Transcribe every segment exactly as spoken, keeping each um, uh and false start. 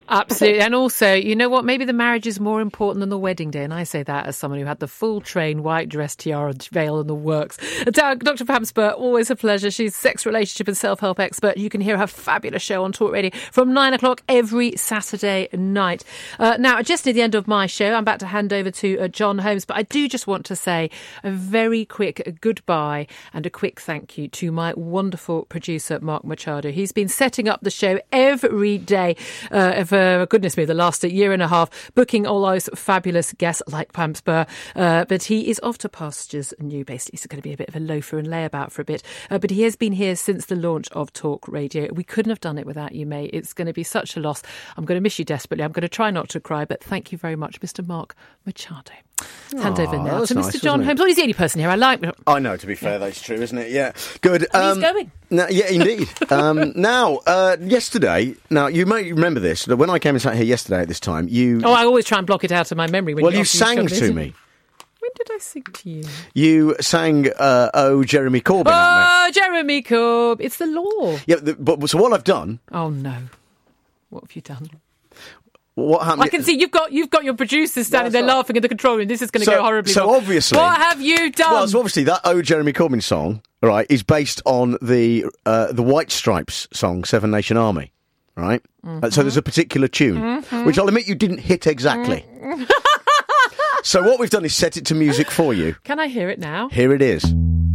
Absolutely. And also, you know what? Maybe the marriage is more important than the wedding day. And I say that as someone who had the full train, white dress, tiara, veil and the works. Doctor Pam Spur, always a pleasure. She's sex, relationship and self-help expert. You can hear her fabulous show on Talk Radio from nine o'clock every Saturday night. Uh, now, just near the end of my show, I'm about to hand over to uh, John Holmes, but I do just want to say a very quick goodbye and a quick thank you to my wonderful producer, Mark Machado. He's been setting up the show every day uh, for, goodness me, the last year and a half, booking all those fabulous guests like Pam Spur. Uh, but he is off to pastures new. Basically, he's going to be a bit of a loafer and layabout for a bit. Uh, but he has been here since the launch of Talk Radio. We couldn't have done it without you, mate. It's going to be such a loss. I'm going to miss you desperately. I'm going to try not to cry, but thank you very much, Mister Mark Machado. Hand Aww, over now to nice, Mister John it? Holmes. Well, he's the only person here I like. I know, to be fair, that's true, isn't it? Yeah. Good. And Um, he's going. Now, yeah, indeed. um, now, uh, yesterday, now, you may remember this, that when I came and sat here yesterday at this time, you... Oh, I always try and block it out of my memory. When well, you, you sang you to me. When did I sing to you? You sang, uh, Oh, Jeremy Corbyn at me. Oh, Jeremy Corbyn. It's the law. Yeah, the, but so what I've done... Oh, no. What have you done? What happened? I can see you've got you've got your producers standing there laughing in the control room. This is going to so, go horribly So wrong. obviously... What have you done? Well, so obviously that Oh, Jeremy Corbyn song, right, is based on the uh, the White Stripes song, Seven Nation Army, right? Mm-hmm. Uh, so there's a particular tune, mm-hmm. which I'll admit you didn't hit exactly. Mm-hmm. So what we've done is set it to music for you. Can I hear it now? Here it is.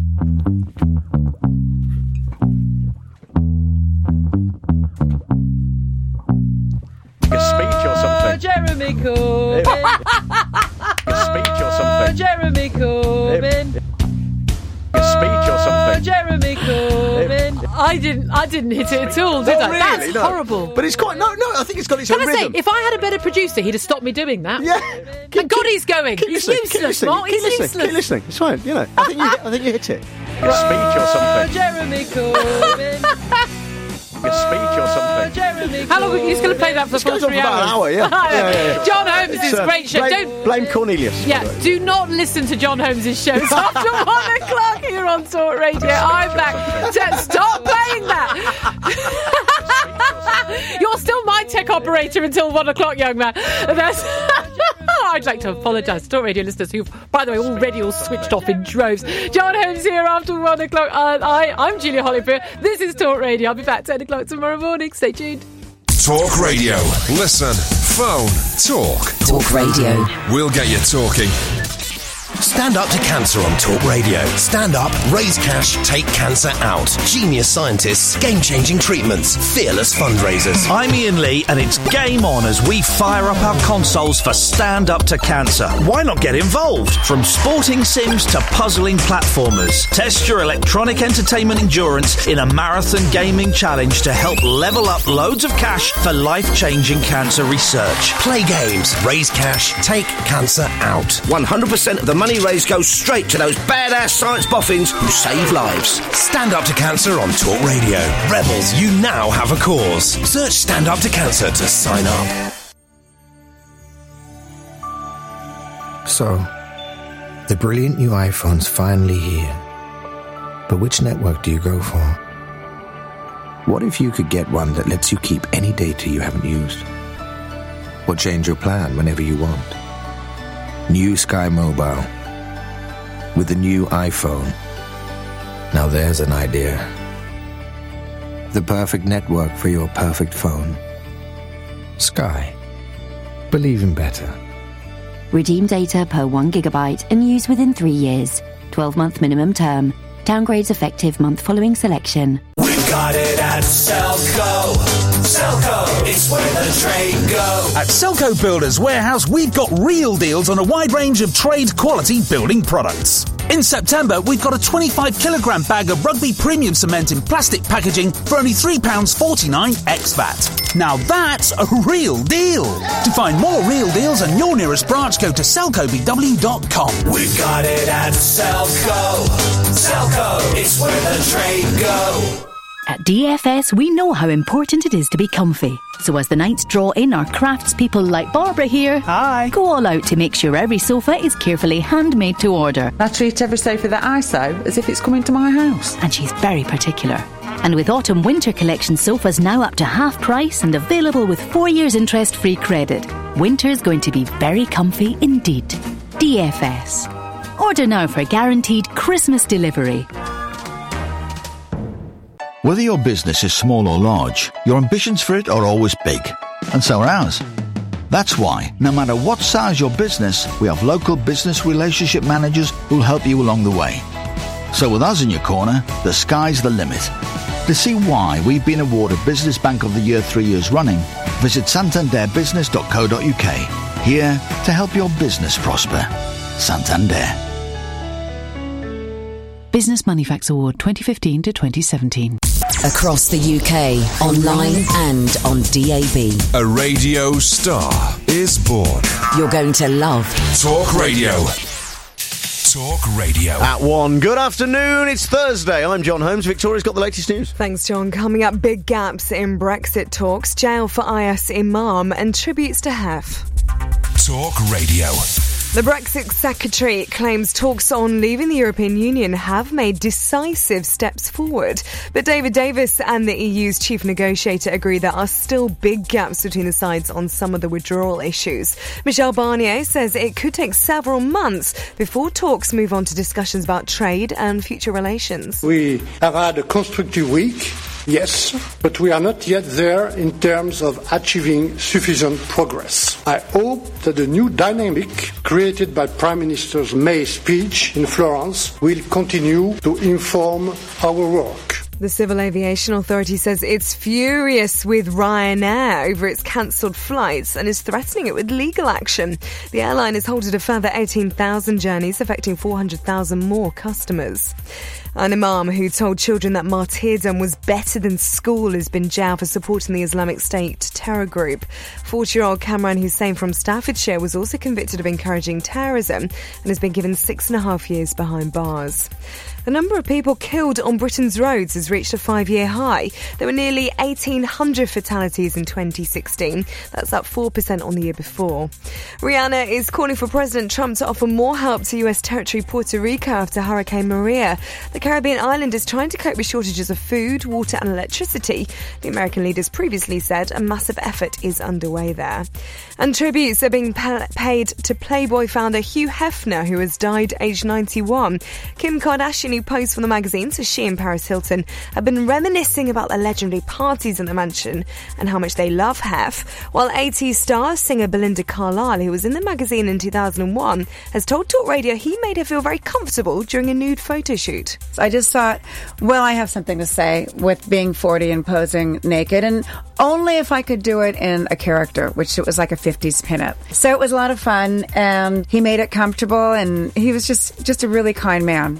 A speech or something. Oh, Jeremy Corbyn. A speech or something. Oh, Jeremy Corbyn. A speech or something. Oh, Jeremy Corbyn. I didn't. I didn't hit it at all, did Not I? really, That's no. horrible. But it's quite no, no. I think it's got its Can own I say, rhythm. if I had a better producer, he'd have stopped me doing that. Yeah. Thank God he's going. Keep He's listening, useless, keep listening, Mark. keep He's listening, useless. Keep listening. It's fine. You know. I think you. I think you hit it. A speech or something. Oh, Jeremy Corbyn. A speech or something. Jeremy How long are you just going to play that for the This goes full on three for about hours? an hour, yeah. yeah, yeah, yeah. John Holmes is So, great show. Blame, Don't blame Cornelius. Yeah, do not listen to John Holmes' shows after one o'clock here on Talk Radio. I'm back. To stop playing that. You're still my tech operator until one o'clock, young man. That's I'd like to apologise to Talk Radio listeners who've, by the way, already all switched off in droves. John Holmes here after one o'clock. Uh, I, I'm Julia Hollingbeer. This is Talk Radio. I'll be back at ten o'clock tomorrow morning. Stay tuned. Talk Radio. Listen, phone, talk. Talk Radio. We'll get you talking. Stand Up to Cancer on Talk Radio. Stand up, raise cash, take cancer out. Genius scientists, game-changing treatments, fearless fundraisers. I'm Ian Lee, and it's game on as we fire up our consoles for Stand Up to Cancer. Why not get involved? From sporting sims to puzzling platformers. Test your electronic entertainment endurance in a marathon gaming challenge to help level up loads of cash for life-changing cancer research. Play games, raise cash, take cancer out. one hundred percent of the money raised goes straight to those badass science boffins who save lives. Stand Up to Cancer on Talk Radio. Rebels, you now have a cause. Search Stand Up to Cancer to sign up. So, the brilliant new iPhone's finally here. But which network do you go for? What if you could get one that lets you keep any data you haven't used? Or change your plan whenever you want? New Sky Mobile. With the new iPhone. Now there's an idea. The perfect network for your perfect phone. Sky. Believe in better. Redeem data per one gigabyte and use within three years. twelve-month minimum term. Downgrades effective month following selection. We've got it at Selco. Selco, it's where the trade go. At Selco Builders Warehouse, we've got real deals on a wide range of trade-quality building products. In September, we've got a twenty-five kilogram bag of Rugby Premium Cement in plastic packaging for only three pounds forty-nine ex-V A T. Now that's a real deal. To find more real deals and your nearest branch, go to selco b w dot com. We've got it at Selco. Selco, it's where the trade go. At D F S, we know how important it is to be comfy. So as the nights draw in, our craftspeople like Barbara here Hi. go all out to make sure every sofa is carefully handmade to order. I treat every sofa that I sew as if it's coming to my house. And she's very particular. And with autumn winter collection sofas now up to half price and available with four years interest free credit, winter's going to be very comfy indeed. D F S. Order now for guaranteed Christmas delivery. Whether your business is small or large, your ambitions for it are always big. And so are ours. That's why, no matter what size your business, we have local business relationship managers who'll help you along the way. So with us in your corner, the sky's the limit. To see why we've been awarded Business Bank of the Year three years running, visit santander business dot co dot uk. Here to help your business prosper. Santander. Business Money Facts Award twenty fifteen to twenty seventeen. Across the U K, online and on D A B. A radio star is born. You're going to love Talk Radio. Talk Radio. At one. Good afternoon. It's Thursday. I'm John Holmes. Victoria's got the latest news. Thanks, John. Coming up, big gaps in Brexit talks, jail for I S Imam and tributes to Hef. Talk Radio. The Brexit Secretary claims talks on leaving the European Union have made decisive steps forward. But David Davis and the E U's chief negotiator agree there are still big gaps between the sides on some of the withdrawal issues. Michel Barnier says it could take several months before talks move on to discussions about trade and future relations. We have had a constructive week. Yes, but we are not yet there in terms of achieving sufficient progress. I hope that the new dynamic created by Prime Minister May's speech in Florence will continue to inform our work. The Civil Aviation Authority says it's furious with Ryanair over its cancelled flights and is threatening it with legal action. The airline has halted a further eighteen thousand journeys, affecting four hundred thousand more customers. An imam who told children that martyrdom was better than school has been jailed for supporting the Islamic State terror group. forty-year-old Kamran Hussein from Staffordshire was also convicted of encouraging terrorism and has been given six and a half years behind bars. The number of people killed on Britain's roads has reached a five-year high. There were nearly eighteen hundred fatalities in twenty sixteen. That's up four percent on the year before. Rihanna is calling for President Trump to offer more help to U S territory Puerto Rico after Hurricane Maria. The Caribbean island is trying to cope with shortages of food, water and electricity. The American leaders previously said a massive effort is underway there. And tributes are being pa- paid to Playboy founder Hugh Hefner, who has died aged ninety-one. Kim Kardashian, who posed for the magazine, says she and Paris Hilton have been reminiscing about the legendary parties at the mansion and how much they love Hef. While eighties star singer Belinda Carlisle, who was in the magazine in two thousand one, has told Talk Radio he made her feel very comfortable during a nude photo shoot. I just thought, well, I have something to say with being forty and posing naked, and only if I could do it in a character, which it was like a fifties pinup. So it was a lot of fun, and he made it comfortable, and he was just, just a really kind man.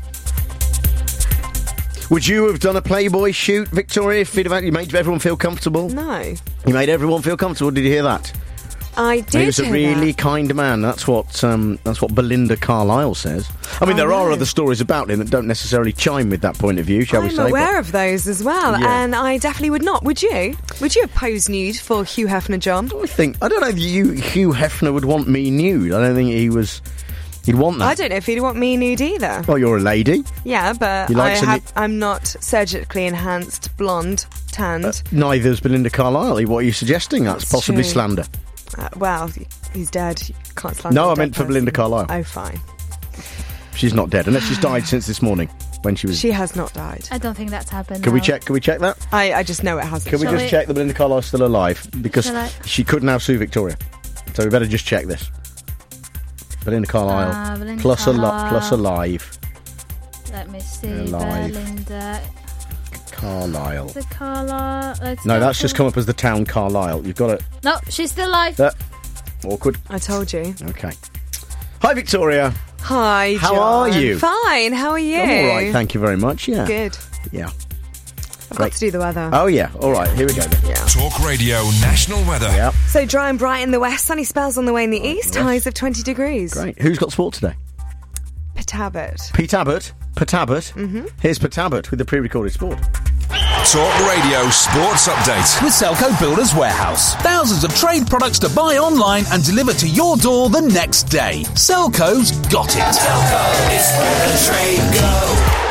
Would you have done a Playboy shoot, Victoria, if you'd have, you made everyone feel comfortable? No. You made everyone feel comfortable, did you hear that? I did. He was a really that. kind man. That's what um, that's what Belinda Carlisle says. I mean, I there know. are other stories about him that don't necessarily chime with that point of view, shall I'm we say? I'm aware but, of those as well, Yeah. and I definitely would not. Would you? Would you have posed nude for Hugh Hefner, John? I think I don't know if you Hugh Hefner would want me nude. I don't think he was. He'd want that. I don't know if he'd want me nude either. Well, you're a lady. Yeah, but You I like some- have, I'm not surgically enhanced, blonde, tanned. Uh, neither's Belinda Carlisle. What are you suggesting? That's, That's possibly true. slander. Uh, well, he's dead. You can't slander No, a I dead meant for person. Belinda Carlisle. Oh, fine. She's not dead, unless she's died since this morning when she was. She has not died. I don't think that's happened. Can we no. check? Can we check that? I, I just know it hasn't. Can we Shall just we- check that Belinda Carlisle's still alive? Because Shall I- she could now sue Victoria. So we better just check this. Belinda Carlisle Ah, Belinda plus, ali- Carlisle. plus alive. Let me see. Alive. Belinda. Carlisle. The Carlisle. Let's No, go that's just for- come up as the town Carlisle. You've got it. No, she's still alive. Uh, awkward. I told you. Okay. Hi, Victoria. Hi, How John. are you? Fine. How are you? I'm all right, thank you very much. Yeah. Good. Yeah. I've Great. got to do the weather. Oh, yeah. All right, here we go then. Yeah. Talk Radio National Weather. Yeah. So dry and bright in the west, sunny spells on the way in the east, highs of twenty degrees. Great. Who's got sport today? Port Abbott. Pete Abbott. Pete Abbott. Mm-hmm. Here's Pete Abbott with the pre-recorded sport. Talk Radio Sports Update. With Selco Builders Warehouse. Thousands of trade products to buy online and deliver to your door the next day. Selco's got it. Selco is where the trade go.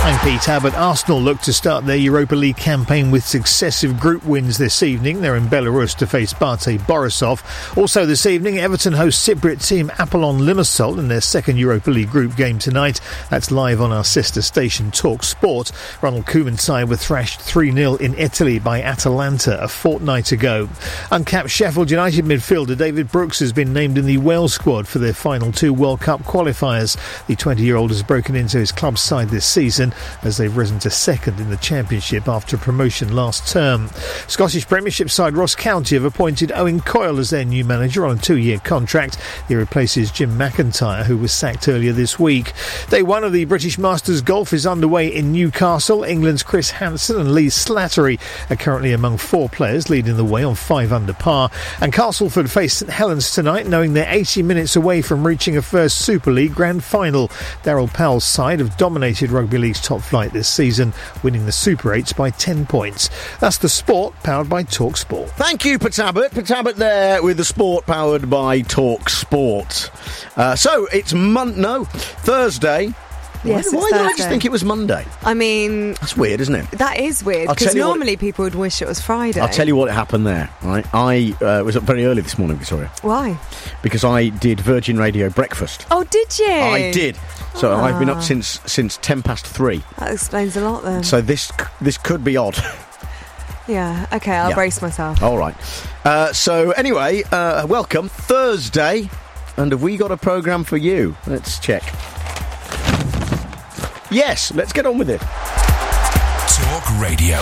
I'm Pete Abbott. Arsenal look to start their Europa League campaign with successive group wins this evening. They're in Belarus to face Bate Borisov. Also this evening, Everton host Cypriot team Apollon Limassol in their second Europa League group game tonight. That's live on our sister station Talk Sport. Ronald Koeman's side were thrashed three nil in Italy by Atalanta a fortnight ago. Uncapped Sheffield United midfielder David Brooks has been named in the Wales squad for their final two World Cup qualifiers. The twenty-year-old has broken into his club's side this season as they've risen to second in the Championship after promotion last term. Scottish Premiership side Ross County have appointed Owen Coyle as their new manager on a two-year contract. He replaces Jim McIntyre, who was sacked earlier this week. Day one of the British Masters Golf is underway in Newcastle. England's Chris Hansen and Lee Slattery are currently among four players leading the way on five under par. And Castleford face St Helens tonight, knowing they're eighty minutes away from reaching a first Super League grand final. Daryl Powell's side have dominated Rugby League's top flight this season, winning the Super eights by ten points. That's the sport, powered by Talk Sport. Thank you, Patabbit. Patabbit there with the sport powered by Talk Sport. Uh, so, it's Mon- no, Thursday. Yes, why it's why did I Thursday. just think it was Monday? I mean... That's weird, isn't it? That is weird, I'll because tell you what- normally people would wish it was Friday. I'll tell you what happened there, right? I uh, was up very early this morning, Victoria, Why? because I did Virgin Radio breakfast. Oh, did you? I did. So I've been Ah. up since since ten past three. That explains a lot then. So this c- this could be odd. yeah, okay, I'll Yeah. brace myself. All right. Uh, so anyway, uh, welcome Thursday, and have we got a programme for you? Let's check. Yes, let's get on with it. Talk Radio.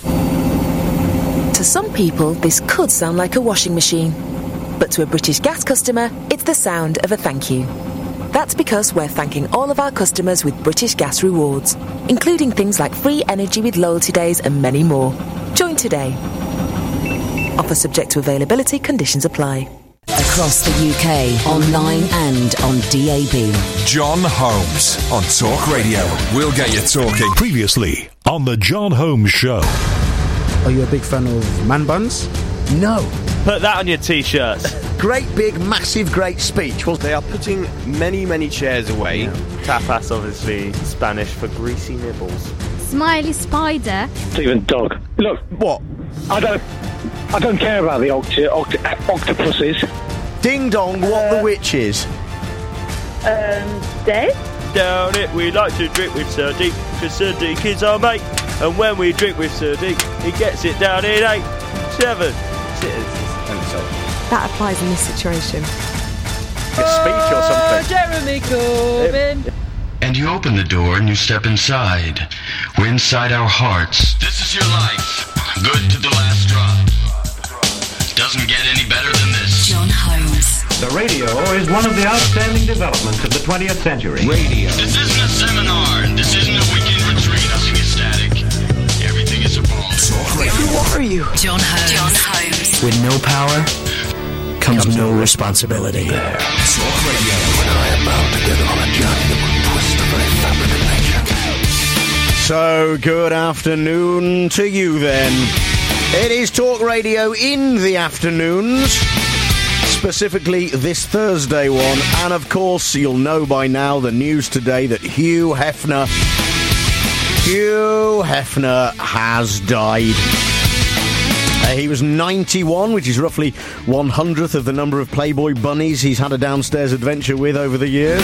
To some people, this could sound like a washing machine. But to a British Gas customer, it's the sound of a thank you. That's because we're thanking all of our customers with British Gas rewards, including things like free energy with loyalty days and many more. Join today. Offer subject to availability, conditions apply. Across the U K, online and on D A B. John Holmes on Talk Radio. We'll get you talking. Previously on the John Holmes Show. Are you a big fan of man buns? No. Put that on your T-shirts. Great big, massive, great speech. Well, they are putting many, many chairs away. Yeah. Tapas, obviously, Spanish for greasy nibbles. Smiley spider. Stephen Dog. Look, what? I don't, I don't care about the octi- octi- octopuses. Ding dong, what Uh, the witch is? Um, Dave? Down it, we like to drink with Sadiq, because Sadiq is our mate. And when we drink with Sadiq, he gets it down in eight, seven, six, and so on. That applies in this situation. A speech or something. Jeremy Corbyn. And you open the door and you step inside. We're inside our hearts. This is your life. Good to the last drop. Doesn't get any better than this. John Holmes. The radio is one of the outstanding developments of the twentieth century. Radio. This isn't a seminar. This isn't a weekend retreat. Nothing is static. Everything is evolving. Talk Radio. Who are you? John Holmes. John Holmes. With no power comes, comes no responsibility. There. Talk Radio. When I am about to get on a journey that will twist the very fabric of nature. So, good afternoon to you then. It is Talk Radio in the afternoons, specifically this Thursday one. And of course, you'll know by now the news today that Hugh Hefner, Hugh Hefner has died. Uh, he was ninety-one, which is roughly one hundredth of the number of Playboy bunnies he's had a downstairs adventure with over the years.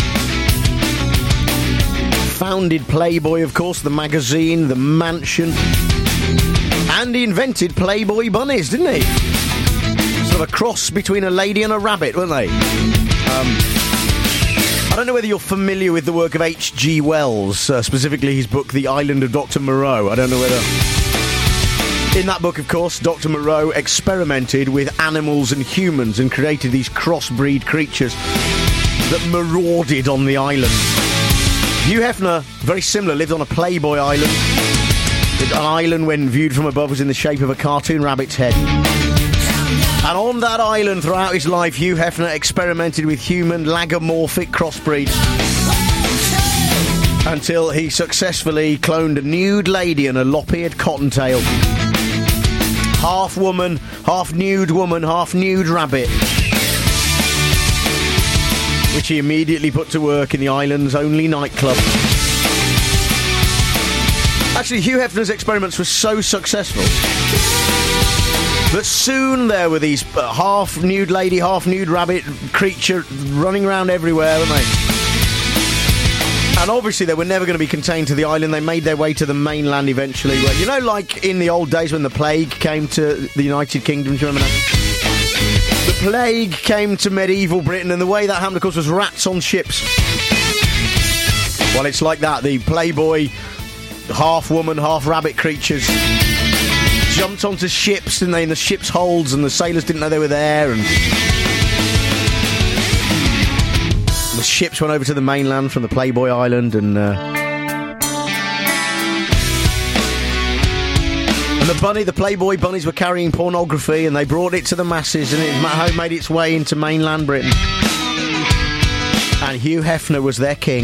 Founded Playboy, of course, the magazine, the mansion. And he invented Playboy bunnies, didn't he? Sort of a cross between a lady and a rabbit, weren't they? Um, I don't know whether you're familiar with the work of H G Wells, uh, specifically his book, The Island of Doctor Moreau. I don't know whether... In that book, of course, Doctor Moreau experimented with animals and humans and created these crossbreed creatures that marauded on the island. Hugh Hefner, very similar, lived on a Playboy island. An island, when viewed from above, was in the shape of a cartoon rabbit's head. And on that island, throughout his life, Hugh Hefner experimented with human lagomorphic crossbreeds until he successfully cloned a nude lady and a lop-eared cottontail. Half woman, half nude woman, half nude rabbit. Which he immediately put to work in the island's only nightclub. Actually, Hugh Hefner's experiments were so successful that soon there were these uh, half-nude lady, half-nude rabbit creature running around everywhere, weren't they? And obviously they were never going to be contained to the island. They made their way to the mainland eventually. Where, you know, like in the old days when the plague came to the United Kingdom, do you remember that? The plague came to medieval Britain, and the way that happened, of course, was rats on ships. Well, it's like that. The Playboy, half-woman, half-rabbit creatures jumped onto ships, didn't they, in the ship's holds, and the sailors didn't know they were there, and the ships went over to the mainland from the Playboy Island, and uh, and the bunny, the Playboy bunnies were carrying pornography, and they brought it to the masses, and it made its way into mainland Britain. And Hugh Hefner was their king.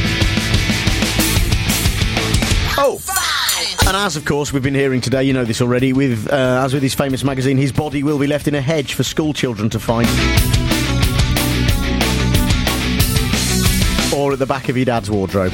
Oh, and as, of course, we've been hearing today, you know this already, with uh, as with his famous magazine, his body will be left in a hedge for school children to find. Or at the back of your dad's wardrobe.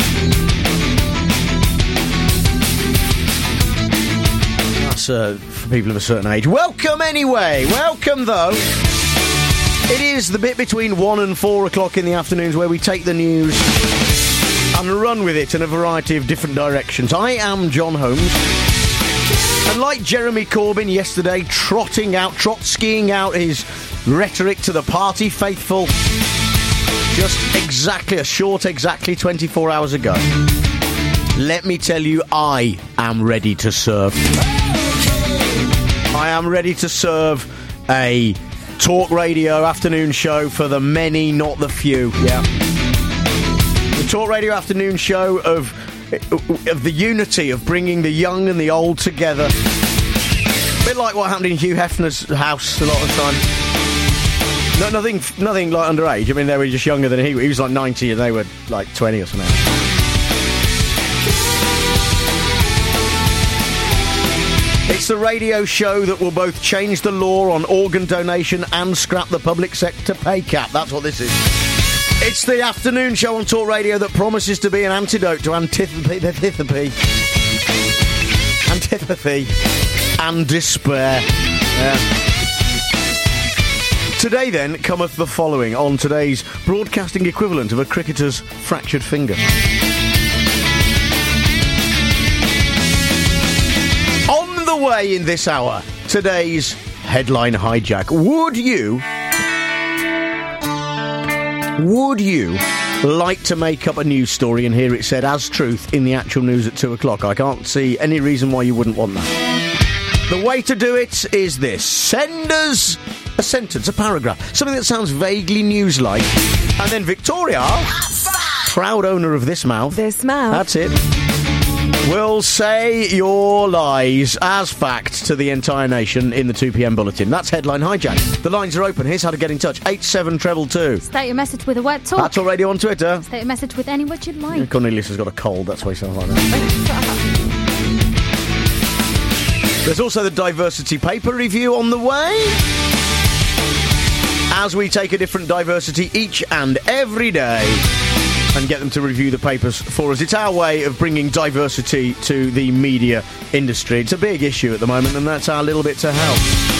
That's uh, for people of a certain age. Welcome anyway. Welcome, though. It is the bit between one and four o'clock in the afternoons where we take the news and run with it in a variety of different directions. I am John Holmes. And like Jeremy Corbyn yesterday, trotting out, trot-skiing out his rhetoric to the party faithful just exactly, a short exactly twenty-four hours ago. Let me tell you, I am ready to serve. I am ready to serve a talk radio afternoon show for the many, not the few. Yeah. The talk radio afternoon show of, of the unity of bringing the young and the old together. A bit like what happened in Hugh Hefner's house a lot of the time. No, nothing, nothing like underage. I mean, they were just younger than he. He was like ninety, and they were like twenty or something. It's the radio show that will both change the law on organ donation and scrap the public sector pay cap. That's what this is. It's the afternoon show on Talk Radio that promises to be an antidote to antipathy, antipathy, antipathy, and despair. Yeah. Today, then, cometh the following on today's broadcasting equivalent of a cricketer's fractured finger. On the way in this hour, today's headline hijack. Would you... Would you like to make up a news story and hear it said as truth in the actual news at two o'clock? I can't see any reason why you wouldn't want that. The way to do it is this. Send us a sentence, a paragraph, something that sounds vaguely news-like. And then Victoria, proud owner of this mouth. This mouth. That's it. Will say your lies as fact to the entire nation in the two p.m. bulletin. That's Headline Hijack. The lines are open. Here's how to get in touch. eight seven two two two. Start your message with a word talk. That's Talk Radio on Twitter. Start your message with any word you'd like. Cornelius has got a cold. That's why he sounds like that. There's also the diversity paper review on the way, as we take a different diversity each and every day and get them to review the papers for us. It's our way of bringing diversity to the media industry. It's a big issue at the moment, and that's our little bit to help.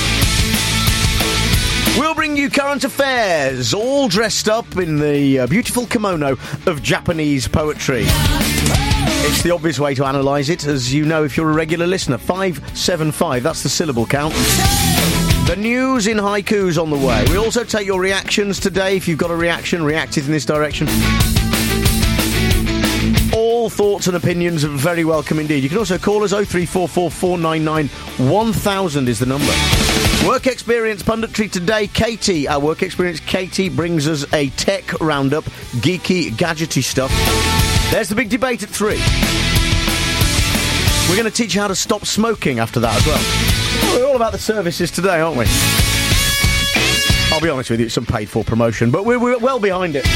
We'll bring you current affairs, all dressed up in the uh, beautiful kimono of Japanese poetry. It's the obvious way to analyse it, as you know if you're a regular listener. five seven five, that's the syllable count. The news in haikus on the way. We also take your reactions today. If you've got a reaction, react it in this direction. All thoughts and opinions are very welcome indeed. You can also call us oh three four four, four nine nine, one thousand is the number. Work experience punditry today. Katie, our work experience Katie brings us a tech roundup, geeky, gadgety stuff. There's the big debate at three. We're going to teach you how to stop smoking after that as well. We're all about the services today, aren't we? I'll be honest with you, it's some paid-for promotion, but we're, we're well behind it.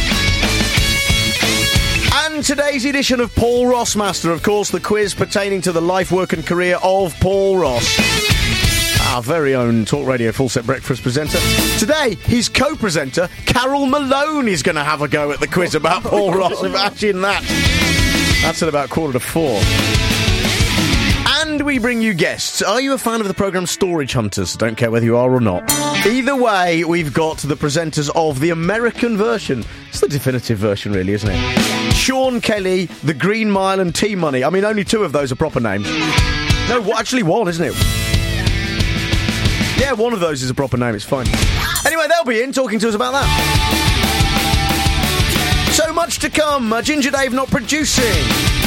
And today's edition of Paul Rossmaster, of course, the quiz pertaining to the life, work and career of Paul Ross, our very own Talk Radio Full Set Breakfast presenter. Today, his co-presenter, Carol Malone, is going to have a go at the quiz about Paul Ross. Imagine that. That's at about quarter to four. And we bring you guests. Are you a fan of the programme Storage Hunters? Don't care whether you are or not. Either way, we've got the presenters of the American version. It's the definitive version, really, isn't it? Sean Kelly, The Green Mile and T-Money. I mean, only two of those are proper names. No, what, actually one, isn't it? Yeah, one of those is a proper name, it's fine. Anyway, they'll be in talking to us about that. So much to come. Uh, Ginger Dave not producing.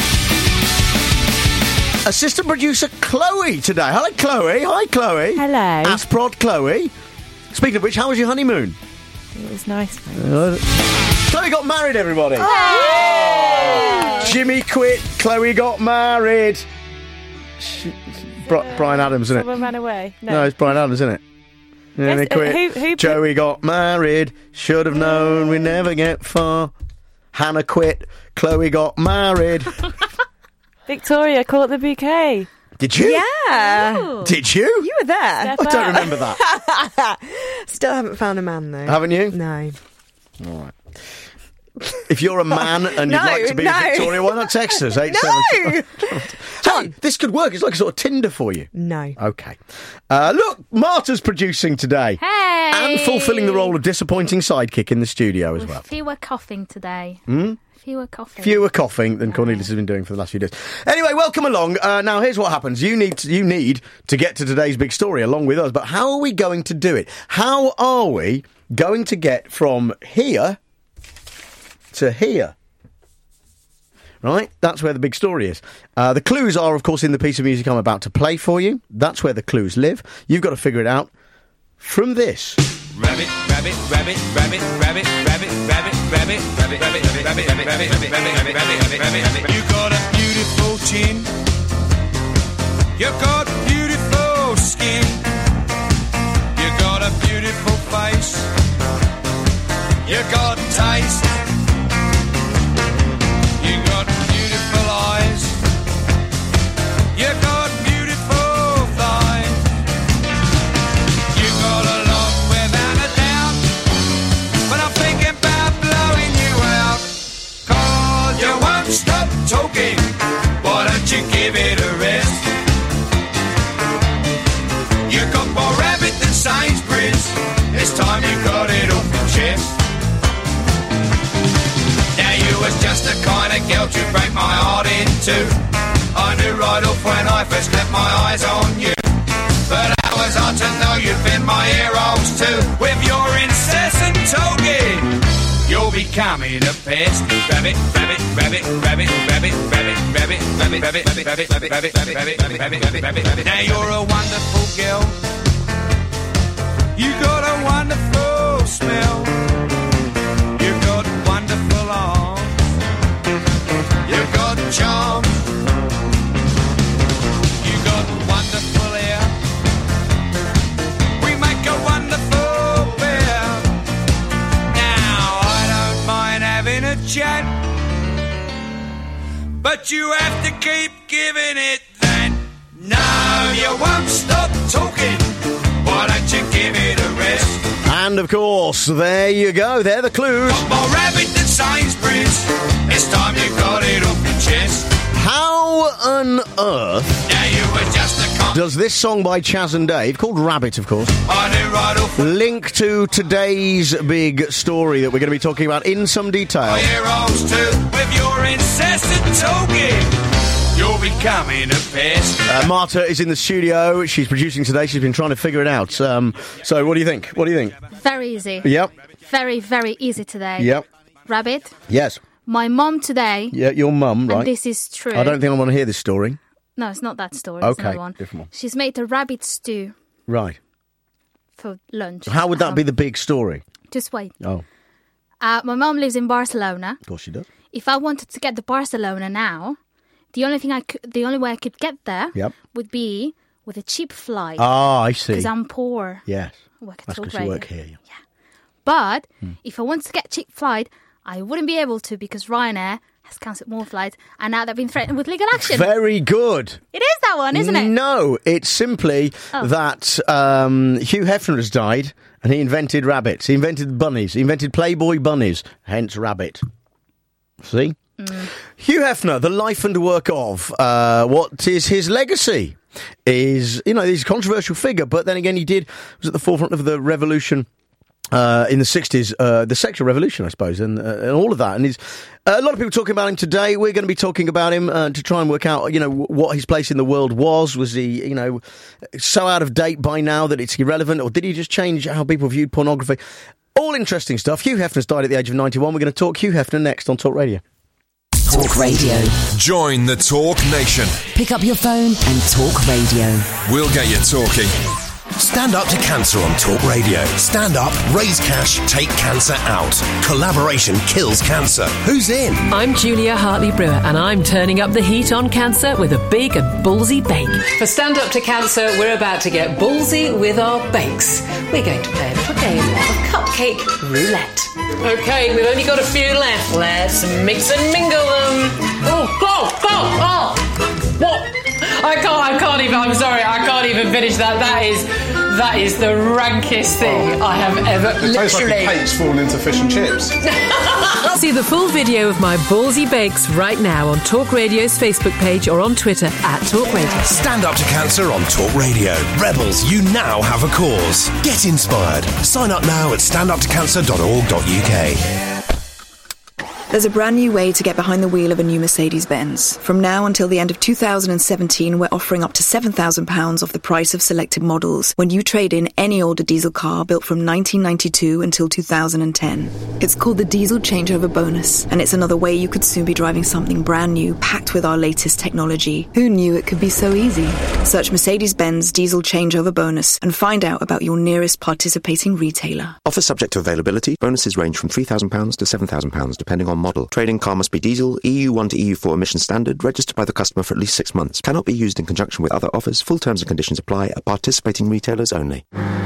Assistant producer Chloe today. Hi, Chloe. Hi, Chloe. Hello. Asprod Chloe. Speaking of which, how was your honeymoon? It was nice, thanks. Uh, Chloe got married, everybody. Oh! Jimmy quit. Chloe got married. She, Bri- Brian Adams, isn't it? Someone ran away. No, no it's Brian Adams, isn't it? Yes, And he quit. uh, who- who put- Joey got married. Should have known we never get far. Hannah quit. Chloe got married. Victoria caught the bouquet. Did you? Yeah. Did you? You were there. I don't remember that. Still haven't found a man, though. Haven't you? No. All right. If you're a man and you'd No, like to be no. with Victoria, why not text us? eight No! seven Hey, this could work. It's like a sort of Tinder for you. No. Okay. Uh, look, Marta's producing today. Hey! And fulfilling the role of disappointing sidekick in the studio as well. Fewer coughing today. Hmm? Fewer coughing. Fewer coughing than Cornelius has been doing for the last few days. Anyway, welcome along. Uh, now, here's what happens. You need to, you need to get to today's big story along with us. But how are we going to do it? How are we going to get from here to here? Right? That's where the big story is. Uh, the clues are, of course, in the piece of music I'm about to play for you. That's where the clues live. You've got to figure it out from this. Rabbit, rabbit, rabbit, rabbit, rabbit, rabbit, rabbit, rabbit, rabbit, rabbit, rabbit, rabbit, rabbit, rabbit, rabbit, rabbit, rabbit. You got a beautiful chin. You got beautiful skin. You got a beautiful face. You got taste. You got beautiful eyes. You got beautiful thighs. You got a lot without a doubt. But I'm thinking about blowing you out. Cause you won't stop talking. Why don't you give it a rest? You got more rabbit than Sainsbury's. This time you got it off your chest. Now you was just the kind of girl to break my heart in two. I knew right off when I first clapped my eyes on you. But how was I to know you'd been my heroes too? With your incessant talking, you're becoming a pest. Rabbit, rabbit, rabbit, rabbit, rabbit, rabbit, rabbit, rabbit, rabbit, rabbit, rabbit, rabbit, rabbit, rabbit, rabbit, rabbit, rabbit, rabbit. Now you're a wonderful girl. You got a wonderful smell. You got wonderful arms. You got charm. You got wonderful hair. We make a wonderful pair. Now I don't mind having a chat, but you have to keep giving it that. No, you won't stop talking. Why don't you give it a rest? And, of course, there you go. They're the clues. Got more rabbit than Sainsbury's. This time you got it off your chest. How on earth Now you were just a con- does this song by Chaz and Dave, called Rabbit, of course, I knew right off link to today's big story that we're going to be talking about in some detail? my heroes too. With your incessant talking, you're becoming a pest. Uh, Marta is in the studio. She's producing today. She's been trying to figure it out. Um, so what do you think? What do you think? Very easy. Yep. Very, very easy today. Yep. Rabbit. Yes. My mum today. Yeah, your mum, right? And this is true. I don't think I want to hear this story. No, it's not that story. It's Okay, another one. different one. She's made a rabbit stew Right. for lunch. How would that Um, be the big story? Just wait. Oh, Uh, my mum lives in Barcelona. of course she does. If I wanted to get to Barcelona now, the only thing I could, the only way I could get there Yep. would be with a cheap flight. Ah, I see. Because I'm poor. Yes. I work at That's Talk because you Radio. work here. Yeah. But Hmm. if I wanted to get a cheap flight, I wouldn't be able to because Ryanair has cancelled more flights and now they've been threatened with legal action. Very good. It is that one, isn't it? No, it's simply Oh. that um, Hugh Hefner has died and he invented rabbits. He invented bunnies. He invented Playboy bunnies, hence rabbit. See? Mm. Hugh Hefner, the life and work of, uh, what is his legacy? Is, you know, he's a controversial figure, but then again, he did, was at the forefront of the revolution uh, in the sixties, uh, the sexual revolution, I suppose, and, uh, and all of that. And he's, uh, a lot of people talking about him today. We're going to be talking about him uh, to try and work out, you know, what his place in the world was. Was he, you know, so out of date by now that it's irrelevant, or did he just change how people viewed pornography? All interesting stuff. Hugh Hefner's died at the age of ninety-one. We're going to talk Hugh Hefner next on Talk Radio. Talk Radio. Join the Talk Nation. Pick up your phone and Talk Radio. We'll get you talking. Stand up to cancer on Talk Radio. Stand up, raise cash, take cancer out. Collaboration kills cancer. Who's in? I'm Julia Hartley-Brewer, and I'm turning up the heat on cancer with a big and ballsy bake. For Stand Up to Cancer, we're about to get ballsy with our bakes. We're going to play a little game of cupcake roulette. OK, we've only got a few left. Let's mix and mingle them. Oh, go, go, oh. What? I can't, I can't even, I'm sorry, I can't even finish that. That is, that is the rankest thing I have ever, It tastes like literally. a cake's fallen into fish and chips. See the full video of my ballsy bakes right now on Talk Radio's Facebook page or on Twitter at Talk Radio. Stand up to cancer on Talk Radio. Rebels, you now have a cause. Get inspired. Sign up now at stand up to cancer dot org dot U K. There's a brand new way to get behind the wheel of a new Mercedes-Benz. From now until the end of two thousand seventeen, we're offering up to seven thousand pounds off the price of selected models when you trade in any older diesel car built from nineteen ninety-two until two thousand ten. It's called the Diesel Changeover Bonus, and it's another way you could soon be driving something brand new, packed with our latest technology. Who knew it could be so easy? Search Mercedes-Benz Diesel Changeover Bonus and find out about your nearest participating retailer. Offer subject to availability. Bonuses range from three thousand pounds to seven thousand pounds, depending on model. Trading car must be diesel, E U one to E U four emission standard, registered by the customer for at least six months. Cannot be used in conjunction with other offers. Full terms and conditions apply at participating retailers only.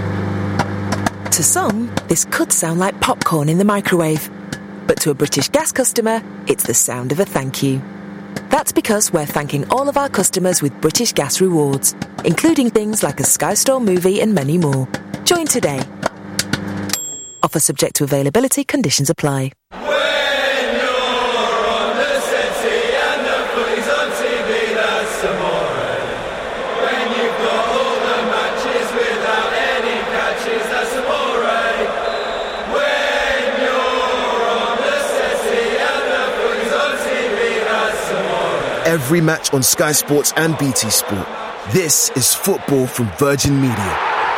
To some, this could sound like popcorn in the microwave. But to a British Gas customer, it's the sound of a thank you. That's because we're thanking all of our customers with British Gas rewards, including things like a Sky Store movie and many more. Join today. Offer subject to availability, conditions apply. Every match on Sky Sports and B T Sport. This is football from Virgin Media.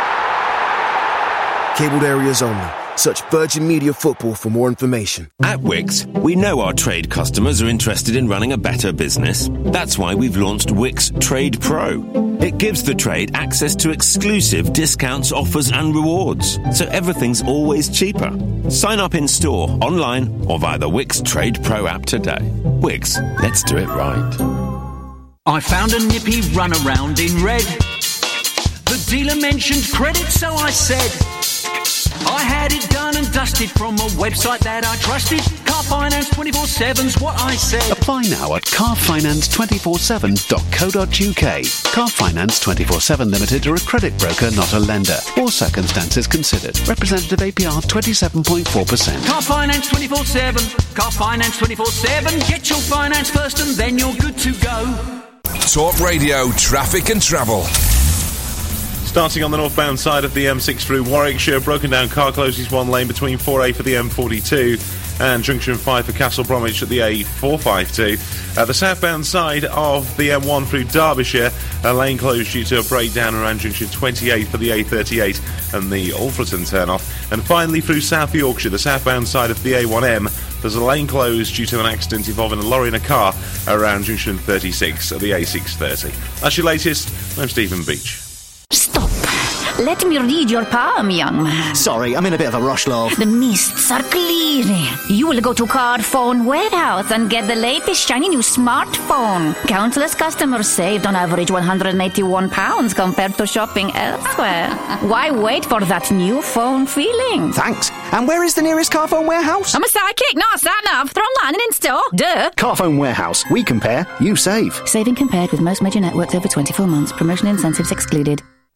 Cabled areas only. Search Virgin Media Football for more information. At Wix, we know our trade customers are interested in running a better business. That's why we've launched Wix Trade Pro. It gives the trade access to exclusive discounts, offers and rewards, so everything's always cheaper. Sign up in store, online or via the Wix Trade Pro app today. Wix, let's do it right. I found a nippy runaround in red. The dealer mentioned credit, so I said I had it done and dusted from a website that I trusted. Car Finance twenty-four seven's what I said. Apply now at car finance two four seven dot co dot U K. Car Finance twenty-four seven Limited are a credit broker, not a lender. All circumstances considered. Representative A P R twenty-seven point four percent. Car Finance twenty-four seven. Car Finance twenty-four seven. Get your finance first and then you're good to go. Talk Radio Traffic and Travel. Starting on the northbound side of the M six through Warwickshire, broken down car closes one lane between four A for the M forty-two and junction five for Castle Bromwich at the A four fifty-two. At the southbound side of the M one through Derbyshire, a lane closed due to a breakdown around junction twenty-eight for the A thirty-eight and the Alfreton turn-off. And finally through South Yorkshire, the southbound side of the A one M, there's a lane closed due to an accident involving a lorry and a car around junction thirty-six at the A six thirty. That's your latest. I'm Stephen Beach. Stop. Let me read your palm, young man. Sorry, I'm in a bit of a rush, love. The mists are clearing. You will go to Carphone Warehouse and get the latest shiny new smartphone. Countless customers saved on average one hundred eighty-one pounds compared to shopping elsewhere. Why wait for that new phone feeling? Thanks. And where is the nearest Carphone Warehouse? I'm a sidekick, not a sat-nav. They're online and in store. Duh. Carphone Warehouse. We compare, you save. Saving compared with most major networks over twenty-four months. Promotion incentives excluded.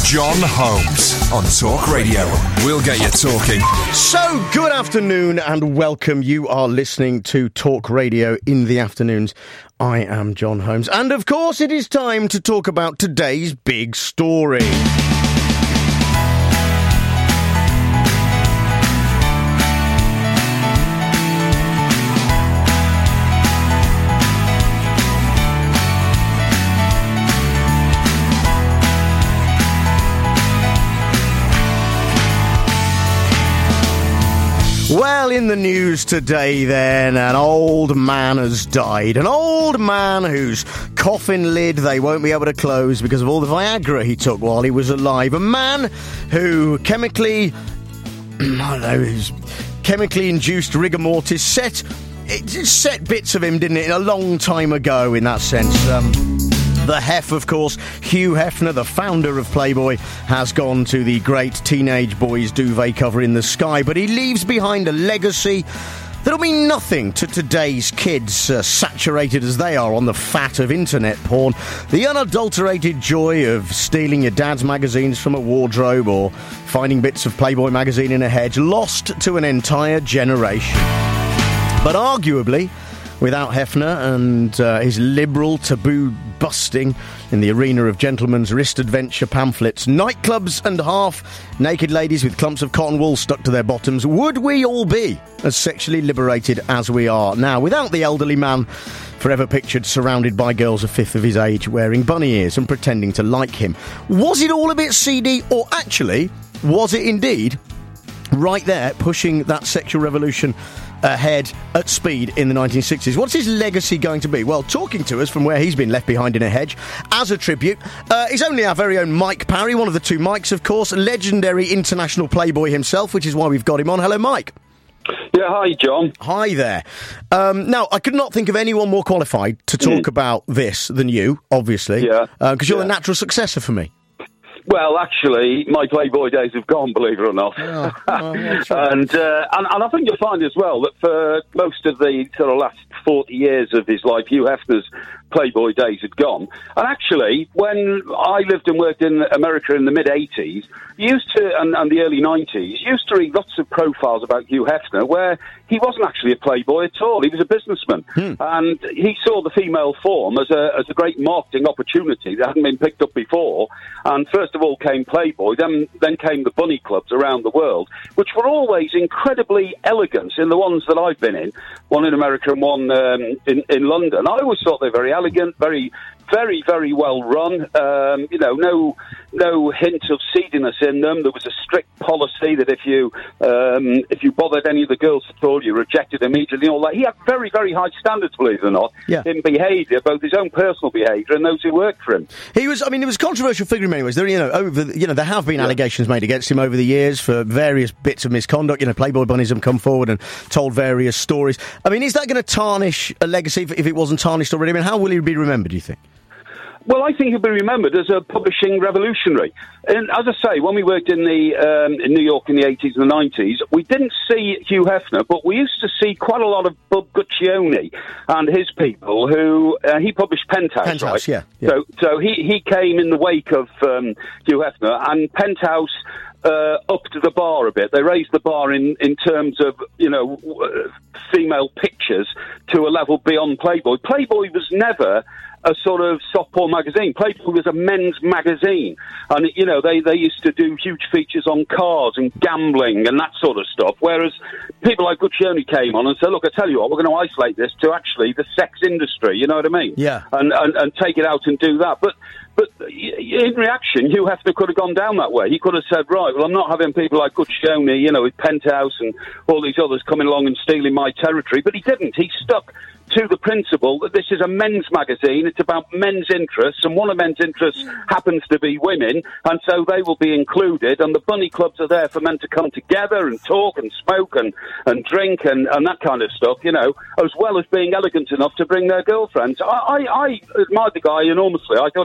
John Holmes on Talk Radio. We'll get you talking. So, good afternoon and welcome. You are listening to Talk Radio in the afternoons. I am John Holmes. And of course, it is time to talk about today's big story. Well, in the news today then, an old man has died. An old man whose coffin lid they won't be able to close because of all the Viagra he took while he was alive. A man who chemically, I don't know, his chemically induced rigor mortis set, it set bits of him, didn't it, a long time ago in that sense. Um... The Hef, of course, Hugh Hefner, the founder of Playboy, has gone to the great teenage boys duvet cover in the sky, but he leaves behind a legacy that'll mean nothing to today's kids, uh, saturated as they are on the fat of internet porn. The unadulterated joy of stealing your dad's magazines from a wardrobe or finding bits of Playboy magazine in a hedge, lost to an entire generation. But arguably, without Hefner and uh, his liberal taboo busting in the arena of gentlemen's wrist adventure pamphlets, nightclubs and half-naked ladies with clumps of cotton wool stuck to their bottoms, would we all be as sexually liberated as we are now, without the elderly man forever pictured surrounded by girls a fifth of his age wearing bunny ears and pretending to like him? Was it all a bit seedy, or actually, was it indeed right there pushing that sexual revolution ahead at speed in the nineteen sixties? What's his legacy going to be? Well, talking to us from where he's been left behind in a hedge as a tribute uh, is only our very own Mike Parry, one of the two Mikes, of course, legendary international Playboy himself, which is why we've got him on. Hello, Mike. Yeah, hi, John. Hi there. Um, now, I could not think of anyone more qualified to talk mm. about this than you, obviously, because yeah. uh, you're yeah. the natural successor for me. Well, actually, my Playboy days have gone, believe it or not. Oh, oh, and, uh, and and I think you'll find as well that for most of the sort of last forty years of his life, Hugh Hefner's Playboy days had gone. And actually, when I lived and worked in America in the mid-eighties, used to, and, and the early nineties, used to read lots of profiles about Hugh Hefner where he wasn't actually a Playboy at all. He was a businessman. Hmm. And he saw the female form as a, as a great marketing opportunity that hadn't been picked up before. And first of all came Playboy, then, then came the bunny clubs around the world, which were always incredibly elegant in the ones that I've been in, one in America and one um, in, in London. I always thought they were very elegant, very, very, very well run. Um, you know, no no hint of seediness in them. There was a strict policy that if you um, if you bothered any of the girls at all, you rejected immediately. All that. He had very, very high standards, believe it or not, yeah. in behaviour, both his own personal behaviour and those who worked for him. He was, I mean, he was a controversial figure in many ways. There, you know, over, you know, there have been yeah. allegations made against him over the years for various bits of misconduct. You know, Playboy bunnies have come forward and told various stories. I mean, is that going to tarnish a legacy if, if it wasn't tarnished already? I mean, how will he be remembered, do you think? Well, I think he'll be remembered as a publishing revolutionary. And as I say, when we worked in the um, in New York in the eighties and the nineties, we didn't see Hugh Hefner, but we used to see quite a lot of Bud Guccione and his people who, uh, he published Penthouse, Penthouse right? yeah, yeah. So, so he, he came in the wake of um, Hugh Hefner, and Penthouse Uh, upped the bar a bit. They raised the bar in, in terms of, you know, uh, female pictures to a level beyond Playboy. Playboy was never a sort of soft porn magazine. Playboy was a men's magazine. And, you know, they, they used to do huge features on cars and gambling and that sort of stuff, whereas people like Guccione came on and said, look, I tell you what, we're going to isolate this to actually the sex industry, you know what I mean? Yeah. And, and, and take it out and do that. But But in reaction, Hugh Hefner could have gone down that way. He could have said, right, well, I'm not having people like Guccione, you know, with Penthouse and all these others coming along and stealing my territory. But he didn't. He stuck to the principle that this is a men's magazine. It's about men's interests, and one of men's interests happens to be women, and so they will be included. And the bunny clubs are there for men to come together and talk and smoke and, and drink and, and that kind of stuff, you know, as well as being elegant enough to bring their girlfriends. I, I, I admired the guy enormously. I thought he had a set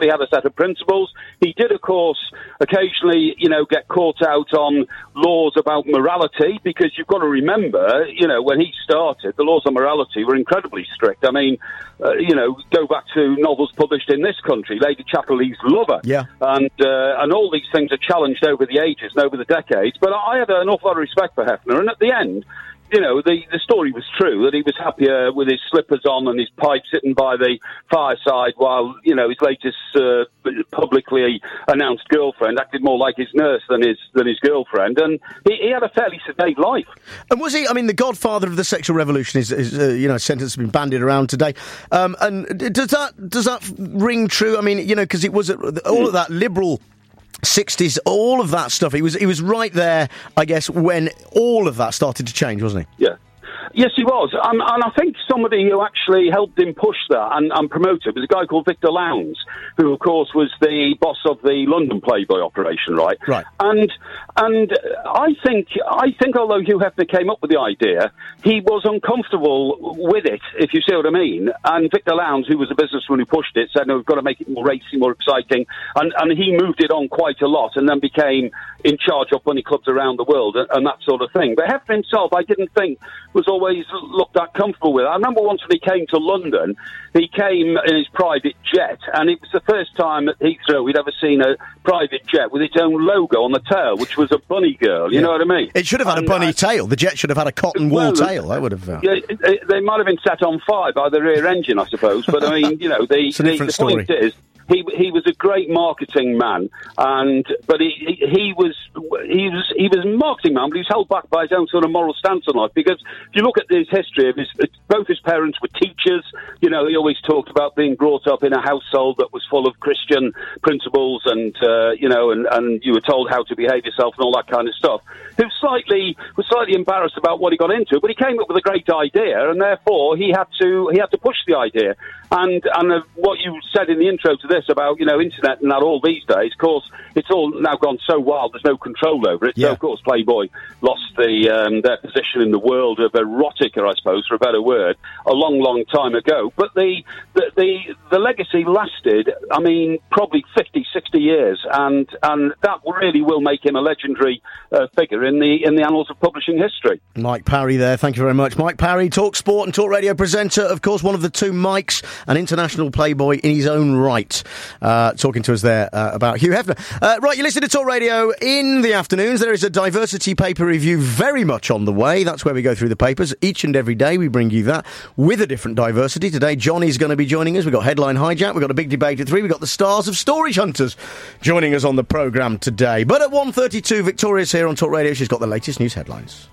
set of principles. He did, of course, occasionally, you know, get caught out on laws about morality, because you've got to remember, you know, when he started, the laws on morality were incredibly strict. I mean, uh, you know, go back to novels published in this country, Lady Chatterley's Lover. Yeah. And, uh, and all these things are challenged over the ages and over the decades. But I had an awful lot of respect for Hefner, and at the end, you know, the, the story was true, that he was happier with his slippers on and his pipe sitting by the fireside while, you know, his latest uh, publicly announced girlfriend acted more like his nurse than his than his girlfriend. And he, he had a fairly sedate life. And was he, I mean, the godfather of the sexual revolution is, is uh, you know, a sentence that's been bandied around today. Um, and does that, does that ring true? I mean, you know, because it was all of that liberal sixties, all of that stuff. He was he was right there, I guess, when all of that started to change, wasn't he? Yeah. Yes, he was. Um, and I think somebody who actually helped him push that and, and promote it was a guy called Victor Lowndes, who, of course, was the boss of the London Playboy operation, right? Right. And and I think, I think although Hugh Hefner came up with the idea, he was uncomfortable with it, if you see what I mean. And Victor Lowndes, who was a businessman who pushed it, said, no, we've got to make it more racy, more exciting. And, and he moved it on quite a lot and then became in charge of bunny clubs around the world and, and that sort of thing. But Hefner himself, I didn't think was always looked that comfortable with. I remember once when he came to London, he came in his private jet, and it was the first time at Heathrow we'd ever seen a private jet with its own logo on the tail, which was a bunny girl, you Yeah. know what I mean? It should have had and, a bunny uh, tail. The jet should have had a cotton wool well, tail. That would have... Uh... Yeah, it, it, they might have been set on fire by the rear engine, I suppose, but I mean, you know, the, It's a the, different the story. point is, He he was a great marketing man, and but he, he he was he was he was a marketing man, but he was held back by his own sort of moral stance on life. Because if you look at his history of his, both his parents were teachers. You know, he always talked about being brought up in a household that was full of Christian principles, and uh, you know, and, and you were told how to behave yourself and all that kind of stuff. He was slightly was slightly embarrassed about what he got into, but he came up with a great idea, and therefore he had to he had to push the idea. And and uh, what you said in the intro to this about, you know, internet and that all these days, of course, it's all now gone so wild, there's no control over it. Yeah. So, of course, Playboy lost the um, their position in the world of erotica, I suppose, for a better word, a long, long time ago. But the the the, the legacy lasted, I mean, probably fifty, sixty years, and and that really will make him a legendary uh, figure in the in the annals of publishing history. Mike Parry there, thank you very much. Mike Parry, Talk Sport and Talk Radio presenter, of course, one of the two Mikes, an international playboy in his own right, uh, talking to us there uh, about Hugh Hefner. Uh, right, you listen to Talk Radio in the afternoons. There is a diversity paper review very much on the way. That's where we go through the papers. Each and every day we bring you that with a different diversity. Today, Johnny's going to be joining us. We've got Headline Hijack. We've got a big debate at three. We've got the stars of Storage Hunters joining us on the programme today. But at one thirty-two, Victoria's here on Talk Radio. She's got the latest news headlines.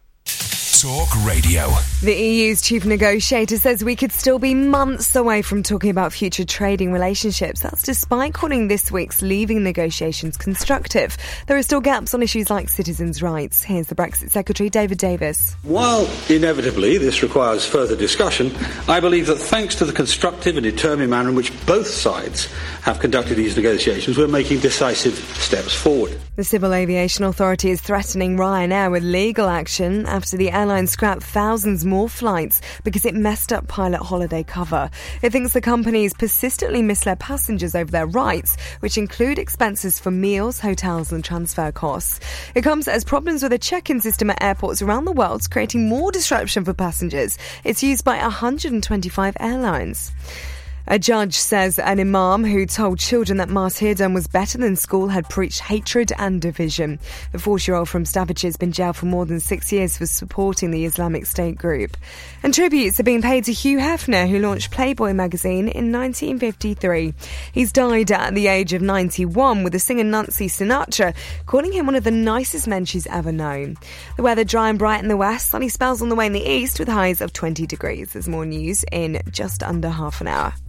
Talk Radio. The E U's chief negotiator says we could still be months away from talking about future trading relationships. That's despite calling this week's leaving negotiations constructive. There are still gaps on issues like citizens' rights. Here's the Brexit Secretary, David Davis. While inevitably this requires further discussion, I believe that thanks to the constructive and determined manner in which both sides have conducted these negotiations, we're making decisive steps forward. The Civil Aviation Authority is threatening Ryanair with legal action after the airline scrapped thousands more flights because it messed up pilot holiday cover. It thinks the companies persistently misled passengers over their rights, which include expenses for meals, hotels and transfer costs. It comes as problems with a check-in system at airports around the world is creating more disruption for passengers. It's used by one hundred twenty-five airlines. A judge says an imam who told children that martyrdom was better than school had preached hatred and division. The forty-year-old from Staffordshire has been jailed for more than six years for supporting the Islamic State group. And tributes are being paid to Hugh Hefner, who launched Playboy magazine in nineteen fifty-three. He's died at the age of ninety-one, with the singer Nancy Sinatra calling him one of the nicest men she's ever known. The weather dry and bright in the west, sunny spells on the way in the east with highs of twenty degrees. There's more news in just under half an hour.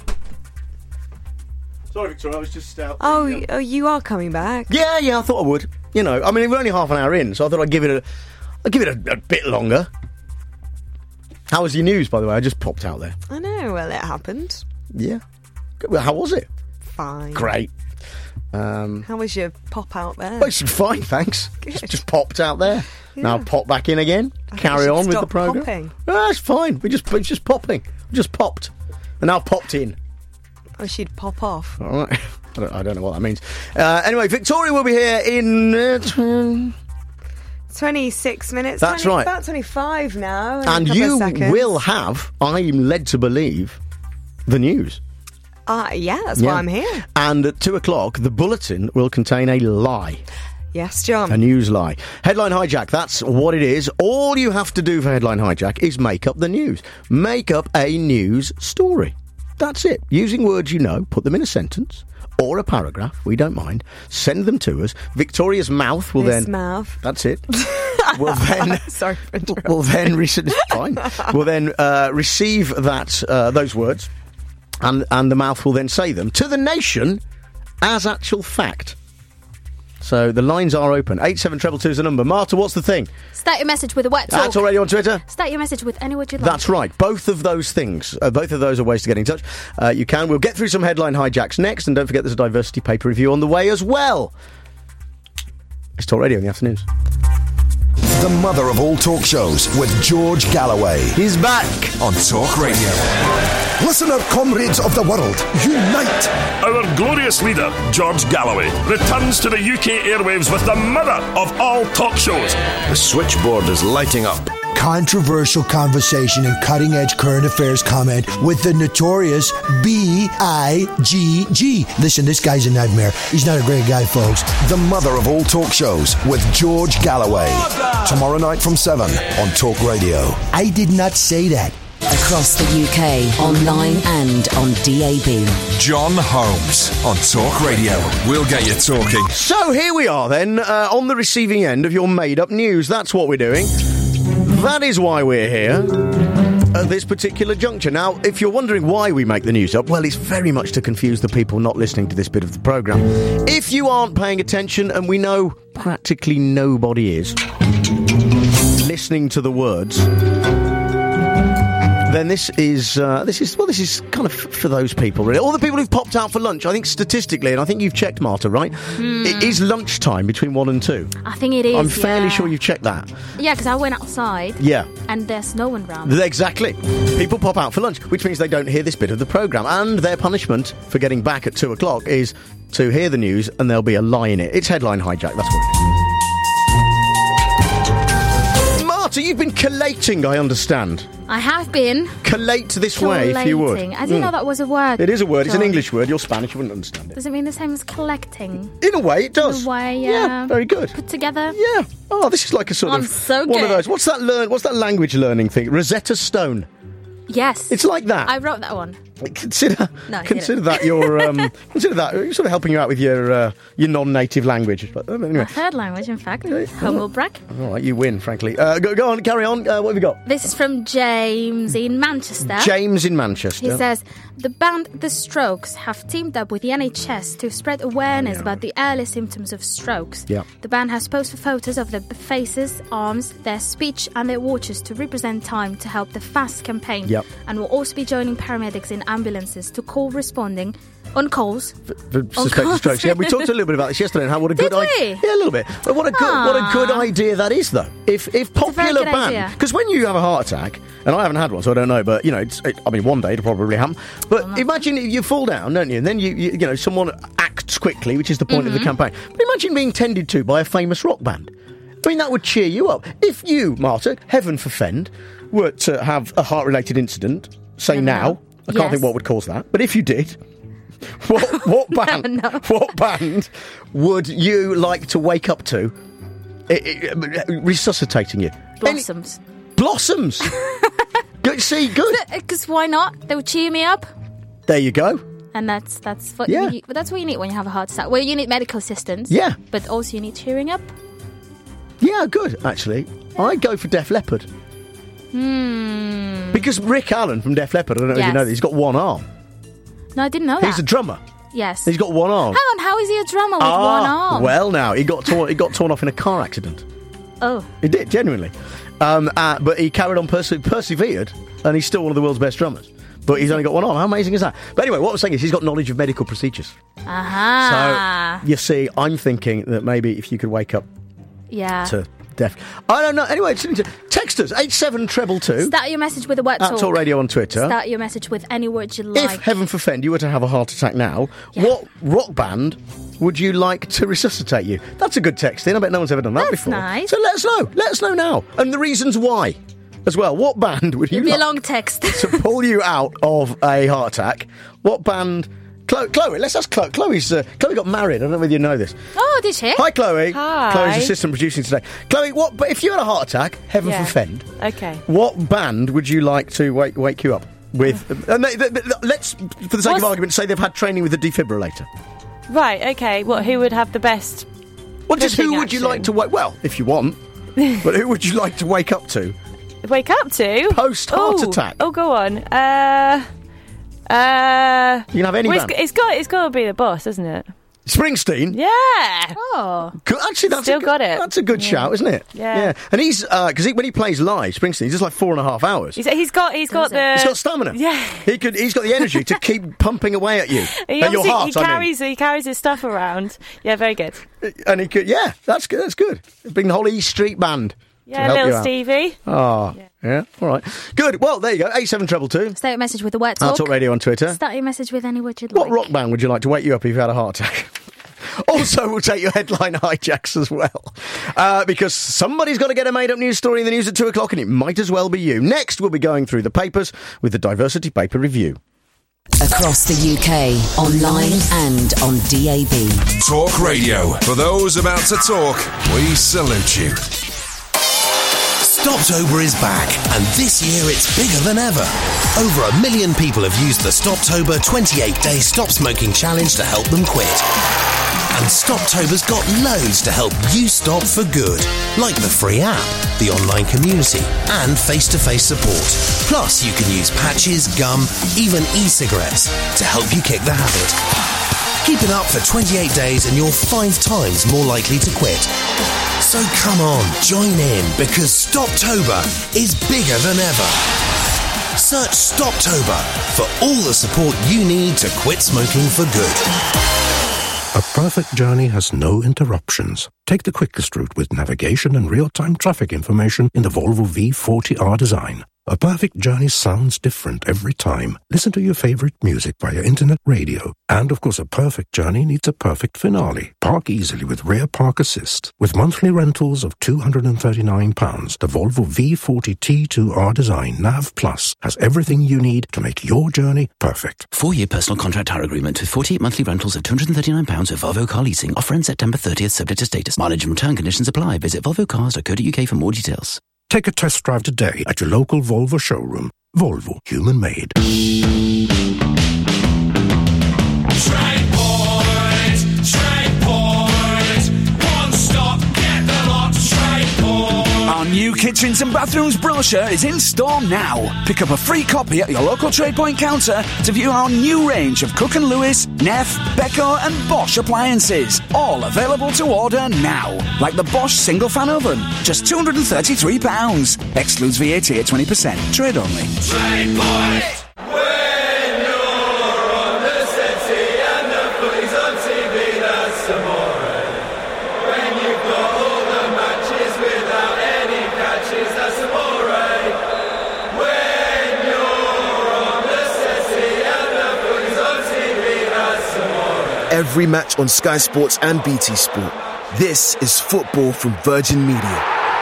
Sorry, Victoria, I was just out. Oh, the, um... oh, you are coming back? Yeah, yeah, I thought I would. You know, I mean, we're only half an hour in, so I thought I'd give it a, I'd give it a, a bit longer. How was your news, by the way? I just popped out there. I know. Well, it happened. Yeah. Well, how was it? Fine. Great. Um, how was your pop out there? Well, it's fine, thanks. Just, just popped out there. Yeah. Now pop back in again. I carry on with the programme. Popping. Oh, it's fine. We just, it's just popping. We just popped, and now popped in. Oh, she'd pop off. All right. I don't, I don't know what that means. Uh, anyway, Victoria will be here in... Uh, twenty-six minutes. That's twenty, right. About twenty-five now. in a and couple you of seconds. will have, I'm led to believe, the news. Uh, yeah, that's Yeah. why I'm here. And at two o'clock, the bulletin will contain a lie. Yes, John. A news lie. Headline hijack, that's what it is. All you have to do for headline hijack is make up the news. Make up a news story. That's it. Using words you know, put them in a sentence or a paragraph, we don't mind. Send them to us. Victoria's mouth will This then... mouth. That's it. will then... Sorry for interrupting. will then... Re- fine. will then uh, receive that uh, those words and, and the mouth will then say them to the nation as actual fact. So the lines are open. eight seven two two is the number. Marta, what's the thing? Start your message with a wet talk. That's already on Twitter. Start your message with any word you like. That's right. Both of those things. Uh, both of those are ways to get in touch. Uh, you can. We'll get through some headline hijacks next. And don't forget there's a diversity paper review on the way as well. It's Talk Radio in the afternoons. The mother of all talk shows with George Galloway. He's back on Talk Radio. Listen up, comrades of the world. Unite! Our glorious leader, George Galloway, returns to the U K airwaves with the mother of all talk shows. The switchboard is lighting up. Controversial conversation and cutting-edge current affairs comment with the notorious B I G G. Listen, this guy's a nightmare. He's not a great guy, folks. The mother of all talk shows with George Galloway. Tomorrow night from seven on Talk Radio. I did not say that. Across the U K, online and on D A B. John Holmes on Talk Radio. We'll get you talking. So here we are then, uh, on the receiving end of your made-up news. That's what we're doing. That is why we're here at this particular juncture. Now, if you're wondering why we make the news up, well, it's very much to confuse the people not listening to this bit of the programme. If you aren't paying attention, and we know practically nobody is, listening to the words, then this is, uh, this is, well, this is kind of for those people, really. All the people who've popped out for lunch, I think statistically, and I think you've checked, Marta, right? Mm. It is lunchtime between one and two. I think it is. I'm fairly yeah. sure you've checked that. Yeah, because I went outside. Yeah. And there's no one round. Exactly. People pop out for lunch, which means they don't hear this bit of the programme. And their punishment for getting back at two o'clock is to hear the news and there'll be a lie in it. It's headline hijack, that's what it is. Marta, you've been collating, I understand. I have been. Collate this way, if you would. Collating. I didn't Mm. know that was a word. It is a word. It's an John. English word. You're Spanish. You wouldn't understand it. Does it mean the same as collecting? In a way, it does. In a way, yeah. Yeah, very good. Put together? Yeah. Oh, this is like a sort I'm of so one good. of those. What's that learn? What's that language learning thing? Rosetta Stone. Yes. It's like that. I wrote that one. Consider No, he consider didn't. that your um, consider that you're sort of helping you out with your uh, your non-native language. But uh, My anyway, third language, in fact. Humble brag. all right, you win. Frankly, uh, go, go on, carry on. Uh, what have you got? This is from James in Manchester. James in Manchester. He says, the band The Strokes have teamed up with the N H S to spread awareness about the early symptoms of strokes. Yeah. The band has posted photos of their faces, arms, their speech and their watches to represent time to help the FAST campaign. Yep. And will also be joining paramedics in ambulances to call responding on calls. For On suspected calls. strokes. Yeah, we talked a little bit about this yesterday and how what a good Did we? idea. Yeah, a little bit. But what a good what a good Ah. idea that is, though. If if very popular good band, idea. because when you have a heart attack, and I haven't had one, so I don't know, but you know, it's, it, I mean, one day it'll probably happen. But imagine if you fall down, don't you? And then you you, you know someone acts quickly, which is the point of the Mhm. campaign. But imagine being tended to by a famous rock band. I mean, that would cheer you up. If you, Marta, heaven forfend, were to have a heart-related incident, say Never now, know. I can't Yes. think what would cause that, but if you did, what what band? What band would you like to wake up to, i i resuscitating you? Blossoms. Any, blossoms. Good, see, good. Because why not? They would cheer me up. There you go. And that's that's what Yeah. you, that's what you need when you have a heart attack. Well, you need medical assistance. Yeah. But also you need cheering up. Yeah, good. Actually, I go for Def Leppard Hmm. because Rick Allen from Def Leppard. I don't know if you Yes. know that he's got one arm. No, I didn't know He's that. a drummer. Yes. He's got one arm. Hang on, how is he a drummer with Ah, one arm? Well, now he got torn. He got torn off in a car accident. Oh. He did, genuinely. Um, uh, but he carried on, perse- persevered, and he's still one of the world's best drummers. But he's only got one arm. How amazing is that? But anyway, what I'm saying is he's got knowledge of medical procedures. Aha. So, you see, I'm thinking that maybe if you could wake up Yeah. to Def. I don't know. Anyway, it's into text us eight seven treble two. Start your message with a word At talk. Talk Radio on Twitter. Start your message with any words you like. If, heaven forfend, you were to have a heart attack now, yeah. what rock band would you like to resuscitate you? That's a good text in. I bet no one's ever done that That's before. Nice. So let us know. Let us know now. And the reasons why as well. What band would you It'd be like a long text. to pull you out of a heart attack? What band... Chloe, Chloe, let's ask Chloe. Chloe's, uh, Chloe got married. I don't know whether you know this. Oh, did she? Hi, Chloe. Hi. Chloe's assistant producing today. Chloe, what? But if you had a heart attack, heaven Yeah. forfend. Okay. What band would you like to wake wake you up with? And they, they, they- let's, for the sake What's- of argument, say they've had training with a defibrillator. Right, okay. What? Who would have the best Well, just who pushing would you action? like to wake? Well, if you want, but who would you like to wake up to? Wake up to? Post-heart Ooh. attack. Oh, go on. Uh... Uh... You can have any well, band. it's, it's got it's got to be the boss, isn't it? Springsteen. Yeah. Oh. Good. Actually, that's Still a good, got it. That's a good Yeah. shout, isn't it? Yeah. Yeah. And he's because he, when he plays live, Springsteen, he's just like four and a half hours. He's, he's got he's got the He's got stamina. Yeah. He could. He's got the energy to keep pumping away at you. He at your obviously- heart. he I mean. carries he carries his stuff around. Yeah, very good. And he could. Yeah, that's good. That's good. Bring the whole East Street Band. to Yeah, help you little out. Stevie. Oh, yeah. All right. Good. Well, there you go. Eight seven treble two. Start your message with a word I'll talk. Talk Radio on Twitter. Start your message with any word you'd What like. rock band would you like to wake you up if you had a heart attack? Also, we'll take your headline hijacks as well. Uh, because somebody's got to get a made-up news story in the news at two o'clock, and it might as well be you. Next, we'll be going through the papers with the Diversity Paper Review. Across the U K, online and on D A B. Talk Radio. For those about to talk, we salute you. Stoptober is back, and this year it's bigger than ever. Over a million people have used the Stoptober twenty-eight day Stop Smoking Challenge to help them quit. And Stoptober's got loads to help you stop for good, like the free app, the online community, and face-to-face support. Plus, you can use patches, gum, even e-cigarettes to help you kick the habit. Keep it up for twenty-eight days and you're five times more likely to quit. So come on, join in, because Stoptober is bigger than ever. Search Stoptober for all the support you need to quit smoking for good. A perfect journey has no interruptions. Take the quickest route with navigation and real-time traffic information in the Volvo V forty R design. A perfect journey sounds different every time. Listen to your favorite music via internet radio. And, of course, a perfect journey needs a perfect finale. Park easily with Rear Park Assist. With monthly rentals of two hundred thirty-nine pounds, the Volvo V forty T two R design Nav Plus has everything you need to make your journey perfect. Four-year personal contract hire agreement with forty-eight monthly rentals of two hundred thirty-nine pounds with Volvo Car Leasing. Offer ends September thirtieth, subject to status. Mileage and return conditions apply. Visit volvo cars dot co dot uk for more details. Take a test drive today at your local Volvo showroom. Volvo, human made. Trade Point, Trade Point, one stop, get the lot, Trade Point. Our new kitchens and bathrooms brochure is in store now. Pick up a free copy at your local Trade Point counter to view our new range of Cook and Lewis, Neff, Beko and Bosch appliances. All available to order now. Like the Bosch single fan oven, just two hundred thirty-three pounds. Excludes V A T at twenty percent. Trade only. Trade Point. When you're on the city and the footy's on T V, that's amore. When you've got all the matches without any catches, that's amore. When you're on the city and the footy's on T V, that's amore. Every match on Sky Sports and B T Sport. This is football from Virgin Media.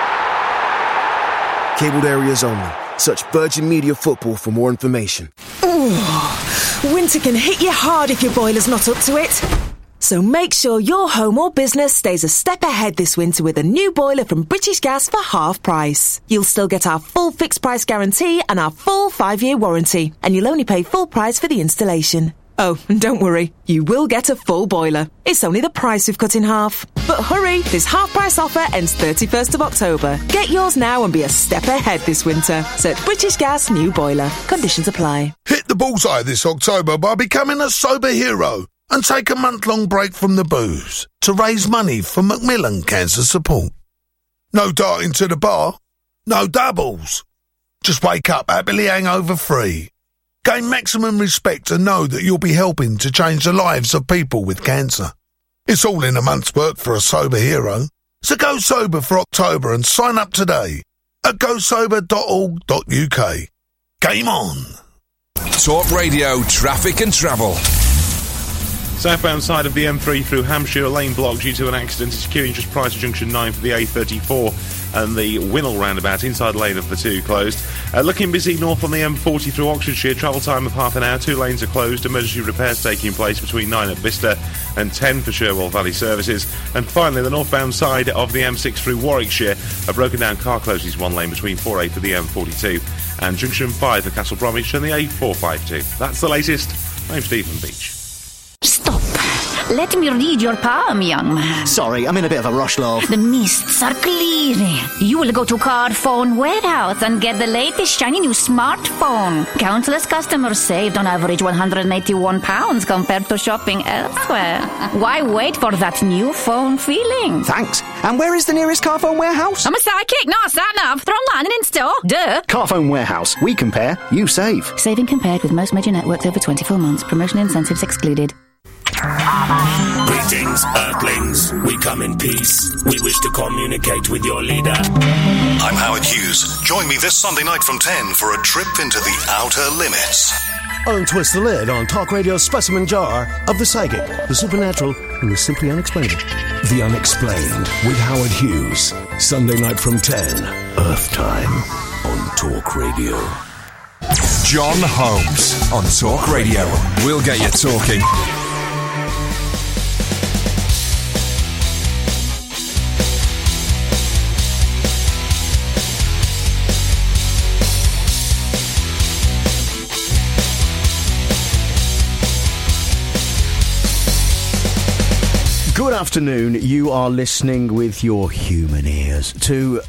Cabled areas only. Search Virgin Media Football for more information. Ooh, winter can hit you hard if your boiler's not up to it. So make sure your home or business stays a step ahead this winter with a new boiler from British Gas for half price. You'll still get our full fixed price guarantee and our full five-year warranty. And you'll only pay full price for the installation. Oh, and don't worry, you will get a full boiler. It's only the price we've cut in half. But hurry, this half-price offer ends thirty-first of October. Get yours now and be a step ahead this winter. Search British Gas New Boiler. Conditions apply. Hit the bullseye this October by becoming a sober hero and take a month-long break from the booze to raise money for Macmillan Cancer Support. No darting to the bar, no doubles. Just wake up happily hangover-free. Gain maximum respect and know that you'll be helping to change the lives of people with cancer. It's all in a month's work for a sober hero. So go sober for October and sign up today at go sober dot org dot U K. Game on. Talk Radio Traffic and Travel. Southbound side of the M three through Hampshire, lane blocked due to an accident. It's queuing just prior to junction nine for the A thirty-four and the Winnell roundabout, inside lane of the two closed. Uh, looking busy north on the M forty through Oxfordshire, travel time of half an hour, two lanes are closed, emergency repairs taking place between nine at Bicester and ten for Sherwell Valley services. And finally, the northbound side of the M six through Warwickshire, a broken down car closes one lane between four A for the M forty-two and junction five for Castle Bromwich and the A four fifty-two. That's the latest. I'm Stephen Beach. Stop. Let me read your palm, young man. Sorry, I'm in a bit of a rush, love. The mists are clearing. You will go to Card Phone Warehouse and get the latest shiny new smartphone. Countless customers saved on average one hundred eighty-one pounds compared to shopping elsewhere. Why wait for that new phone feeling? Thanks. And where is the nearest Carphone Warehouse? I'm a sidekick, not a sat-nav. They're online and in store. Duh. Carphone Warehouse. We compare, you save. Saving compared with most major networks over twenty-four months. Promotion incentives excluded. Greetings, Earthlings. We come in peace. We wish to communicate with your leader. I'm Howard Hughes. Join me this Sunday night from ten for a trip into the outer limits. Untwist the lid on Talk Radio's specimen jar of the psychic, the supernatural, and the simply unexplainable. The Unexplained with Howard Hughes. Sunday night from ten. Earth time on Talk Radio. John Holmes on Talk Radio. We'll get you talking. Good afternoon. You are listening with your human ears to...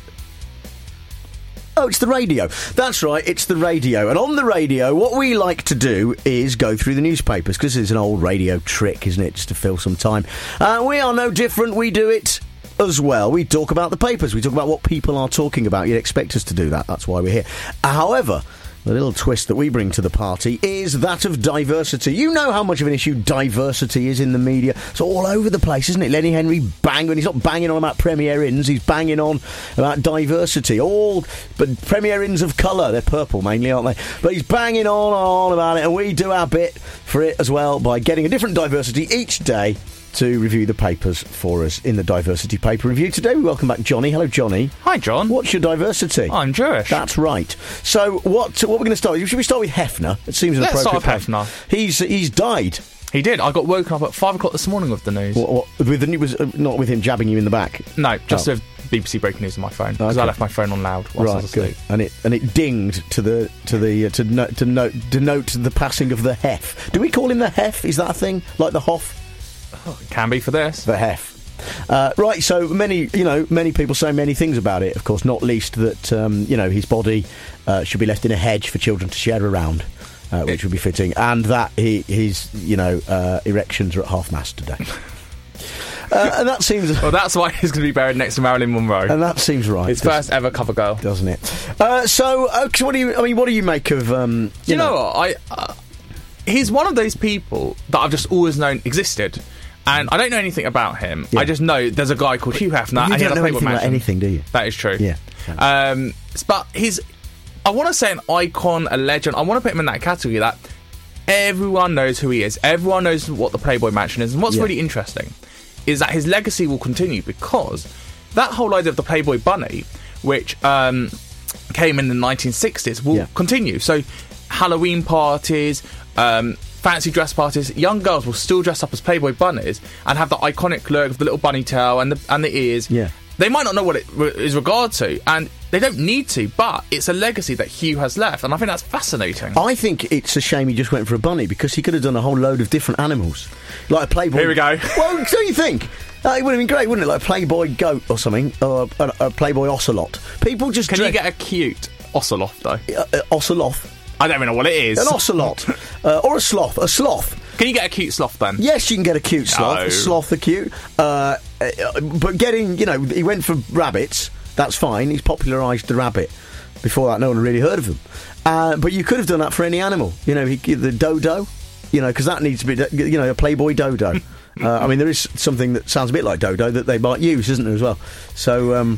Oh, it's the radio. That's right, it's the radio. And on the radio, what we like to do is go through the newspapers, because it's an old radio trick, isn't it, just to fill some time. Uh, we are no different. We do it as well. We talk about the papers. We talk about what people are talking about. You'd expect us to do that. That's why we're here. However... the little twist that we bring to the party is that of diversity. You know how much of an issue diversity is in the media. It's all over the place, isn't it? Lenny Henry bang, and he's not banging on about Premier Inns, he's banging on about diversity. All, but Premier Inns of colour, they're purple mainly, aren't they? But he's banging on and on about it, and we do our bit for it as well by getting a different diversity each day to review the papers for us in the Diversity Paper Review. Today we welcome back Johnny. Hello, Johnny. Hi, John. What's your diversity? I'm Jewish. That's right. So what what we're going to start with, should we start with Hefner? It seems an Let's appropriate start with Hefner. He's, he's died. He did. I got woken up at five o'clock this morning with the news. What, what, with the news, uh, not with him jabbing you in the back? No, just oh. with B B C breaking news on my phone, because okay. I left my phone on loud whilst right, I was asleep. Good. And it and it dinged to the to the uh, to note to note denote the passing of the Hef. Do we call him the Hef? Is that a thing like the Hoff? Oh, it can be for this. The Hef. Uh, right, so many, you know, many people say many things about it, of course, not least that, um, you know, his body uh, should be left in a hedge for children to share around, uh, which would be fitting, and that he, his, you know, uh, erections are at half-mast today. Uh, and that seems... well, that's why he's going to be buried next to Marilyn Monroe. And that seems right. His first ever cover girl. Doesn't it? Uh, so, uh, what do you, I mean, what do you make of, um... You, you know, know what? I... Uh, he's one of those people that I've just always known existed. And I don't know anything about him. Yeah. I just know there's a guy called Hugh Hefner. You and don't know anything about anything, do you? That is true. Yeah. Um, but he's, I want to say an icon, a legend. I want to put him in that category that everyone knows who he is. Everyone knows what the Playboy Mansion is. And what's yeah. really interesting is that his legacy will continue, because that whole idea of the Playboy Bunny, which um, came in the nineteen sixties, will yeah. continue. So Halloween parties... Um, fancy dress parties, young girls will still dress up as Playboy bunnies and have the iconic look of the little bunny tail and the and the ears. Yeah. They might not know what it re- is regard to, and they don't need to, but it's a legacy that Hugh has left, and I think that's fascinating. I think it's a shame he just went for a bunny, because he could have done a whole load of different animals. Like a Playboy... Here we go. Well, do you think? Uh, it would have been great, wouldn't it? Like a Playboy goat or something, or a, a Playboy ocelot. People just... Can dre- you get a cute ocelot, though? Uh, uh, ocelot? I don't even know what it is. An ocelot. uh, or a sloth. A sloth. Can you get a cute sloth, then? Yes, you can get a cute sloth. No. A sloth are cute. Uh, uh, but getting, you know, he went for rabbits. That's fine. He's popularised the rabbit. Before that, no one had really heard of them. Uh, but you could have done that for any animal. You know, he, the dodo. You know, because that needs to be, you know, a Playboy dodo. Uh, I mean, there is something that sounds a bit like Dodo that they might use, isn't there, as well? So, um...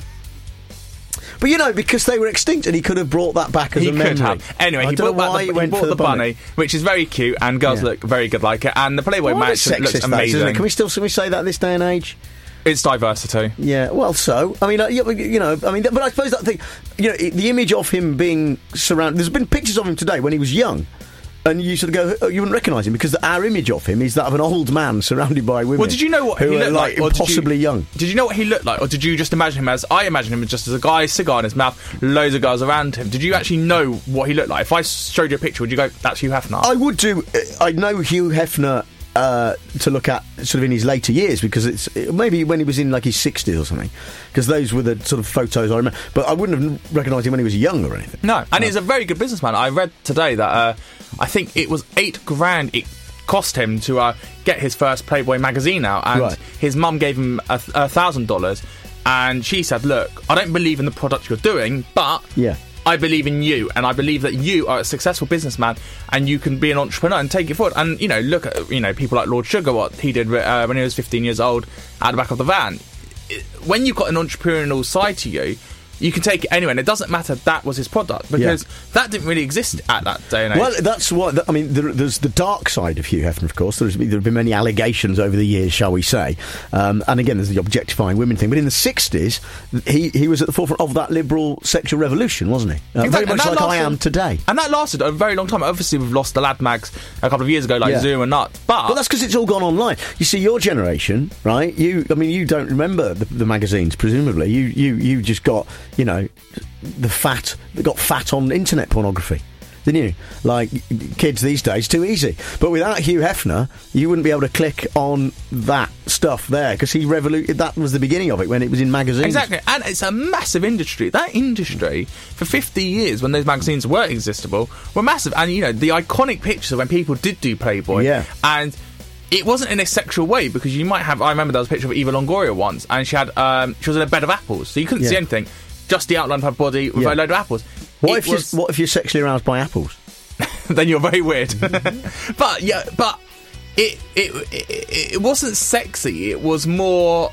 But, you know, because they were extinct and he could have brought that back as he a memory. Could have. Anyway, I he don't brought, know why back the, he went brought for the bunny, bunny, which is very cute, and girls Yeah. look very good like it, and the Playboy Well, match it's looks sexist, that is, amazing. isn't it? Can we still can we say that this day and age? It's diversity. Yeah, well, so I mean, uh, you you know, I mean, but I suppose that thing, you know, the image of him being surrounded. There's been pictures of him today when he was young, and you sort of go, oh, you wouldn't recognise him because our image of him is that of an old man surrounded by women. Well, did you know what who he are, looked like? like? Impossibly did you, young. Did you know what he looked like, or did you just imagine him as? I imagine him just as a guy, cigar in his mouth, loads of girls around him. Did you actually know what he looked like? If I showed you a picture, would you go, "That's Hugh Hefner"? I would do. uh, I know Hugh Hefner. Uh, to look at sort of in his later years because it's it, maybe when he was in like his sixties or something, because those were the sort of photos I remember, but I wouldn't have recognised him when he was young or anything. No, and No. he's a very good businessman. I read today that uh, I think it was eight grand it cost him to uh, get his first Playboy magazine out, and Right. his mum gave him a, a thousand dollars, and she said, "Look, I don't believe in the product you're doing, but Yeah. I believe in you, and I believe that you are a successful businessman, and you can be an entrepreneur and take it forward." And you know, look at you know people like Lord Sugar, what he did uh, when he was fifteen years old at the back of the van. When you've got an entrepreneurial side to you, you can take it anywhere, and it doesn't matter that was his product because that didn't really exist at that day and age. Well, that's what I mean. There, there's the dark side of Hugh Hefner, of course. There's, there have been many allegations over the years, shall we say? Um, and again, there's the objectifying women thing. But in the sixties, he he was at the forefront of that liberal sexual revolution, wasn't he? Uh, Exactly, very and much that like I lasted- am today. And that lasted a very long time. Obviously, we've lost the lad mags a couple of years ago, like Yeah. Zoom and Nut. But Well, that's because it's all gone online. You see, your generation, right? You, I mean, you don't remember the, the magazines, presumably. You, you, you just got, you know, the fat, got fat on internet pornography, didn't you? Like kids these days, too easy. But without Hugh Hefner, you wouldn't be able to click on that stuff there because he revoluted. That was the beginning of it when it was in magazines. Exactly, and it's a massive industry. That industry, for fifty years, when those magazines were existable, were massive. And, you know, the iconic pictures of when people did do Playboy. Yeah. And it wasn't in a sexual way, because you might have... I remember there was a picture of Eva Longoria once, and she had um, she was in a bed of apples, so you couldn't Yeah. see anything. Just the outline of her body with Yeah. a load of apples. What It if was- you, what if you're sexually aroused by apples? then you're very weird. But, yeah, but it, it, it, it wasn't sexy. It was more...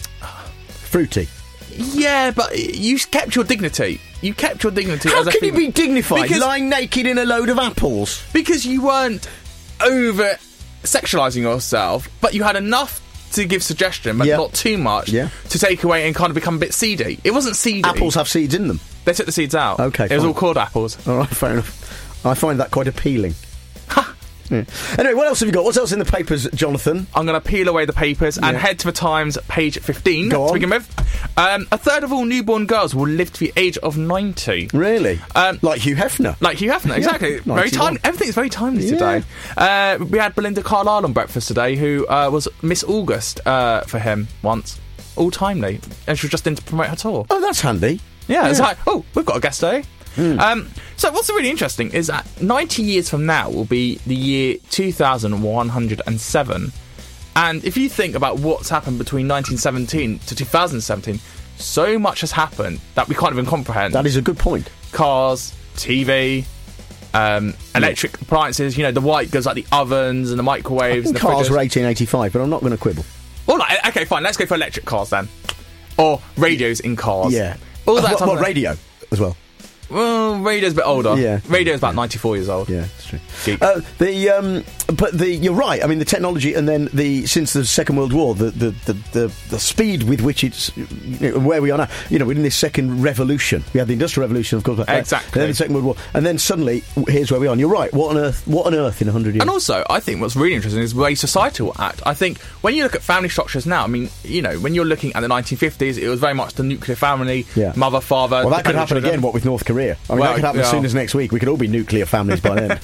Fruity. Yeah, but you kept your dignity. You kept your dignity. How as a can you female. be dignified Because- lying naked in a load of apples? Because you weren't over sexualising yourself, but you had enough to give suggestion, but Yeah. not too much, Yeah. to take away and kind of become a bit seedy. It wasn't seedy. Apples have seeds in them. They took the seeds out. Okay, It was fine. all called apples. All right, fair enough. I find that quite appealing. Yeah. Anyway, what else have you got? What's else in the papers, Jonathan? I'm going to peel away the papers and Yeah. head to the Times, page fifteen, Go to on. begin with. Um, a third of all newborn girls will live to the age of ninety. Really? Um, like Hugh Hefner. Like Hugh Hefner, Yeah, exactly. Very ninety-one. timely. Everything's very timely Yeah. today. Uh, we had Belinda Carlisle on breakfast today, who uh, was Miss August uh, for him once. All timely. And she was just in to promote her tour. Oh, that's handy. Yeah, it's Yeah. like, oh, we've got a guest today. Um, so what's really interesting is that ninety years from now will be the year two thousand one hundred seven. And if you think about what's happened between nineteen seventeen to two thousand seventeen, so much has happened that we can't even comprehend. That is a good point. Cars, T V, um, electric appliances, you know, the white goods like the ovens and the I microwaves think and the cars fridges. were eighteen eighty-five, but I'm not going to quibble. Well, like, okay, fine, let's go for electric cars then. Or radios in cars. Yeah. All that what, type what of- radio as well? Well, radio's a bit older. Yeah. Radio's about ninety-four years old. Yeah, that's true. Geek. Uh, the um, but the you're right. I mean, the technology, and then the since the Second World War, the the, the, the, the speed with which it's you know, where we are now. You know, we're in this second revolution. We had the Industrial Revolution, of course, but- Exactly. And then the Second World War, and then suddenly here's where we are. And you're right. What on earth? What on earth in a hundred years? And also, I think what's really interesting is the way society will act. I think when you look at family structures now, I mean, you know, when you're looking at the nineteen fifties, it was very much the nuclear family, Yeah. mother, father. Well, that could dependent happen children. again. What with North Korea? I mean, Well, that could happen as yeah. soon as next week. We could all be nuclear families by then.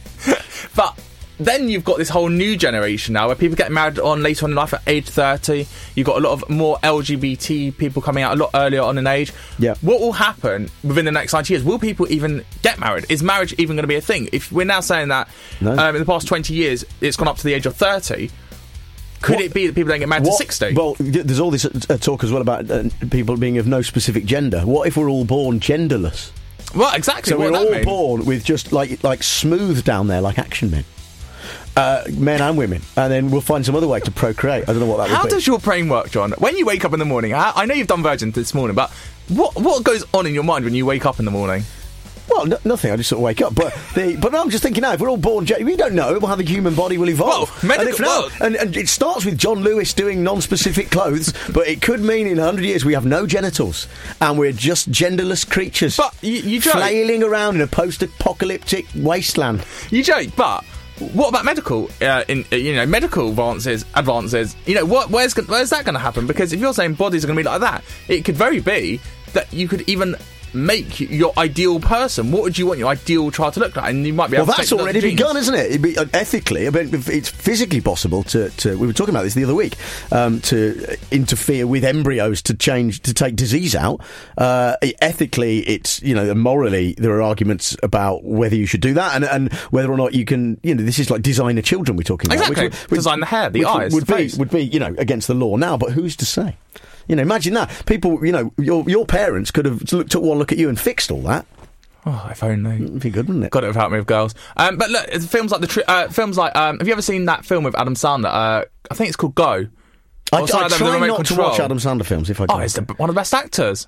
But then you've got this whole new generation now where people get married on later on in life at age thirty. You've got a lot of more L G B T people coming out a lot earlier on in age. Yeah. What will happen within the next ninety years? Will people even get married? Is marriage even going to be a thing? If we're now saying that No. um, in the past twenty years it's gone up to the age of thirty, could What- it be that people don't get married What- to sixty? Well, th- there's all this uh, talk as well about uh, people being of no specific gender. What if we're all born genderless? Well, exactly. So what we're would that all mean? born with just like like smooth down there, like action men. uh, men and women, and then we'll find some other way to procreate. I don't know what that How would be. does your brain work, John? When you wake up in the morning, I, I know you've done Virgin this morning, but what what goes on in your mind when you wake up in the morning? Well, no, nothing. I just sort of wake up. But the, but I'm just thinking now, if we're all born, we don't know how the human body will evolve. Well, medical, and, if now, well, and, and it starts with John Lewis doing non-specific clothes, but it could mean in a hundred years we have no genitals and we're just genderless creatures. But you, you joke. Flailing around in a post-apocalyptic wasteland. You joke, but what about medical? Uh, in uh, you know, medical advances, advances. You know, what? Where's where's that going to happen? Because if you're saying bodies are going to be like that, it could very be that you could even make your ideal person. What would you want your ideal child to look like? And you might be able well, to that's take already genes. begun, isn't it? It'd be, uh, ethically, I mean, if it's physically possible to, to. We were talking about this the other week. Um, to interfere with embryos to change to take disease out. Uh, ethically, it's you know, morally, there are arguments about whether you should do that and and whether or not you can. You know, this is like designer children we're talking about. Exactly. Which, which, Design the hair, the which eyes, would the be face. would be you know against the law now. But who's to say? You know, imagine that. People, you know, your your parents could have looked, took one look at you and fixed all that. Oh, if only. It'd be good, wouldn't it? God, it would help me with girls. Um, but look, it's films like the tri- uh, films like. Um, have you ever seen that film with Adam Sandler? Uh, I think it's called Go. I, Or I something like that with the try remote not control. to watch Adam Sandler films if I Oh, can. he's the, one of the best actors.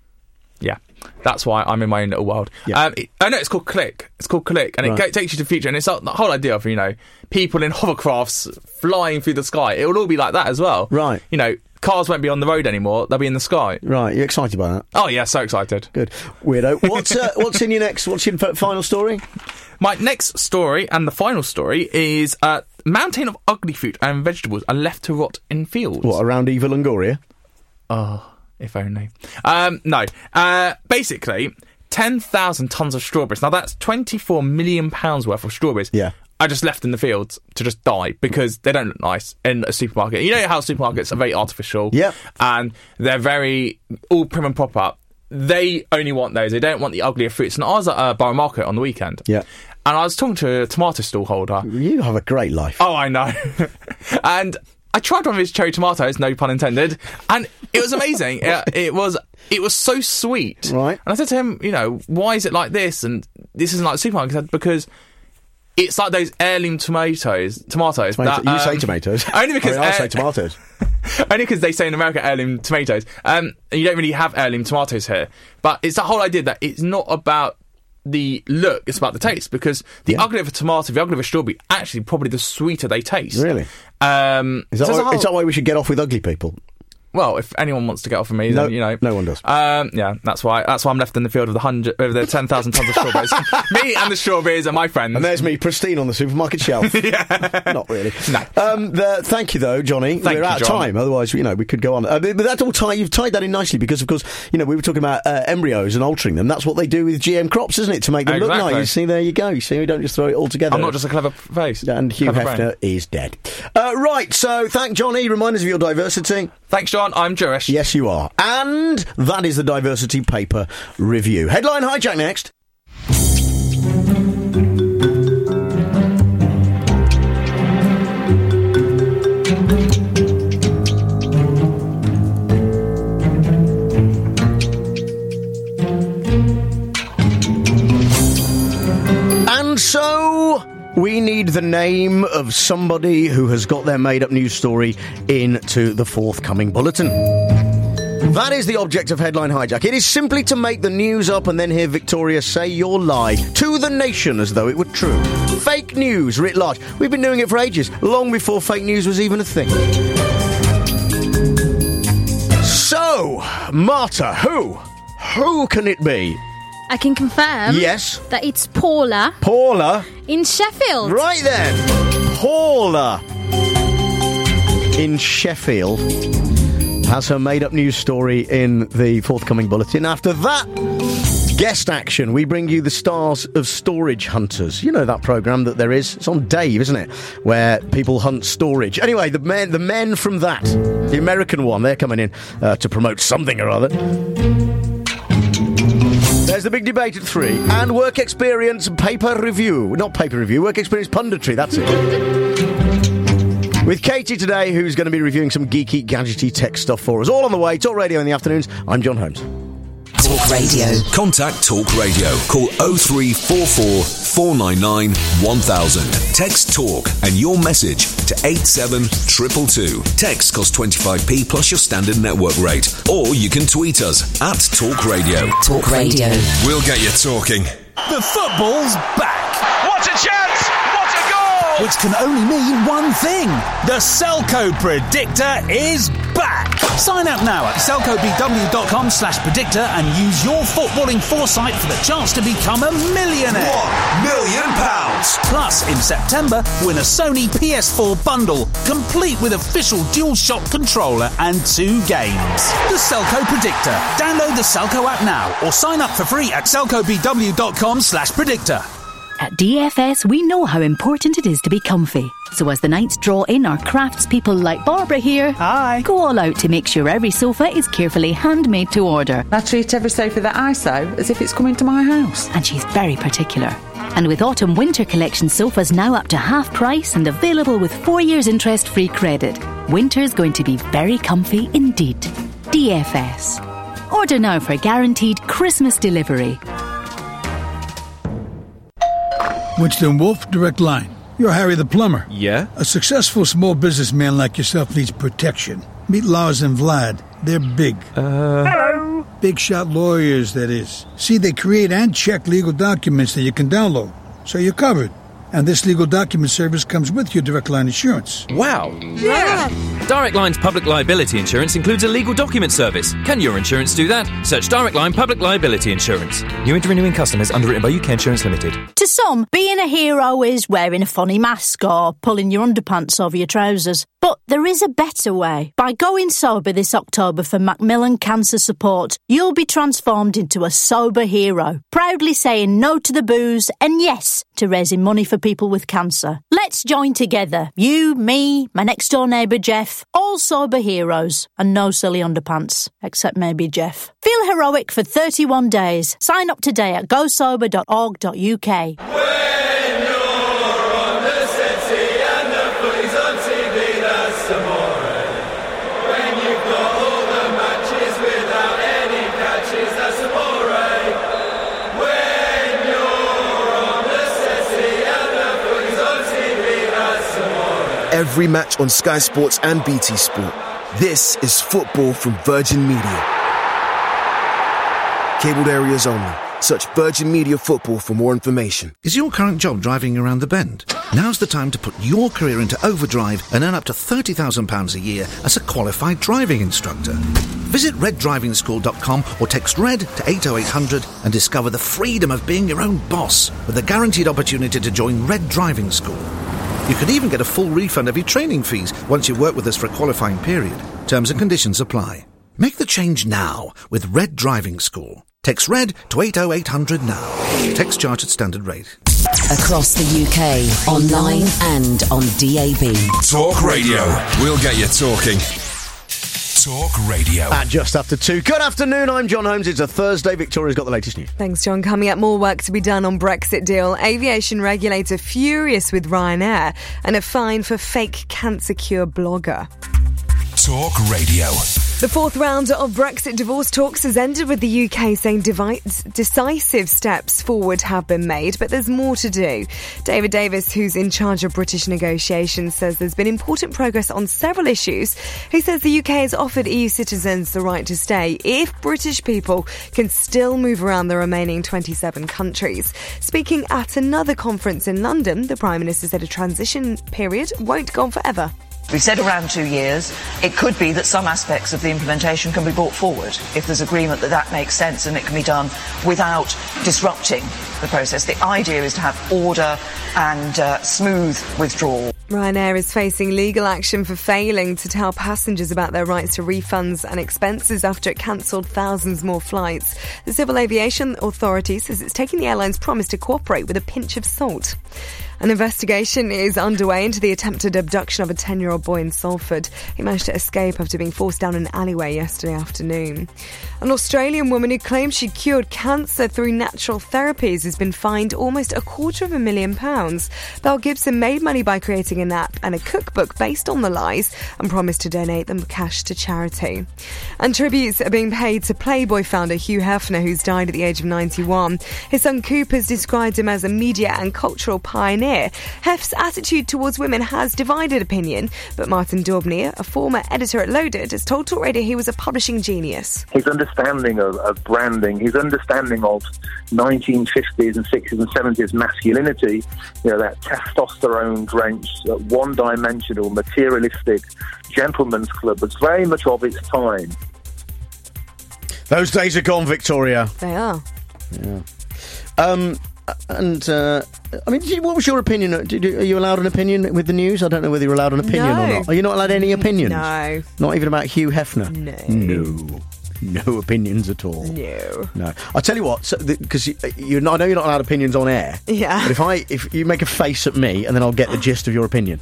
Yeah, that's why I'm in my own little world. Yeah. Um, it, I know it's called Click. It's called Click, and Right. it takes you to the future. And it's like the whole idea of you know people in hovercrafts flying through the sky. It will all be like that as well. Right. You know, cars won't be on the road anymore. They'll be in the sky. Right, you excited by that? Oh yeah, so excited. Good. Weirdo. What's uh, what's in your next? What's your f- final story? My next story and the final story is uh, mountain of ugly fruit and vegetables are left to rot in fields. What, around Eva Longoria? Oh, if only. Um, no. Uh, basically, ten thousand tonnes of strawberries. Now, that's twenty-four million pounds worth of strawberries. Yeah. Are just left in the fields to just die because they don't look nice in a supermarket. You know how supermarkets are very artificial? Yep. And they're very all prim and proper. They only want those. They don't want the uglier fruits. And I was at a Borough Market on the weekend. Yeah. And I was talking to a tomato stall holder. You have a great life. Oh, I know. And I tried one of his cherry tomatoes, no pun intended, and it was amazing. it, it was it was so sweet. Right. And I said to him, you know, why is it like this? And this isn't like the supermarket. He said, because it's like those heirloom tomatoes. Tomatoes. Tomato- that, you um, say tomatoes. Only because I, mean, I uh, say tomatoes. Only because they say in America heirloom tomatoes. Um, and you don't really have heirloom tomatoes here. But it's that whole idea that it's not about the look, it's about the taste. Because the Yeah. uglier of a tomato, the uglier of a strawberry, actually probably the sweeter they taste. Really? Um, Is that, so there's a why, whole- is that why we should get off with ugly people? Well, if anyone wants to get off of me, No, then, you know. no one does. Um, yeah, that's why That's why I'm left in the field with the hundred, with the ten thousand tons of strawberries. Me and the strawberries are my friends. And there's me, pristine on the supermarket shelf. yeah. Not really. No. Um, the, thank you, though, Johnny. Thank We're you, out of John. time. Otherwise, you know, we could go on. Uh, but but that's all tie. You've tied that in nicely because, of course, you know, we were talking about uh, embryos and altering them. That's what they do with G M crops, isn't it? To make them look Exactly. nice. You see, there you go. You see, we don't just throw it all together. I'm not just a clever face. And Hugh Clever Hefner brain. is dead. Uh, right, so thank Johnny. Remind us of your diversity. Thanks, John. I'm Jewish. Yes, you are. And that is the Diversity Paper Review. Headline hijack next. And so we need the name of somebody who has got their made-up news story into the forthcoming bulletin. That is the object of Headline Hijack. It is simply to make the news up and then hear Victoria say your lie to the nation as though it were true. Fake news writ large. We've been doing it for ages, long before fake news was even a thing. So, Marta, who? Who can it be? I can confirm. Yes. That it's Paula Paula. in Sheffield. Right then. Paula in Sheffield has her made-up news story in the forthcoming bulletin. After that guest action, we bring you the stars of Storage Hunters. You know that programme that there is? It's on Dave, isn't it? Where people hunt storage. Anyway, the men, the men from that, the American one, they're coming in uh, to promote something or other. There's the big debate at three. And work experience paper review. Not paper review, work experience punditry, that's it. With Katie today, who's going to be reviewing some geeky, gadgety tech stuff for us. All on the way. Talk Radio in the afternoons. I'm John Holmes. Talk Radio. Contact Talk Radio. Call oh three four four, four nine nine, one thousand. Text TALK and your message to eight seven two two two. Text costs twenty-five p plus your standard network rate. Or you can tweet us at Talk Radio. Talk Radio. We'll get you talking. The football's back. What a chance! What a goal! Which can only mean one thing. The Selco Predictor is back. Sign up now at selcobw.com slash predictor and use your footballing foresight for the chance to become a millionaire. One million pounds. Plus, in September, win a Sony P S four bundle, complete with official DualShock controller and two games. The Selco Predictor. Download the Selco app now or sign up for free at selcobw.com slash predictor. At D F S, we know how important it is to be comfy. So as the nights draw in, our craftspeople like Barbara here Hi. go all out to make sure every sofa is carefully handmade to order. I treat every sofa that I sew as if it's coming to my house. And she's very particular. And with Autumn Winter Collection sofas now up to half price and available with four years interest-free credit, winter's going to be very comfy indeed. D F S. Order now for guaranteed Christmas delivery. Winston Wolfe, Direct Line. You're Harry the Plumber. Yeah? A successful small businessman like yourself needs protection. Meet Lars and Vlad. They're big. Uh... Hello! Big shot lawyers, that is. See, they create and check legal documents that you can download. So you're covered. And this legal document service comes with your Direct Line insurance. Wow. Yeah! Direct Line's public liability insurance includes a legal document service. Can your insurance do that? Search Direct Line Public Liability Insurance. New and renewing customers underwritten by U K Insurance Limited. To some, being a hero is wearing a funny mask or pulling your underpants over your trousers. But there is a better way. By going sober this October for Macmillan Cancer Support, you'll be transformed into a sober hero, proudly saying no to the booze and yes to raising money for people with cancer. Let's join together. You, me, my next door neighbour Jeff, all sober heroes and no silly underpants, except maybe Jeff. Feel heroic for thirty-one days. Sign up today at go sober dot org dot U K. Every match on Sky Sports and B T Sport. This is football from Virgin Media. Cabled areas only. Search Virgin Media Football for more information. Is your current job driving around the bend? Now's the time to put your career into overdrive and earn up to thirty thousand pounds a year as a qualified driving instructor. Visit red driving school dot com or text RED to eight oh eight hundred and discover the freedom of being your own boss with a guaranteed opportunity to join Red Driving School. You could even get a full refund of your training fees once you work with us for a qualifying period. Terms and conditions apply. Make the change now with Red Driving School. Text RED to eight oh eight hundred now. Text charge at standard rate. Across the U K, online and on D A B. Talk Radio. We'll get you talking. Talk Radio. At just after two. Good afternoon, I'm John Holmes. It's a Thursday. Victoria's got the latest news. Thanks, John. Coming up, more work to be done on Brexit deal. Aviation regulator furious with Ryanair and a fine for fake cancer cure blogger. Talk Radio. The fourth round of Brexit divorce talks has ended with the U K saying devi- decisive steps forward have been made, but there's more to do. David Davis, who's in charge of British negotiations, says there's been important progress on several issues. He says the U K has offered E U citizens the right to stay if British people can still move around the remaining twenty-seven countries. Speaking at another conference in London, the Prime Minister said a transition period won't go on forever. We've said around two years. It could be that some aspects of the implementation can be brought forward if there's agreement that that makes sense and it can be done without disrupting the process. The idea is to have order and uh, smooth withdrawal. Ryanair is facing legal action for failing to tell passengers about their rights to refunds and expenses after it cancelled thousands more flights. The Civil Aviation Authority says it's taking the airline's promise to cooperate with a pinch of salt. An investigation is underway into the attempted abduction of a ten-year-old boy in Salford. He managed to escape after being forced down an alleyway yesterday afternoon. An Australian woman who claims she cured cancer through natural therapies has been fined almost a quarter of a million pounds. Belle Gibson made money by creating creating an app and a cookbook based on the lies and promised to donate them cash to charity. And tributes are being paid to Playboy founder Hugh Hefner, who's died at the age of ninety-one. His son Cooper's described him as a media and cultural pioneer. Hef's attitude towards women has divided opinion, but Martin Daubney, a former editor at Loaded, has told Talk Radio he was a publishing genius. His understanding of, of branding, his understanding of nineteen fifties and sixties and seventies masculinity, you know, that testosterone-drenched, uh, one-dimensional, materialistic gentleman's club was very much of its time. Those days are gone, Victoria. They are. Yeah. Um, and, uh, I mean, what was your opinion? Did you, are you allowed an opinion with the news? I don't know whether you're allowed an opinion no. or not. Are you not allowed any opinions? No. Not even about Hugh Hefner? No. No. No opinions at all. No. No. I'll tell you what, because so, you, you're not, I know you're not allowed opinions on air. Yeah. But if I, if you make a face at me, and then I'll get the gist of your opinion.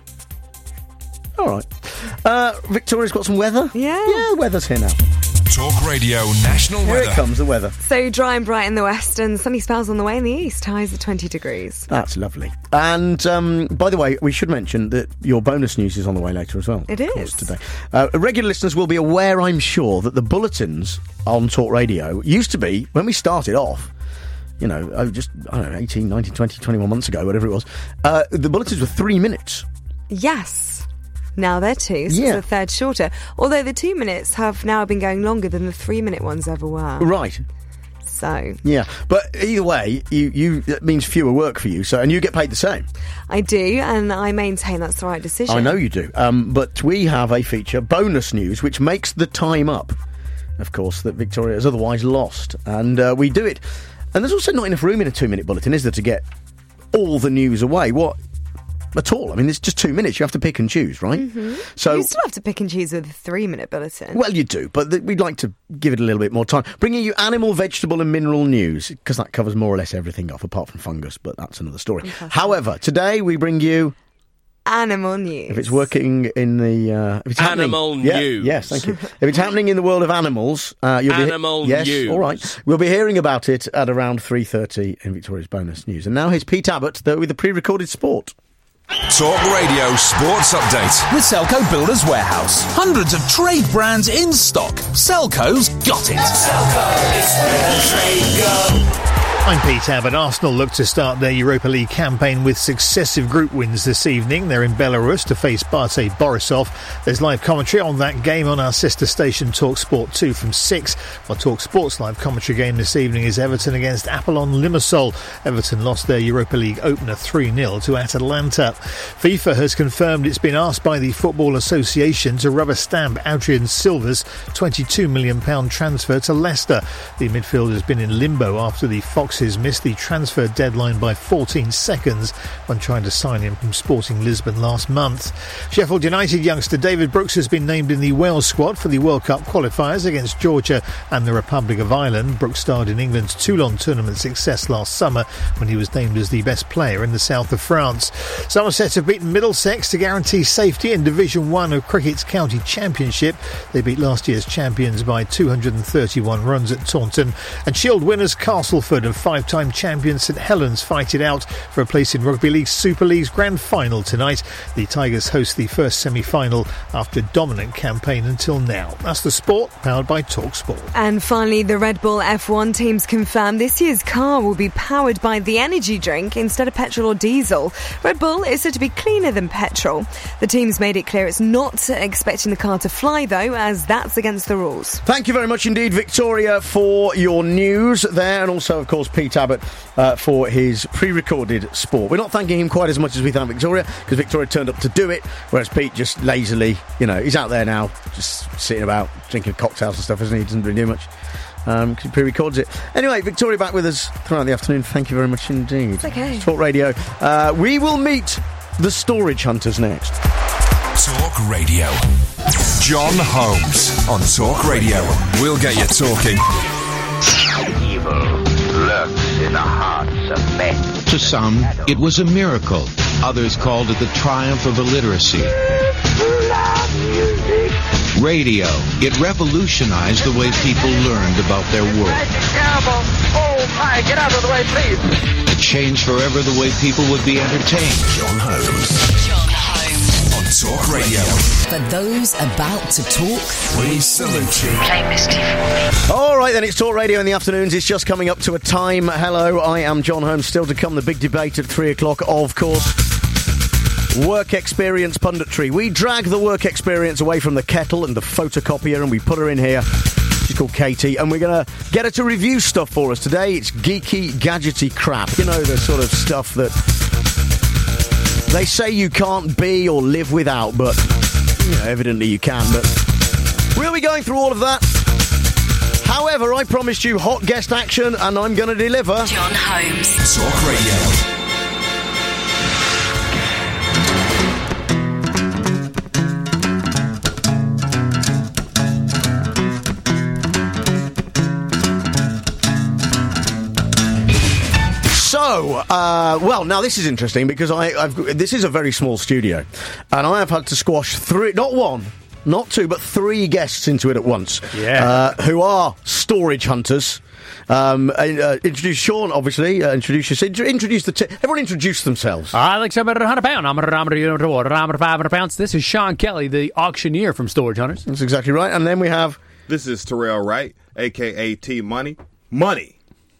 All right. Uh, Victoria's got some weather. Yeah. Yeah, weather's here now. Talk Radio National Here Weather. Here it comes, the weather. So dry and bright in the west and sunny spells on the way in the east. Highs at twenty degrees. That's lovely. And, um, by the way, we should mention that your bonus news is on the way later as well. It is. Today. Uh, regular listeners will be aware, I'm sure, that the bulletins on Talk Radio used to be, when we started off, you know, oh, just, I don't know, eighteen, nineteen, twenty, twenty-one months ago, whatever it was, uh, the bulletins were three minutes. Yes. Now they're two, so yeah. it's a third shorter. Although the two minutes have now been going longer than the three minute ones ever were. Right. So. Yeah, but either way, you, you that means fewer work for you, so and you get paid the same. I do, and I maintain that's the right decision. I know you do. Um, but we have a feature, bonus news, which makes the time up, of course, that Victoria has otherwise lost. And uh, we do it. And there's also not enough room in a two minute bulletin, is there, to get all the news away? What? At all. I mean, it's just two minutes. You have to pick and choose, right? Mm-hmm. So you still have to pick and choose with a three-minute bulletin. Well, you do, but th- we'd like to give it a little bit more time. Bringing you animal, vegetable and mineral news, because that covers more or less everything off, apart from fungus, but that's another story. Fantastic. However, today we bring you... Animal news. If it's working in the... Uh, if it's animal yeah, news. Yes, thank you. If it's happening in the world of animals... Uh, you'll animal be he- yes, news. All right. We'll be hearing about it at around three thirty in Victoria's Bonus News. And now here's Pete Abbott though, with the pre-recorded sport. Talk Radio Sports Update. With Selco Builders Warehouse. Hundreds of trade brands in stock. Selco's got it. Selco is where the trade go. I'm Pete Abbott. Arsenal look to start their Europa League campaign with successive group wins this evening. They're in Belarus to face Bate Borisov. There's live commentary on that game on our sister station Talk Sport two from six. While Talk Sport's live commentary game this evening is Everton against Apollon Limassol. Everton lost their Europa League opener three nil to Atalanta. FIFA has confirmed it's been asked by the Football Association to rubber stamp Adrian Silva's twenty-two million pounds transfer to Leicester. The midfielder has been in limbo after the Foxes missed the transfer deadline by fourteen seconds when trying to sign him from Sporting Lisbon last month. Sheffield United youngster David Brooks has been named in the Wales squad for the World Cup qualifiers against Georgia and the Republic of Ireland. Brooks starred in England's Toulon tournament success last summer when he was named as the best player in the south of France. Somerset have beaten Middlesex to guarantee safety in Division one of Cricket's County Championship. They beat last year's champions by two hundred thirty-one runs at Taunton. And Shield winners Castleford and five-time champion St Helens fight it out for a place in Rugby League Super League's grand final tonight. The Tigers host the first semi-final after a dominant campaign until now. That's the sport, powered by Talk Sport. And finally, the Red Bull F one teams confirm this year's car will be powered by the energy drink instead of petrol or diesel. Red Bull is said to be cleaner than petrol. The team's made it clear it's not expecting the car to fly, though, as that's against the rules. Thank you very much indeed, Victoria, for your news there, and also, of course, Pete Abbott uh, for his pre-recorded sport. We're not thanking him quite as much as we thank Victoria, because Victoria turned up to do it, whereas Pete just lazily, you know, he's out there now, just sitting about, drinking cocktails and stuff, isn't he? He doesn't really do much. Um, he pre-records it. Anyway, Victoria back with us throughout the afternoon. Thank you very much indeed. It's okay. Talk Radio. Uh, we will meet the Storage Hunters next. Talk Radio. John Holmes on Talk Radio. We'll get you talking. Evil lurks in the hearts of men. To some, it was a miracle. Others called it the triumph of illiteracy. Radio. It revolutionized the way people learned about their world. Oh, my, get out of the way, please. change forever the way people would be entertained. John Holmes. John Holmes. On Talk Radio. For those about to talk, We salute you. play Misty for me. All right, then, it's Talk Radio in the afternoons. It's just coming up to a time. Hello, I am John Holmes. Still to come, the big debate at three o'clock, of course. Work experience punditry. We drag the work experience away from the kettle and the photocopier and we put her in here. She's called Katie, and we're going to get her to review stuff for us. Today, it's geeky, gadgety crap. You know, the sort of stuff that they say you can't be or live without, but you know, evidently you can. But we'll be going through all of that. However, I promised you hot guest action, and I'm going to deliver. John Holmes. Talk Radio. So, uh, well, now this is interesting because I, I've this is a very small studio, and I have had to squash three, not one, not two, but three guests into it at once. Yeah. Uh, who are storage hunters. Um, uh, introduce Sean, obviously. Uh, introduce yourself. Introduce the. T- everyone introduce themselves. Alex, I'm at one hundred pounds. I'm at five hundred pounds. This is Sean Kelly, the auctioneer from Storage Hunters. That's exactly right. And then we have. This is Terrell Wright, a k a. T Money. Money.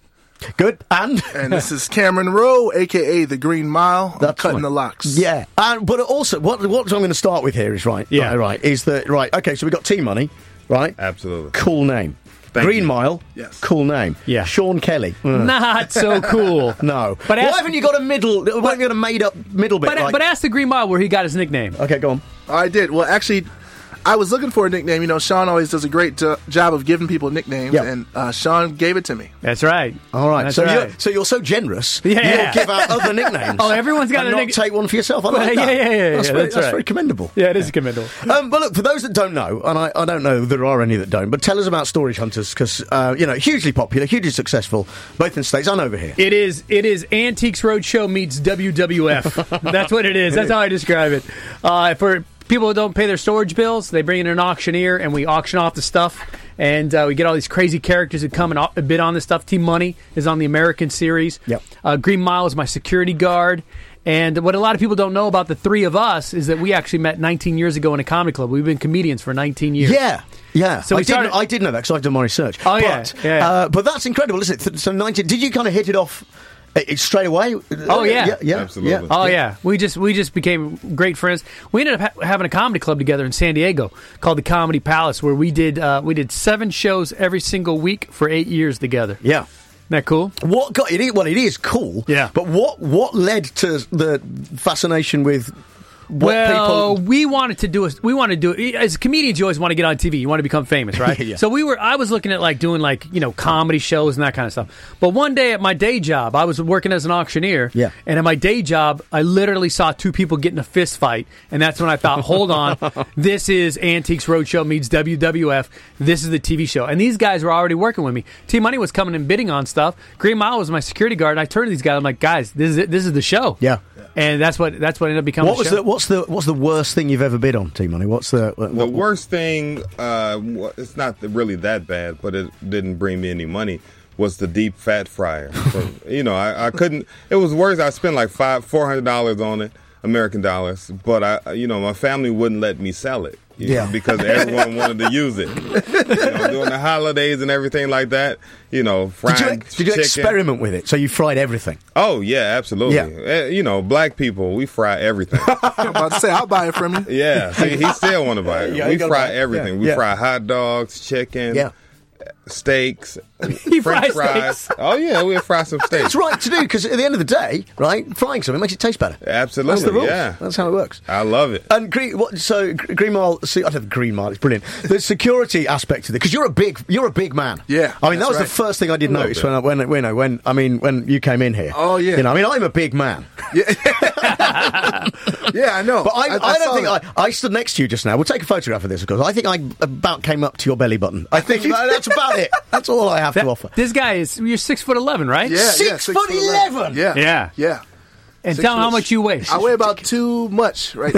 Good. And and this is Cameron Rowe, a k a. The Green Mile. I'm That's cutting right. the locks. Yeah. And, but also, what what I'm going to start with here is right. Yeah. Right, right. Is that right? Okay, so we've got T Money, right? Absolutely. Cool name. Thank Green you. Mile. Yes. Cool name. Yeah. Sean Kelly. Mm. Not so cool. No. But Why ask- haven't you got a middle? Why haven't you got a made up middle bit? But, like- but ask the Green Mile where he got his nickname. okay, go on. I did. Well, actually, I was looking for a nickname. You know, Sean always does a great jo- job of giving people nicknames, Yeah. and uh, Sean gave it to me. That's right. All right. That's so right. you're so you're so generous. Yeah. You'll give out other nicknames. Oh, everyone's got and a not nick- take one for yourself. I Well, like yeah, that. yeah, yeah, yeah, That's, yeah, very, that's that's right. very commendable. Yeah, it is commendable. Um, but look, for those that don't know, and I, I don't know there are any that don't, but tell us about Storage Hunters because uh, you know, hugely popular, hugely successful, both in the States and over here. It is it is Antiques Roadshow meets W W F. That's what it is. That's how I describe it. Uh, for people who don't pay their storage bills, they bring in an auctioneer and we auction off the stuff. And uh, we get all these crazy characters that come and au- bid on this stuff. Team Money is on the American series. Yep. Uh, Green Mile is my security guard. And what a lot of people don't know about the three of us is that we actually met nineteen years ago in a comedy club. We've been comedians for nineteen years. Yeah, yeah. So I we did. started- Know, I did know that because I've done my research. Oh, yeah, but, yeah. Uh, but that's incredible, isn't it? So nineteen. Did you kind of hit it off uh, straight away? Oh yeah, yeah, yeah Absolutely. yeah. Oh yeah, we just we just became great friends. We ended up ha- having a comedy club together in San Diego called the Comedy Palace, where we did uh, we did seven shows every single week for eight years together. Yeah. Isn't that cool? What got it? is- Well, it is cool. Yeah. But what what led to the fascination with what well, people? we wanted to do a, we wanted to do it. As comedians, you always want to get on T V. You want to become famous, right? Yeah. So we were. I was looking at like doing like you know comedy shows and that kind of stuff. But one day at my day job, I was working as an auctioneer. Yeah. And at my day job, I literally saw two people get in a fist fight, and that's when I thought, hold on, this is Antiques Roadshow meets W W F. This is the T V show, and these guys were already working with me. T Money was coming and bidding on stuff. Green Mile was my security guard, and I turned to these guys. I'm like, guys, this is it. This is the show. Yeah. And that's what that's what ended up becoming. What the was show. the what's the what's the worst thing you've ever bid on, T Money? What's the what, The worst thing, uh, wa- it's not really that bad, but it didn't bring me any money, was the deep fat fryer. So, you know, I, I couldn't, it was worse. I spent like five, four hundred dollars on it, American dollars, but I, you know, my family wouldn't let me sell it. You Yeah. know, because everyone wanted to use it. You know, during the holidays and everything like that, you know, fried Did you, did you chicken. experiment with it? So you fried everything? Oh, yeah, absolutely. Yeah. Eh, You know, black people, we fry everything. I'm about to say, I'll buy it from you. Yeah, see, he still want to buy it. Yeah, we you gotta fry buy it. everything. Yeah. We Yeah. fry hot dogs, chicken, Yeah. steaks, He French fries fries. steaks. Oh yeah, we'll fry some steaks. It's right to do because at the end of the day, right, frying something makes it taste better. Absolutely, That's the rules. yeah. That's how it works. I love it. And Green, what, so Gr- Green Mile, see, I don't know, Green Mile, it's brilliant. The security aspect of it, because you're a big, you're a big man. Yeah, I mean, that that's was right. the first thing I did A little notice bit. when, I, when, when, you know, when, I mean, when you came in here. Oh, yeah. You know, I mean, I'm a big man. Yeah, I know. But I, I, I don't saw think that. I, I stood next to you just now. We'll take a photograph of this, of course. I think I about came up to your belly button. I think that- that's about it. That's all I have That- to offer. This guy is you're six foot eleven, right? Yeah, yeah, Six foot eleven? Yeah, Yeah. yeah. And Six tell them how foot. much you weigh. I weigh about too much right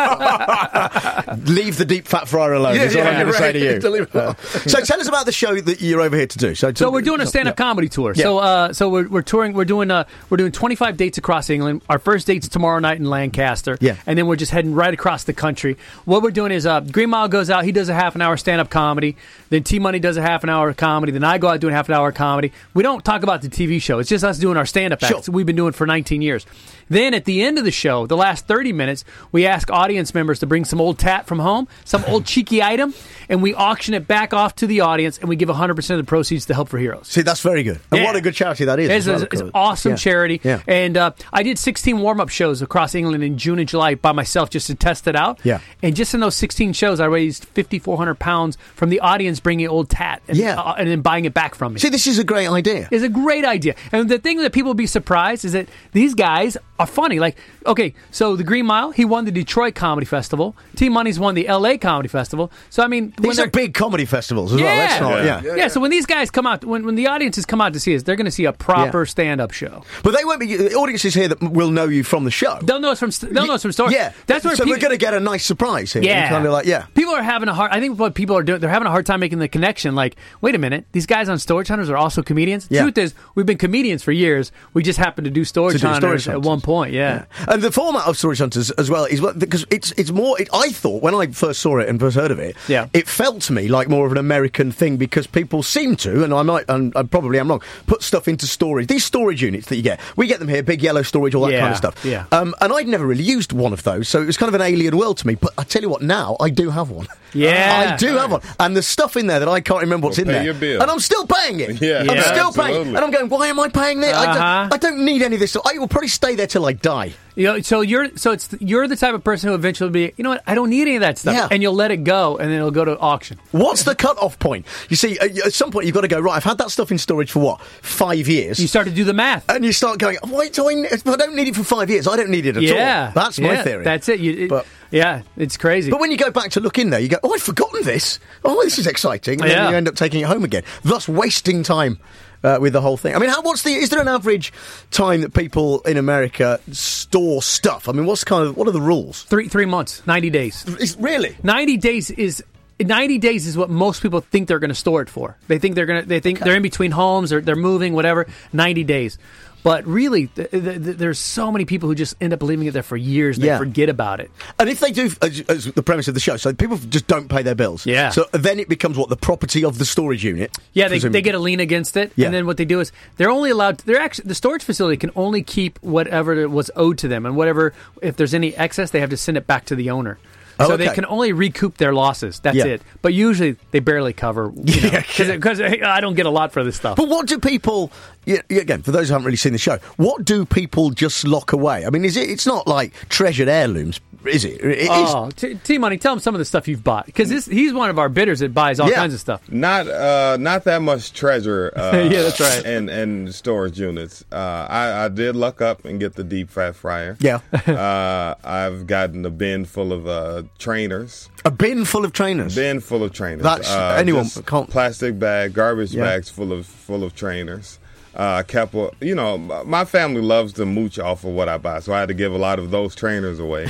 now. Leave the deep fat fryer alone. Yeah, is what yeah, I'm going to say right. to you. To leave it alone. Uh, so tell us about the show that you're over here to do. So, So we're doing a stand-up yeah. comedy tour. Yeah. So uh, so we're, we're touring. We're doing uh, we're doing twenty-five dates across England. Our first date's tomorrow night in Lancaster. Yeah. And then we're just heading right across the country. What we're doing is uh, Green Mile goes out. He does a half an hour stand-up comedy. Then T Money does a half an hour comedy. Then I go out doing half an hour comedy. We don't talk about the T V show. It's just us doing our stand-up Sure. acts that we've been doing for nineteen years. Then at the end of the show, the last thirty minutes, we ask audience members to bring some old tat from home, some old cheeky item, and we auction it back off to the audience, and we give one hundred percent of the proceeds to Help for Heroes. See, that's very good. And Yeah. what a good charity that is. It's, as well, it's of an course. awesome Yeah. charity. Yeah. And uh, I did sixteen warm-up shows across England in June and July by myself just to test it out. Yeah. And just in those sixteen shows, I raised five thousand four hundred pounds from the audience bringing old tat and, Yeah. uh, and then buying it back from me. See, this is a great idea. It's a great idea. And the thing that people will be surprised is that these guys are funny. Like, okay, so the Green Mile, he won the Detroit Comedy Festival. T Money's won the L A Comedy Festival. So, I mean... when These are they're- big comedy festivals as yeah. well. Let's not, yeah. yeah. So when these guys come out, when, when the audiences come out to see us, they're going to see a proper stand-up show. But they won't be. The audiences here that will know you from the show. They'll know us from. They'll know us from stories. Yeah, That's where so people, we're going to get a nice surprise here. Yeah, kind of like yeah. People are having a hard. I think what people are doing, they're having a hard time making the connection. Like, wait a minute, these guys on Storage Hunters are also comedians. The Yeah. truth is, we've been comedians for years. We just happen to do Storage To do Hunters Storage at Hunters. one point. Yeah. And the format of Storage Hunters as well is what because it's it's more. It, I thought when I first saw it and first heard of it, Yeah. it felt to me like more of an American thing because people seem to, and I might, and I probably am wrong, put stuff into storage. These storage units that you get, we get them here, big yellow storage, all that Yeah, kind of stuff. yeah. Um, and I'd never really used one of those, so it was kind of an alien world to me. But I tell you what, now I do have one. Yeah. I do have one, and there's stuff in there that I can't remember what's Well, in pay there, your bill. and I'm still paying it. Yeah. I'm Yeah, still paying, absolutely. and I'm going, why am I paying this? I, Uh-huh. don't, I don't need any of this stuff. I will probably stay there till I die. You know, so you're so it's you're the type of person who eventually will be. You know what? I don't need any of that stuff, Yeah. and you'll let it go, and then it'll go to auction. What's the cut-off point? You see, uh, at some point you've got to go, right, I've had that stuff in storage for what, five years? You start to do the math. And you start going, why do I, if I don't need it for five years, I don't need it at Yeah, all. That's my yeah, theory. That's it. You, it But- yeah, it's crazy. But when you go back to look in there, you go, oh, I've forgotten this. Oh, this is exciting. And Yeah. then you end up taking it home again, thus wasting time uh, with the whole thing. I mean, how, what's the, is there an average time that people in America store stuff? I mean, what's kind of, what are the rules? Three three months, ninety days. Is, really? Ninety days is ninety days is what most people think they're going to store it for. They think they're going to. They think they're in between homes or they're moving, whatever. Ninety days. But really, th- th- th- there's so many people who just end up leaving it there for years. They Yeah. forget about it. And if they do, as, as the premise of the show, so people just don't pay their bills. Yeah. So then it becomes what, the property of the storage unit? Yeah, they, presumably. they get a lien against it, Yeah. and then what they do is they're only allowed. They're actually the storage facility can only keep whatever was owed to them, and whatever if there's any excess, they have to send it back to the owner. Oh, so okay. they can only recoup their losses. That's Yeah. it. But usually they barely cover. Yeah, Because I don't get a lot for this stuff. But what do people, yeah, yeah, again, for those who haven't really seen the show, what do people just lock away? I mean, is it? It's not like treasured heirlooms, is it? It is. Oh, T, T Money, tell him some of the stuff you've bought because he's one of our bidders that buys all Yeah. kinds of stuff. Not uh, not that much treasure. Uh, Yeah, that's right. And and storage units. Uh, I, I did luck up and get the deep fat fryer. Yeah. uh, I've gotten a bin full of uh, trainers. A bin full of trainers. Bin full of trainers. That's- uh, anyone just can't- plastic bag, garbage Yeah. bags full of full of trainers. Uh, kept, a- you know, m- my family loves to mooch off of what I buy, so I had to give a lot of those trainers away.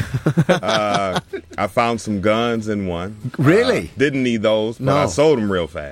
uh, I found some guns in one. Really? Uh, didn't need those, but No. I sold them real fast.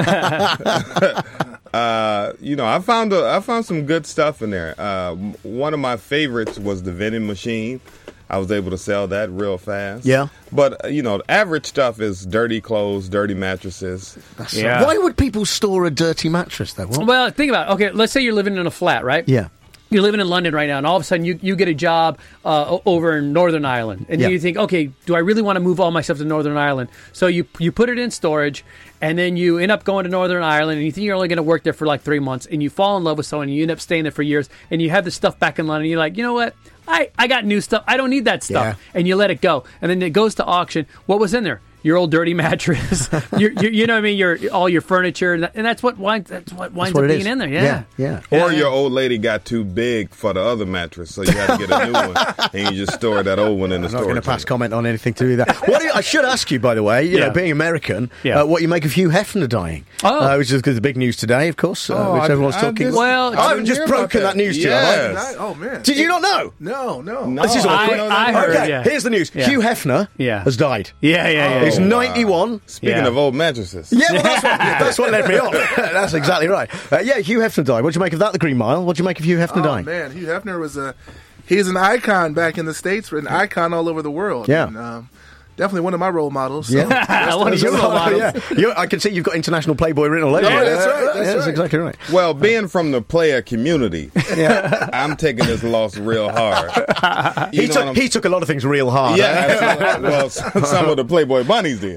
uh, you know, I found a, I found some good stuff in there. Uh, m- one of my favorites was the vending machine. I was able to sell that real fast. Yeah. But, uh, you know, the average stuff is dirty clothes, dirty mattresses. Yeah. Why would people store a dirty mattress, though? What? Well, think about it. Okay, let's say you're living in a flat, right? Yeah. You're living in London right now, and all of a sudden you, you get a job uh, o- over in Northern Ireland, and Yeah. you think, okay, do I really want to move all my stuff to Northern Ireland? So you you put it in storage, and then you end up going to Northern Ireland, and you think you're only going to work there for like three months, and you fall in love with someone, and you end up staying there for years, and you have the stuff back in London, and you're like, you know what? I, I got new stuff. I don't need that stuff. Yeah. And you let it go. And then it goes to auction. What was in there? your old dirty mattress, your, your, you know what I mean, your all your furniture, and that's what winds that's what winds That's what up it being is. in there. Yeah, yeah. Or Yeah. your old lady got too big for the other mattress, so you had to get a new one, and you just store that old one in the I'm not going storage. to pass comment on anything to do with that. What do you, I should ask you, by the way, you Yeah. know, being American, Yeah. uh, what you make of Hugh Hefner dying. Oh. Uh, which is the big news today, of course, uh, Oh, which I- everyone's I talking just- about. Well, I I haven't didn't just hear about broken that, that. news to you, have I? Yes. Oh man. Did you not know? No, no. No. This is I- awkward. I heard, Okay, yeah. here's the news. Yeah. Hugh Hefner Yeah. has died. yeah, yeah, yeah. He's Oh, wow. ninety-one. Speaking Yeah. of old mattresses. Yeah, well, that's, what, that's what led me on. That's exactly right. Uh, yeah, Hugh Hefner died. What do you make of that, the Green Mile? What do you make of Hugh Hefner Oh dying? man, Hugh Hefner was a he's an icon back in the States, an icon all over the world. Yeah. And, um, definitely one of my role models. So. Yeah. One of your role models. Yeah. You- I can see you've got international Playboy written all over Yeah, you. that's right, that's Yeah, that's right. exactly right. Well, being from the player community, Yeah. I'm taking this loss real hard. You He know took, what I'm- he took a lot of things real hard. Yeah, absolutely. Well, s- some of the Playboy bunnies did.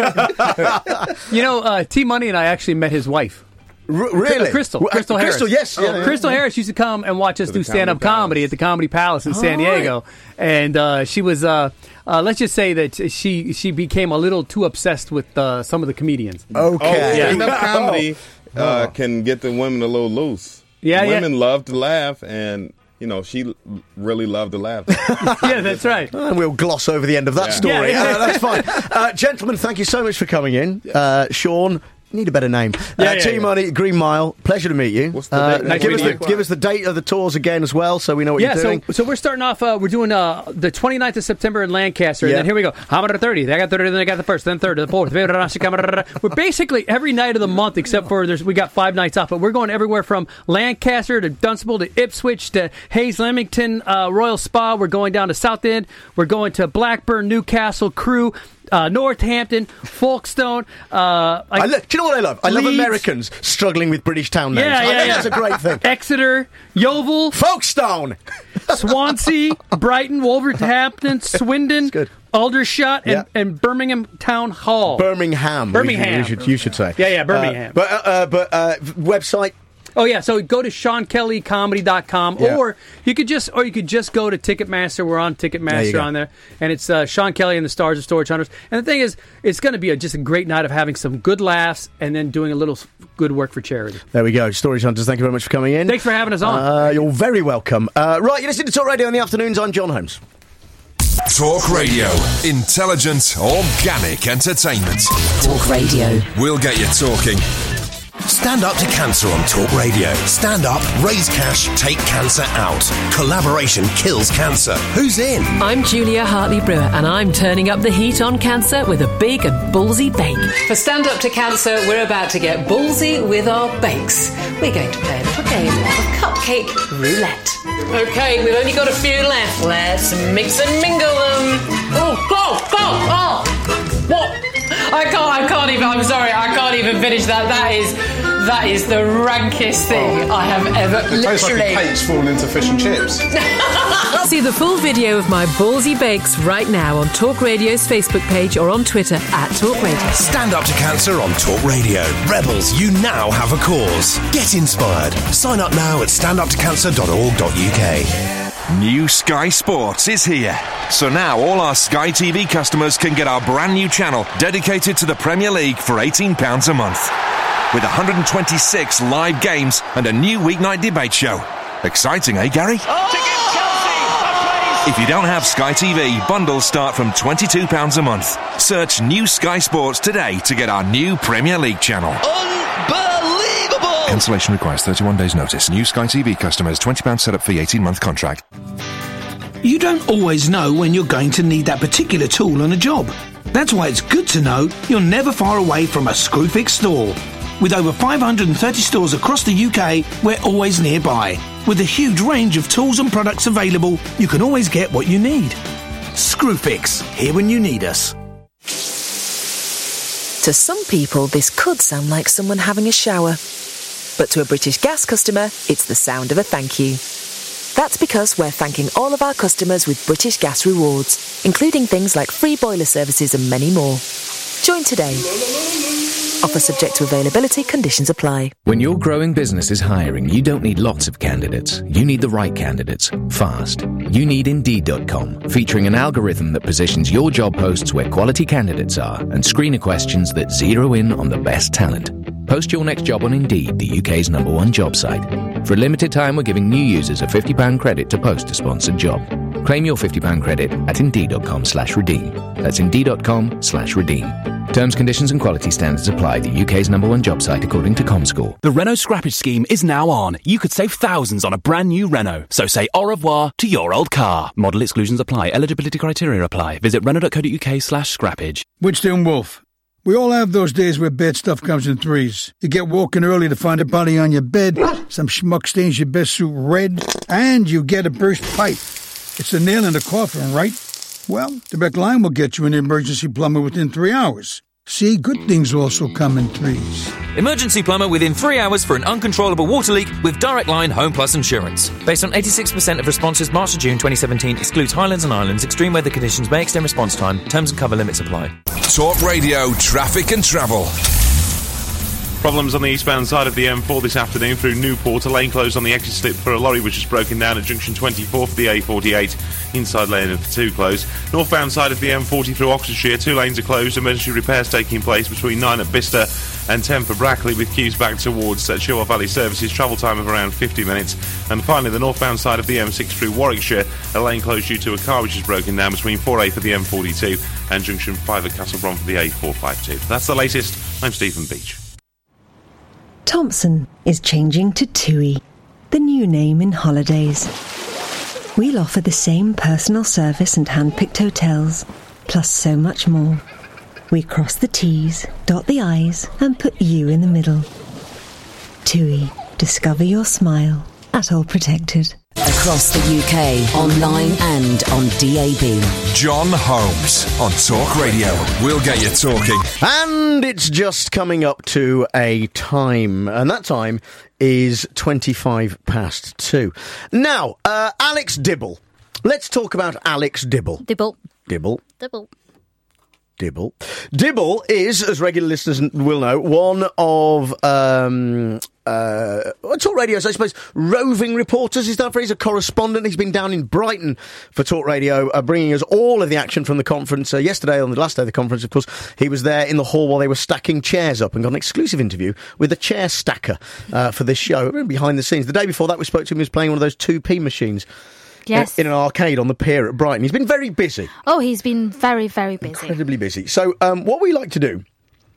You know, uh, T Money and I actually met his wife. R- really? Crystal. Well, uh, Crystal Harris. Crystal, yes. Yeah, yeah, Crystal yeah. Harris used to come and watch us To do the stand up Comedy comedy Palace. at the Comedy Palace in San Oh, right. Diego. And uh, she was, uh, uh, let's just say that she she became a little too obsessed with uh, some of the comedians. Oh, Okay. Yeah. stand-up comedy uh, can get the women a little loose. Yeah, yeah. Women love to laugh, and, you know, she l- really loved to laugh. Yeah, that's right. And we'll gloss over the end of that Yeah. story. Yeah, yeah. Uh, that's fine. Uh, gentlemen, thank you so much for coming in. Uh, Sean, need a better name. Yeah, uh, yeah, T yeah. Money, Green Mile, pleasure to meet you. What's the Uh, date? Nice give, to us meet the, you. give us the date of the tours again as well, so we know what Yeah, you're so doing. so we're starting off. Uh, we're doing uh, the twenty-ninth of September in Lancaster, Yeah. and then here we go. How about the thirtieth? I got thirty, then I got the first, then third, then fourth. We're basically every night of the month, except for there's we got five nights off. But we're going everywhere from Lancaster to Dunstable to Ipswich to Hayes Leamington uh, Royal Spa. We're going down to South End. We're going to Blackburn, Newcastle, Crewe. Uh, Northampton, Folkestone. Uh, I lo- do you know what I love? I love Leeds. Americans struggling with British town names. Yeah, I yeah, think yeah. that's a great thing. Exeter, Yeovil, Folkestone! Swansea, Brighton, Wolverhampton, Swindon, good. Aldershot, and, Yeah. and Birmingham Town Hall. Birmingham. Birmingham. You should, you should say. Yeah, yeah, Birmingham. Uh, but uh, uh, but uh, website. Oh yeah, so go to sean kelly comedy dot com, Yeah. or you could just or you could just go to Ticketmaster. We're on There you Ticketmaster go. on there, and it's uh, Sean Kelly and the Stars of Storage Hunters. And the thing is, it's going to be a, just a great night of having some good laughs and then doing a little s- good work for charity. There we go. Storage Hunters, thank you very much for coming in. Thanks for having us on. Uh, you're very welcome. Uh, right, you're listening to Talk Radio in the afternoons. I'm John Holmes. Talk Radio. Intelligent, organic entertainment. Talk Radio. We'll get you talking. Stand up to cancer on Talk Radio. Stand up, raise cash, take cancer out. Collaboration kills cancer. Who's in? I'm Julia Hartley Brewer, and I'm turning up the heat on cancer with a big and ballsy bake. For Stand Up to Cancer, we're about to get ballsy with our bakes. We're going to play a little game of cupcake roulette. Okay, we've only got a few left. Let's mix and mingle them. Oh, go, go, oh! What? I can't, I can't even, I'm sorry, I can't even finish that. That is, that is the rankest thing I have ever, It tastes like literally. a cake's fallen into fish and chips. See the full video of my ballsy bakes right now on Talk Radio's Facebook page or on Twitter at Talk Radio. Stand up to cancer on Talk Radio. Rebels, you now have a cause. Get inspired. Sign up now at stand up to cancer dot org dot U K. New Sky Sports is here. So now all our Sky T V customers can get our brand new channel dedicated to the Premier League for eighteen pounds a month. With one hundred twenty-six live games and a new weeknight debate show. Exciting, eh, Gary? If you don't have Sky T V, bundles start from twenty-two pounds a month. Search New Sky Sports today to get our new Premier League channel. Unbelievable! Cancellation requires thirty-one days notice. New Sky T V customers, twenty pounds setup fee, eighteen-month contract. You don't always know when you're going to need that particular tool on a job. That's why it's good to know you're never far away from a Screwfix store. With over five hundred thirty stores across the U K, we're always nearby. With a huge range of tools and products available, you can always get what you need. Screwfix, here when you need us. To some people, this could sound like someone having a shower. But to a British Gas customer, it's the sound of a thank you. That's because we're thanking all of our customers with British Gas rewards, including things like free boiler services and many more. Join today. Offer subject to availability, conditions apply. When your growing business is hiring, you don't need lots of candidates. You need the right candidates, fast. You need Indeed dot com, featuring an algorithm that positions your job posts where quality candidates are and screener questions that zero in on the best talent. Post your next job on Indeed, the U K's number one job site. For a limited time, we're giving new users a fifty pounds credit to post a sponsored job. Claim your fifty pounds credit at Indeed dot com slash redeem. That's Indeed dot com slash redeem. Terms, conditions and quality standards apply. The U K's number one job site according to ComScore. The Renault Scrappage Scheme is now on. You could save thousands on a brand new Renault. So say au revoir to your old car. Model exclusions apply. Eligibility criteria apply. Visit Renault dot co dot U K slash scrappage. Witchstone Wolf. We all have those days where bad stuff comes in threes. You get woken early to find a body on your bed, some schmuck stains your best suit red, and you get a burst pipe. It's the nail in the coffin, right? Well, Direct Line will get you an emergency plumber within three hours. See, good things also come in threes. Emergency plumber within three hours for an uncontrollable water leak with Direct Line Home Plus Insurance. Based on eighty-six percent of responses March to June twenty seventeen, excludes Highlands and Islands. Extreme weather conditions may extend response time. Terms and cover limits apply. Talk Radio, traffic and travel. Problems on the eastbound side of the M four this afternoon through Newport. A lane closed on the exit slip for a lorry which is broken down at junction twenty-four for the A forty-eight. Inside lane of the two closed. Northbound side of the M forty through Oxfordshire. Two lanes are closed. Emergency repairs taking place between nine at Bicester and ten for Brackley, with queues back towards uh, Chilwell Valley Services. Travel time of around fifty minutes. And finally, the northbound side of the M six through Warwickshire. A lane closed due to a car which is broken down between four A for the M forty-two and junction five at Castlebron for the A four fifty-two. That's the latest. I'm Stephen Beach. Thompson is changing to TUI, the new name in holidays. We'll offer the same personal service and hand-picked hotels, plus so much more. We cross the T's, dot the I's, and put you in the middle. TUI, discover your smile at All Protected. Across the U K, online and on D A B. John Holmes on Talk Radio. We'll get you talking. And it's just coming up to a time, and that time is twenty-five past two. Now, uh, Alex Dibble. Let's talk about Alex Dibble. Dibble. Dibble. Dibble. Dibble. Dibble is, as regular listeners will know, one of um, uh, Talk Radio's, I suppose, roving reporters. Is that phrase? A correspondent. He's been down in Brighton for Talk Radio, uh, bringing us all of the action from the conference. Uh, yesterday, on the last day of the conference, of course, he was there in the hall while they were stacking chairs up and got an exclusive interview with a chair stacker uh, for this show, behind the scenes. The day before that, we spoke to him. He was playing one of those two p machines. Yes. In an arcade on the pier at Brighton. He's been very busy. Oh, he's been very, very busy. Incredibly busy. So, um, what we like to do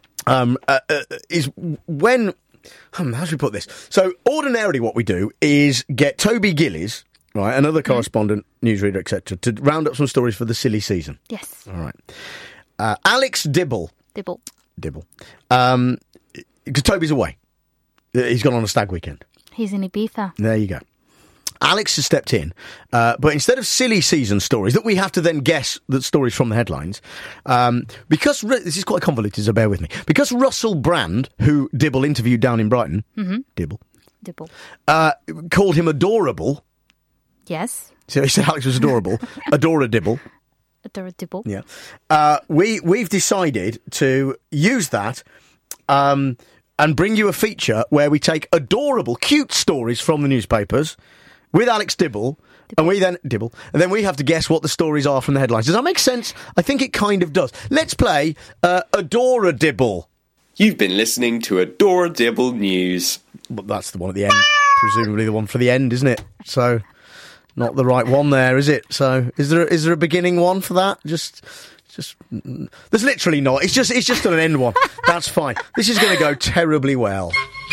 um, uh, uh, is when... Um, how should we put this? So, ordinarily what we do is get Toby Gillies, right, another correspondent, mm. newsreader, et cetera, to round up some stories for the silly season. Yes. All right. Uh, Alex Dibble. Dibble. Dibble. Um, because Toby's away. He's gone on a stag weekend. He's in Ibiza. There you go. Alex has stepped in, uh, but instead of silly season stories that we have to then guess the stories from the headlines, um, because Ru- this is quite convoluted, so bear with me. Because Russell Brand, who Dibble interviewed down in Brighton, mm-hmm. Dibble, Dibble, uh, called him adorable. Yes. So he said Alex was adorable. Adora Dibble. Adora Dibble. Yeah. Uh, we we've decided to use that. Um, and bring you a feature where we take adorable, cute stories from the newspapers with Alex Dibble, Dibble, and we then Dibble, and then we have to guess what the stories are from the headlines. Does that make sense? I think it kind of does. Let's play uh, Adora Dibble. You've been listening to Adora Dibble News. Well, that's the one at the end, presumably the one for the end, isn't it? So, not the right one there, is it? So, is there is there a beginning one for that? Just. Just, there's literally not. It's just, it's just an end one. That's fine. This is going to go terribly well.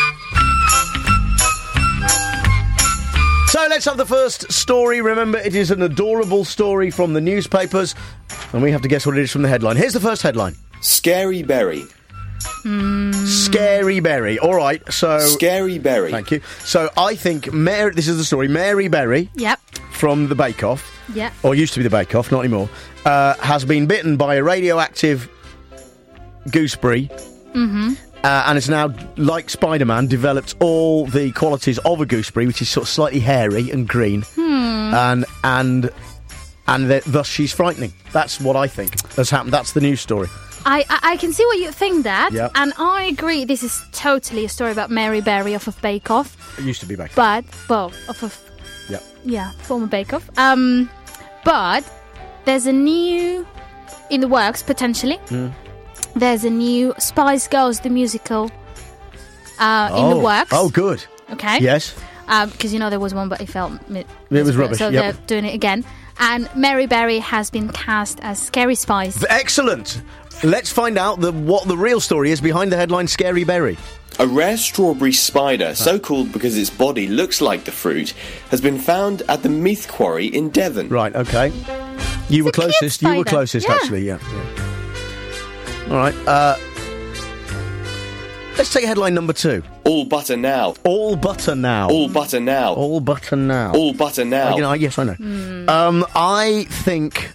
So let's have the first story. Remember, it is an adorable story from the newspapers, and we have to guess what it is from the headline. Here's the first headline. Scary Berry. Mm. Scary Berry. All right, so... Scary Berry. Thank you. So I think, Mary, this is the story, Mary Berry... Yep. From the Bake Off... Yeah. Or used to be the Bake Off, not anymore, uh, has been bitten by a radioactive gooseberry, mm-hmm. uh, and is now, like Spider-Man, developed all the qualities of a gooseberry, which is sort of slightly hairy and green, hmm. and and and th- thus she's frightening. That's what I think has happened. That's the news story. I, I I can see what you think, Dad. Yep. And I agree. This is totally a story about Mary Berry off of Bake Off. It used to be Bake Off. But well, off of Yep. yeah, former Bake Off. Um, but there's a new in the works potentially. Mm. There's a new Spice Girls the musical uh, in the Oh. works. Oh, good. Okay. Yes. Because you know there was one, but it felt mi- It was rubbish, So yep. they're doing it again. And Mary Berry has been cast as Scary Spice. Excellent. Let's find out the, what the real story is behind the headline Scary Berry. A rare strawberry spider, so called because its body looks like the fruit, has been found at the Meath Quarry in Devon. Right, okay. You were closest. You were spider. closest, Yeah. actually, yeah. yeah. All right. Uh, let's take headline number two. All butter now. All butter now. All butter now. All butter now. All butter now. Uh, you know, yes, I know. Um, I think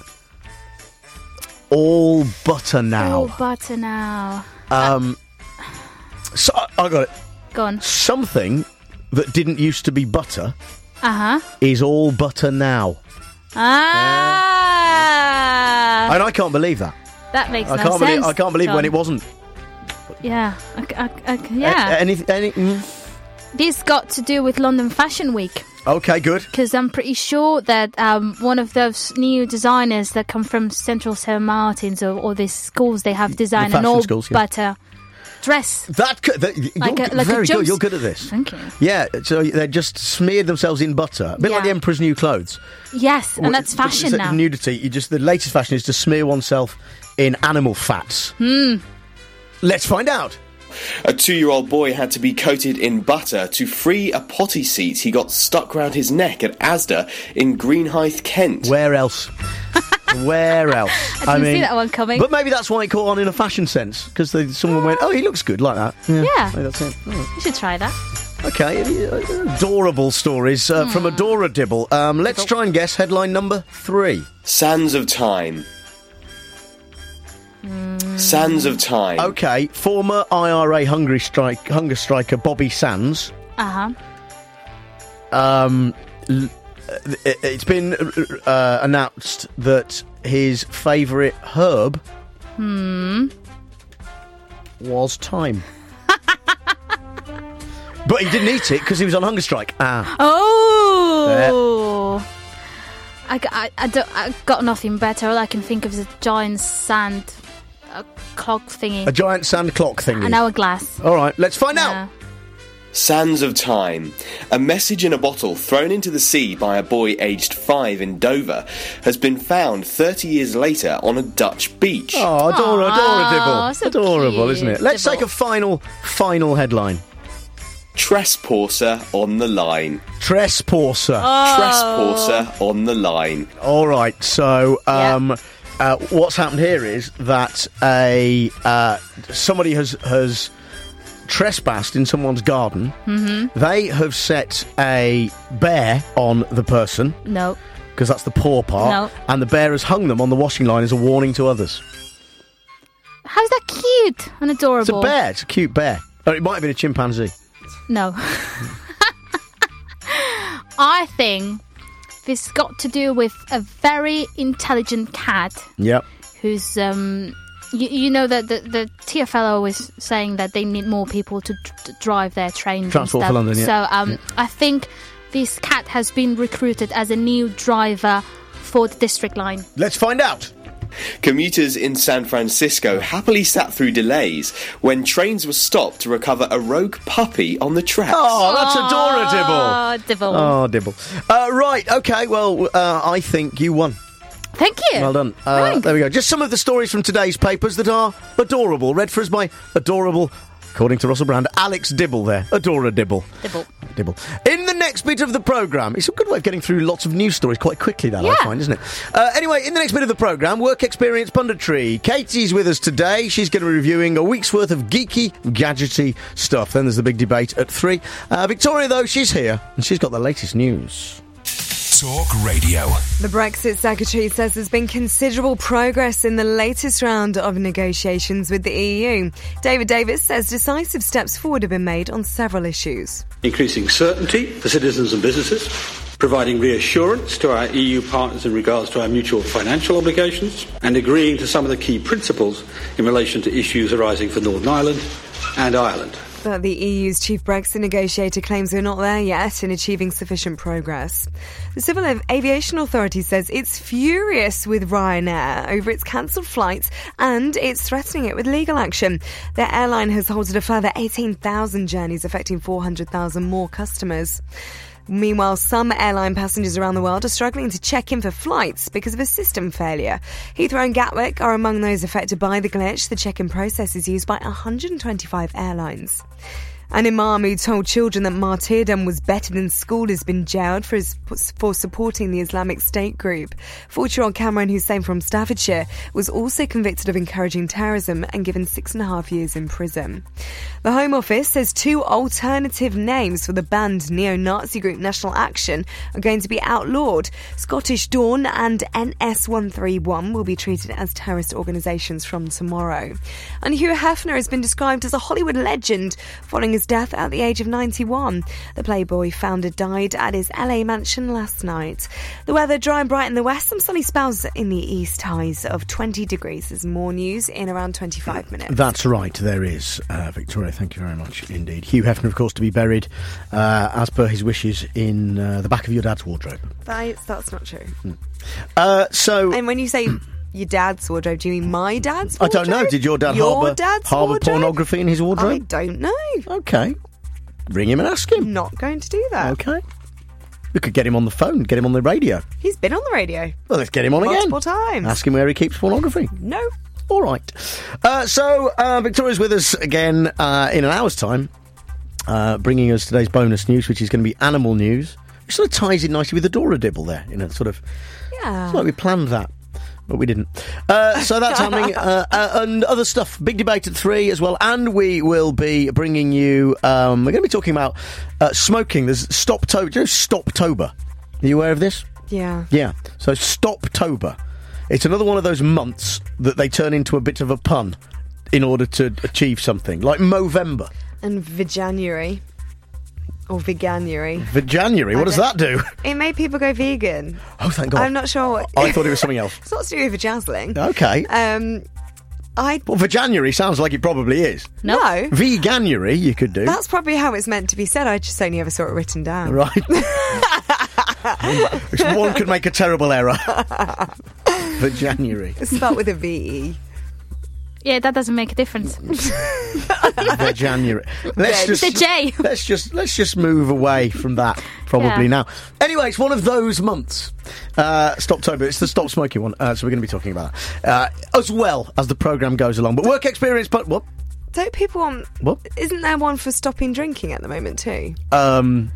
all butter now. Oh, butter now. Um, so I, I got it. Go on. Something that didn't used to be butter Uh huh. is all butter now, Ah. and I can't believe that. That makes I no can't sense. believe. I can't believe when John. it wasn't. Yeah. I, I, I, yeah. A- any, any, mm. This got to do with London Fashion Week. Okay, good. Because I'm pretty sure that um, one of those new designers that come from Central Saint Martins or, or these schools, they have designed an fashion all schools, yeah. butter dress. That, could, that you're Like a- g- like a very good. jumps- You're good at this. Thank you. Yeah, so they just smeared themselves in butter, a bit like Yeah. the Emperor's New Clothes. Yes, and that's But fashion it's now. Nudity. You just the latest fashion is to smear oneself in animal fats. Hmm. Let's find out. A two-year-old boy had to be coated in butter to free a potty seat he got stuck round his neck at Asda in Greenhithe, Kent. Where else? Where else? I didn't see that one coming. But maybe that's why it caught on in a fashion sense, because someone went, oh, he looks good like that. Yeah. Maybe that's it. Oh. You should try that. Okay, uh, adorable stories uh, from Adora Dibble. Um, let's try and guess headline number three. Sands of Time. Sands of Time. Okay, former I R A Hungry strike, hunger striker Bobby Sands. Uh huh. Um, l- it, it's been uh, announced that his favourite herb Hmm. was thyme. But he didn't eat it because he was on hunger strike. Ah. Oh. I, g- I, I, don't, I got nothing better. All I can think of is a giant sand uh, clock thingy. A giant sand clock thingy. An hourglass. All right, let's find out. Yeah. Sands of Time. A message in a bottle thrown into the sea by a boy aged five in Dover has been found thirty years later on a Dutch beach. Oh, adora, Aw, adorable. so Adorable, cute. isn't it? Let's Dibble. take a final, final headline. Trespasser on the line. Trespasser. Oh. Trespasser on the line. All right, so um, uh, what's happened here is that a uh, somebody has has trespassed in someone's garden. Mm-hmm. They have set a bear on the person No. because that's the paw part, No. and the bear has hung them on the washing line as a warning to others. How's that cute and adorable? It's a bear. It's a cute bear. Oh, it might have been a chimpanzee. No. I think this got to do with a very intelligent cat Yep. who's um you, you know that the, the T F L is saying that they need more people to, d- to drive their trains Transport and for stuff. London, yeah. So um Yeah. I think this cat has been recruited as a new driver for the district line. Let's find out. Commuters in San Francisco happily sat through delays when trains were stopped to recover a rogue puppy on the tracks. Oh, that's Adora Dibble. Dibble. Oh, Dibble. Uh, right, okay, well, uh, I think you won. Thank you. Well done. Uh, there we go. Just some of the stories from today's papers that are adorable. Read for us by adorable, according to Russell Brand, Alex Dibble there. Adora Dibble. Dibble. Dibble. In the next bit of the programme, it's a good way of getting through lots of news stories quite quickly, that Yeah. I find, isn't it? Uh, anyway, in the next bit of the programme, work experience punditry. Katie's with us today. She's going to be reviewing a week's worth of geeky, gadgety stuff. Then there's the big debate at three. Uh, Victoria, though, she's here, and she's got the latest news. Talk Radio. The Brexit Secretary says there's been considerable progress in the latest round of negotiations with the E U. David Davis says decisive steps forward have been made on several issues. Increasing certainty for citizens and businesses, providing reassurance to our E U partners in regards to our mutual financial obligations, and agreeing to some of the key principles in relation to issues arising for Northern Ireland and Ireland. But the E U's chief Brexit negotiator claims we're not there yet in achieving sufficient progress. The Civil Aviation Authority says it's furious with Ryanair over its cancelled flights and it's threatening it with legal action. Their airline has halted a further eighteen thousand journeys, affecting four hundred thousand more customers. Meanwhile, some airline passengers around the world are struggling to check in for flights because of a system failure. Heathrow and Gatwick are among those affected by the glitch. The check-in process is used by one hundred twenty-five airlines. An imam who told children that martyrdom was better than school has been jailed for his, for supporting the Islamic State group. forty-year-old Cameron Hussein from Staffordshire was also convicted of encouraging terrorism and given six and a half years in prison. The Home Office says two alternative names for the banned neo-Nazi group National Action are going to be outlawed. Scottish Dawn and N S one thirty-one will be treated as terrorist organisations from tomorrow. And Hugh Hefner has been described as a Hollywood legend following his death at the age of ninety-one. The Playboy founder died at his L A mansion last night. The weather dry and bright in the west, some sunny spells in the east, highs of twenty degrees. There's more news in around twenty-five minutes. That's right, there is, uh, Victoria. Thank you very much indeed. Hugh Hefner, of course, to be buried, uh, as per his wishes, in uh, the back of your dad's wardrobe. That's, that's not true. Hmm. Uh, so, and when you say your dad's wardrobe, do you mean my dad's I wardrobe? don't know. Did your dad your harbour, dad's harbour wardrobe? pornography in his wardrobe? I don't know. Okay. Ring him and ask him. Not going to do that. Okay. We could get him on the phone, get him on the radio. He's been on the radio. Well, let's get him on Multiple again. Multiple times. Ask him where he keeps pornography. No. All right. Uh, so, uh, Victoria's with us again uh, in an hour's time, uh, bringing us today's bonus news, which is going to be animal news. It sort of ties in nicely with the Dora Dibble there, you know, sort of. Yeah. It's like we planned that, but we didn't. Uh, so that's happening, uh, uh, and other stuff. Big debate at three as well, and we will be bringing you. Um, we're going to be talking about uh, smoking. There's Stoptober. Do you know Stoptober? Are you aware of this? Yeah. Yeah. So Stoptober. It's another one of those months that they turn into a bit of a pun in order to achieve something, like Movember. And Veganuary. Or Veganuary. Veganuary? What does that do? It made people go vegan. Oh, thank God. I'm not sure what... I thought it was something else. It's not to do with vajazzling. Okay. Um, I... Well, Veganuary sounds like it probably is. No. Veganuary, you could do. That's probably how it's meant to be said. I just only ever saw it written down. Right. One could make a terrible error. Veganuary. It's spelled with a V E. Yeah, that doesn't make a difference. Veganuary. Let's just, it's a J. Let's just let's just move away from that probably Yeah. now. Anyway, it's one of those months. Uh, Stoptober. It's the Stop Smoking one. Uh, so we're going to be talking about that uh, as well as the programme goes along. But work experience. But what? Don't people want... What? Isn't there one for stopping drinking at the moment too? Um.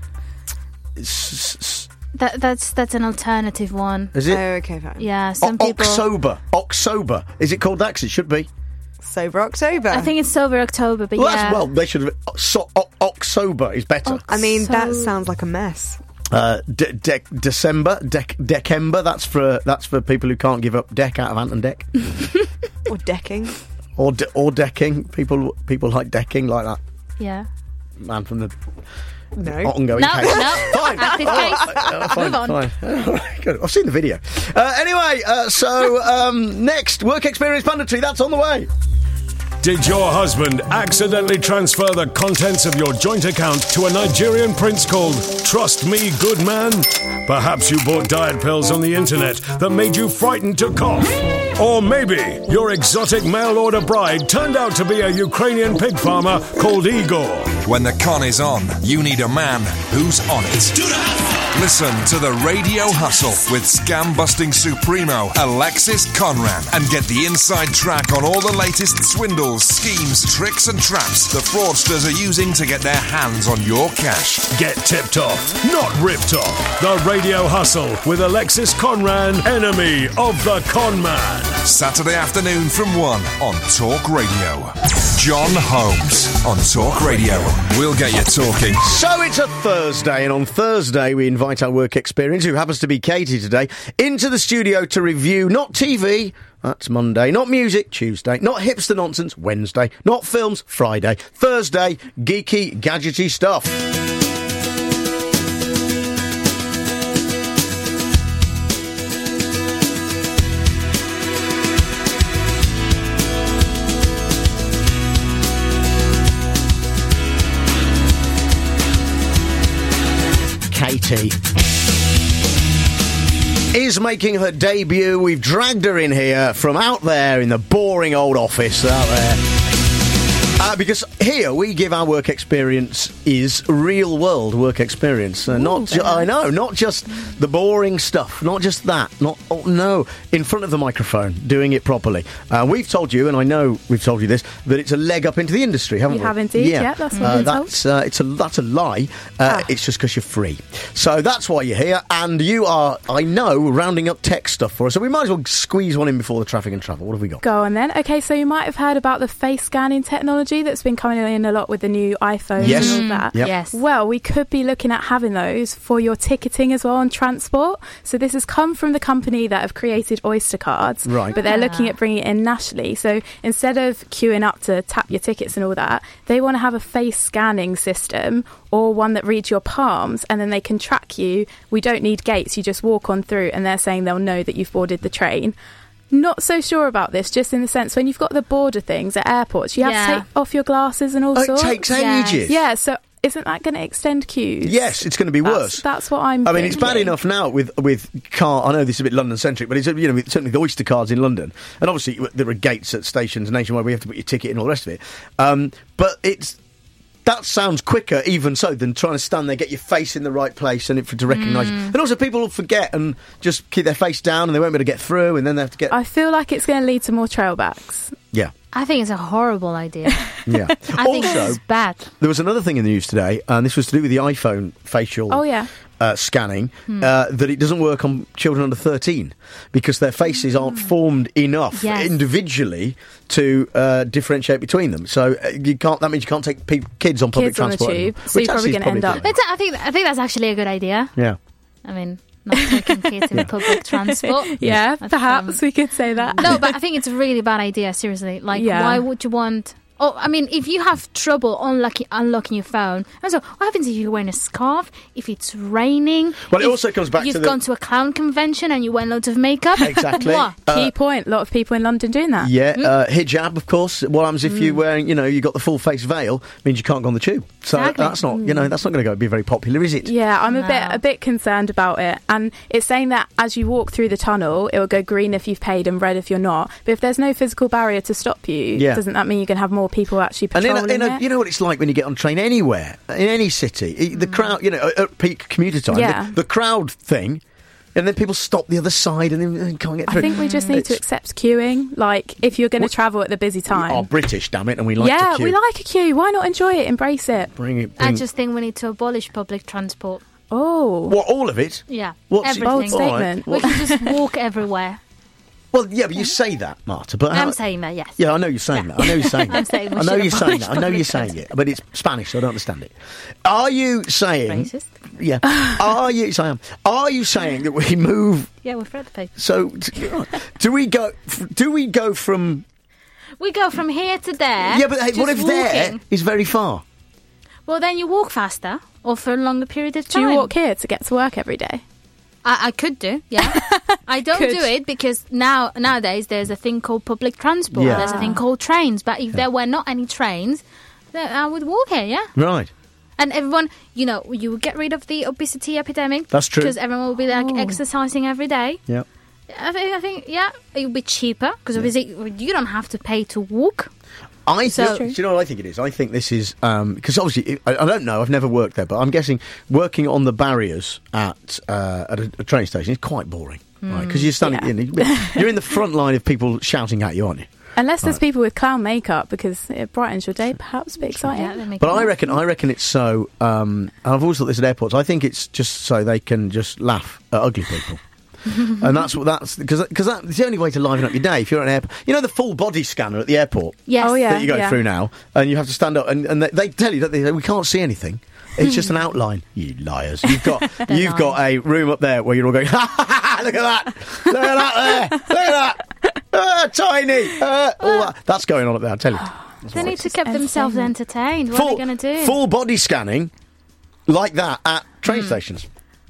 That, that's that's an alternative one. Is it? Oh, okay, fine. Yeah, some o- people... October. October. Is it called that? 'Cause it should be. Sober October. I think it's Sober October, but Well, yeah. that's, well, they should have. So, o- October is better. I mean, that So- sounds like a mess. Uh, de- de- December, dec- December. That's for that's for people who can't give up deck out of Ant and Deck, Or decking. or de- or decking. People people like decking like that Yeah. man from the No. ongoing No, case. no. Fine. Active All case. right, uh, fine, Move on. fine. All right, good. I've seen the video. Uh, anyway, uh, so um, next work experience punditry. That's on the way. Did your husband accidentally transfer the contents of your joint account to a Nigerian prince called Trust Me Good Man? Perhaps you bought diet pills on the internet that made you frightened to cough. Or maybe your exotic mail-order bride turned out to be a Ukrainian pig farmer called Igor. When the con is on, you need a man who's on it. Listen to the Radio Hustle with scam-busting supremo Alexis Conran and get the inside track on all the latest swindles, schemes, tricks and traps the fraudsters are using to get their hands on your cash. Get tipped off, not ripped off. The Radio Hustle with Alexis Conran, enemy of the con man. Saturday afternoon from one on Talk Radio. John Holmes on Talk Radio. We'll get you talking. So it's a Thursday, and on Thursday we invite our work experience, who happens to be Katie today, into the studio to review not T V, that's Monday, not music, Tuesday, not hipster nonsense, Wednesday, not films, Friday, Thursday, geeky, gadgety stuff. T is making her debut. We've dragged her in here from out there in the boring old office out there. Uh, because here we give our work experience is real world work experience. Uh, not ju- I know, not just the boring stuff, not just that. Not oh, no, in front of the microphone, doing it properly. Uh, we've told you, and I know we've told you this, that it's a leg up into the industry, haven't You we? have indeed, yeah, that's what uh, we've been told. that's uh, it's a that's a lie. Uh, Ah. It's just because you're free. So that's why you're here, and you are, I know, rounding up tech stuff for us. So we might as well squeeze one in before the traffic and travel. What have we got? Go on then. Okay, so you might have heard about the face scanning technology that's been coming in a lot with the new iPhones Yes. and all that. Yep. Yes. Well, we could be looking at having those for your ticketing as well on transport. So this has come from the company that have created Oyster cards. Right. But they're Ah. looking at bringing it in nationally. So instead of queuing up to tap your tickets and all that, they want to have a face scanning system or one that reads your palms and then they can track you. We don't need gates. You just walk on through and they're saying they'll know that you've boarded the train. Not so sure about this, just in the sense when you've got the border things at airports, you have Yeah. to take off your glasses and all Oh, it sorts. takes ages. Yeah, so isn't that going to extend queues? Yes, it's going to be That's- worse. That's what I'm I mean, it's bad thinking. enough now with with car. I know this is a bit London centric, but it's you know certainly the Oyster cards in London, and obviously there are gates at stations nationwide where you have to put your ticket in, all the rest of it. Um, but it's that sounds quicker, even so, than trying to stand there, get your face in the right place, and it for to recognise you. And also, people will forget and just keep their face down, and they won't be able to get through, and then they have to get. I feel like it's going to lead to more trailbacks. Yeah. I think it's a horrible idea. Yeah. I think Also, it's bad. there was another thing in the news today, and this was to do with the iPhone facial Oh, yeah. uh, scanning, Hmm. uh, that it doesn't work on children under thirteen because their faces aren't formed enough Yes. individually to uh, differentiate between them. So uh, you can't. That means you can't take pe- kids on public Kids on the transport. tube, anymore, so which you're probably actually is gonna end up- probably It's, I think I think that's actually a good idea. good. Yeah. I mean, not taking kids in public transport. Yeah, That's, perhaps we could say that. No, but I think it's a really bad idea, seriously. Like, Yeah. why would you want... Oh, I mean, if you have trouble unlocking, unlocking your phone... Also, what happens if you're wearing a scarf, if it's raining... Well, it if also comes back you've to the- gone to a clown convention and you wear loads of makeup? Exactly. What? Key point. A lot of people in London doing that. Yeah, uh, hijab, of course. What happens if you're wearing, you know, you got the full face veil? Means you can't go on the tube. So Exactly. that's not, you know, that's not going to go be very popular, is it? Yeah, I'm a bit a bit concerned about it. And it's saying that as you walk through the tunnel, it will go green if you've paid and red if you're not. But if there's no physical barrier to stop you, Yeah. doesn't that mean you can have more people actually And in patrolling a, in a, it? you know what it's like when you get on a train anywhere, in any city, i- the crowd, you know, at- at peak commuter time, Yeah. the, the crowd thing, and then people stop the other side and then they can't get through. I think we just need to It's- accept queuing. Like, if you're going to travel at the busy We time. are British, damn it, and we like yeah, to queue. we like a queue. Why not enjoy it? Embrace it. Bring it. I Bring, just think we need to abolish public transport. Oh. what, all of it? Yeah, What's everything. Bold statement. We can just walk everywhere. Well, yeah, but you say that, Marta. But how, I'm saying that, yes. Yeah, I know you're saying that. I know you're saying I'm that. saying we I know should you're saying abolish that. I know public you're saying it, but it's Spanish, so I don't understand it. Are you saying? Racist? Yeah. Are you? Yes, I am. Are you saying that we move? Yeah, we've read the paper. So, do we go? Do we go from? We go from here to there. Yeah, but hey, what just if there walking. is very far? Well, then you walk faster or for a longer period of Do time. you walk here to get to work every day? I, I could do, yeah. I don't Could. do it because now nowadays there's a thing called public transport. Yeah. There's a thing called trains. But if there were not any trains, then I would walk here, yeah. Right. And everyone, you know, you would get rid of the obesity epidemic. That's true. Because everyone will be like Oh. exercising every day. Yeah. I think, I think, yeah, it would be cheaper because obviously you don't have to pay to walk. I So- think, do you know what I think it is? I think this is because obviously I, I don't know. I've never worked there, but I'm guessing working on the barriers at uh, at a, a train station is quite boring, right? Because you're standing, Yeah. you know, you're in the front line of people shouting at you, aren't you? Unless there's Right. people with clown makeup, because it brightens your day, perhaps. Be exciting. Yeah, they make But it I more reckon, I reckon it's so. Um, and I've always thought this at airports. I think it's just so they can just laugh at ugly people. And that's what that's because because that's the only way to liven up your day. If you're at an airport, you know the full body scanner at the airport. Yes. Oh, yeah. That you go yeah. through now, and you have to stand up, and, and they, they tell you that they, we can't see anything. It's just an outline. You liars! You've got you've got a room up there where you're all going. Ha, ha, ha, look at that! Look at that there! Look at that! Ah, tiny! Uh, all that. That's going on up there. I tell you. They need to keep themselves entertained. What full, are they going to do? Full body scanning like that at train stations.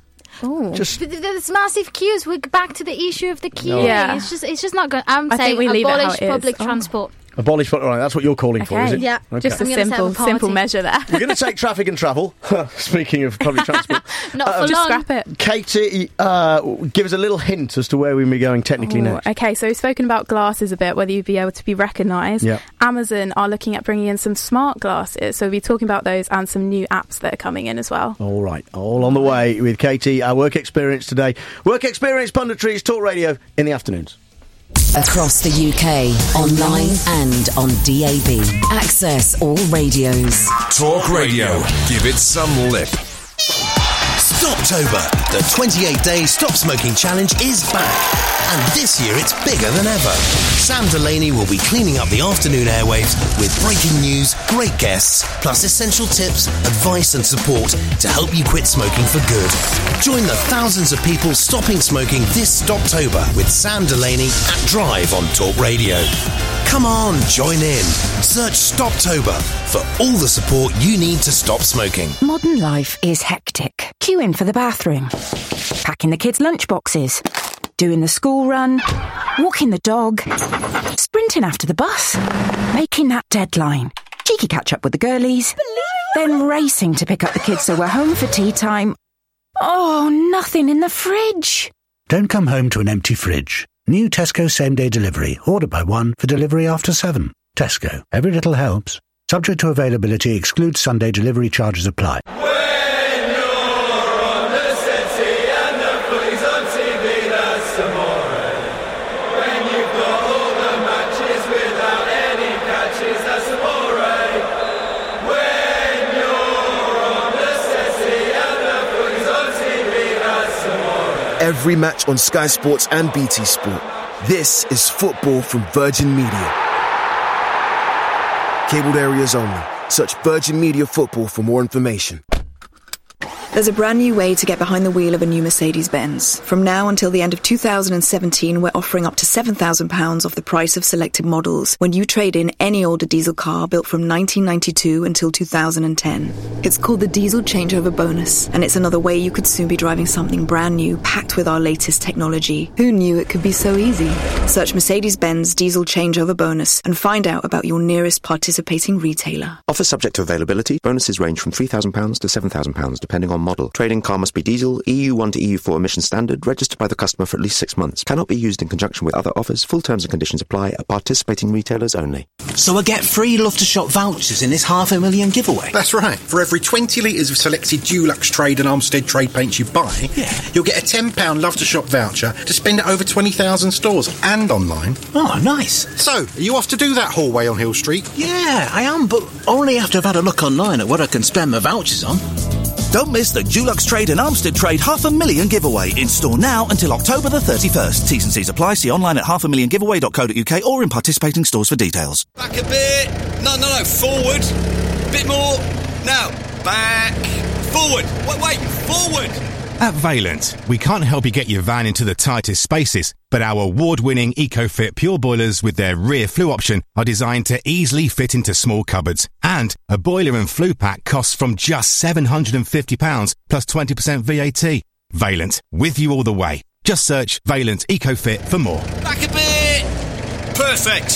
Ooh. Just But th- There's massive queues. We're back to the issue of the queue. Yeah. It's just, it's just not good. I'm I think saying we leave it how abolish it is. public Oh. transport. Abolish, right, that's what you're calling for, Okay. is it? Yeah, Okay. just a simple, simple measure there. We're going to take traffic and travel. Speaking of public transport. Not for just long. Scrap it. Katie, uh, give us a little hint as to where we may be going technically Ooh, next. Okay, so we've spoken about glasses a bit, whether you'd be able to be recognised. Yeah. Amazon are looking at bringing in some smart glasses, so we'll be talking about those and some new apps that are coming in as well. All right, all on the way with Katie, our work experience today. Work experience punditry is Talk Radio in the afternoons. Across the U K, online and on D A B. Access all radios. Talk Radio. Give it some lip. Stoptober, the twenty-eight day Stop Smoking Challenge is back. And this year it's bigger than ever. Sam Delaney will be cleaning up the afternoon airwaves with breaking news, great guests, plus essential tips, advice and support to help you quit smoking for good. Join the thousands of people stopping smoking this Stoptober with Sam Delaney at Drive on Talk Radio. Come on, join in. Search Stoptober for all the support you need to stop smoking. Modern life is hectic. Queuing for the bathroom, packing the kids' lunchboxes, doing the school run, walking the dog, sprinting after the bus, making that deadline, cheeky catch up with the girlies, then racing to pick up the kids so we're home for tea time. Oh, nothing in the fridge. Don't come home to an empty fridge. New Tesco same-day delivery. Order by one for delivery after seven. Tesco. Every little helps. Subject to availability. Excludes Sunday delivery charges apply. Every match on Sky Sports and B T Sport. This is football from Virgin Media. Cabled areas only. Search Virgin Media Football for more information. There's a brand new way to get behind the wheel of a new Mercedes-Benz. From now until the end of two thousand seventeen, we're offering up to seven thousand pounds off the price of selected models when you trade in any older diesel car built from nineteen ninety-two until two thousand ten. It's called the Diesel Changeover Bonus, and it's another way you could soon be driving something brand new, packed with our latest technology. Who knew it could be so easy? Search Mercedes-Benz Diesel Changeover Bonus and find out about your nearest participating retailer. Offer subject to availability. Bonuses range from three thousand pounds to seven thousand pounds, depending on model. Trading car must be diesel, E U one to E U four emission standard, registered by the customer for at least six months. Cannot be used in conjunction with other offers. Full terms and conditions apply at participating retailers only. So I get free Love to Shop vouchers in this half a million giveaway? That's right. For every twenty litres of selected Dulux Trade and Armstead Trade paints you buy, yeah. you'll get a ten pounds Love to Shop voucher to spend at over twenty thousand stores and online. Oh, nice. So, are you off to do that hallway on Hill Street? Yeah, I am, but only after I've had a look online at what I can spend my vouchers on. Don't miss the Dulux Trade and Armstead Trade half a million giveaway. In store now until October the thirty-first. T's and C's apply. See online at half a million giveaway dot co dot uk or in participating stores for details. Back a bit. No, no, no. Forward. Bit more. Now. Back. Forward. Wait, wait. Forward. At Valent, we can't help you get your van into the tightest spaces, but our award-winning EcoFit Pure Boilers with their rear flue option are designed to easily fit into small cupboards. And a boiler and flue pack costs from just seven hundred fifty pounds plus twenty percent V A T. Valent, with you all the way. Just search Valent EcoFit for more. Back a bit. Perfect.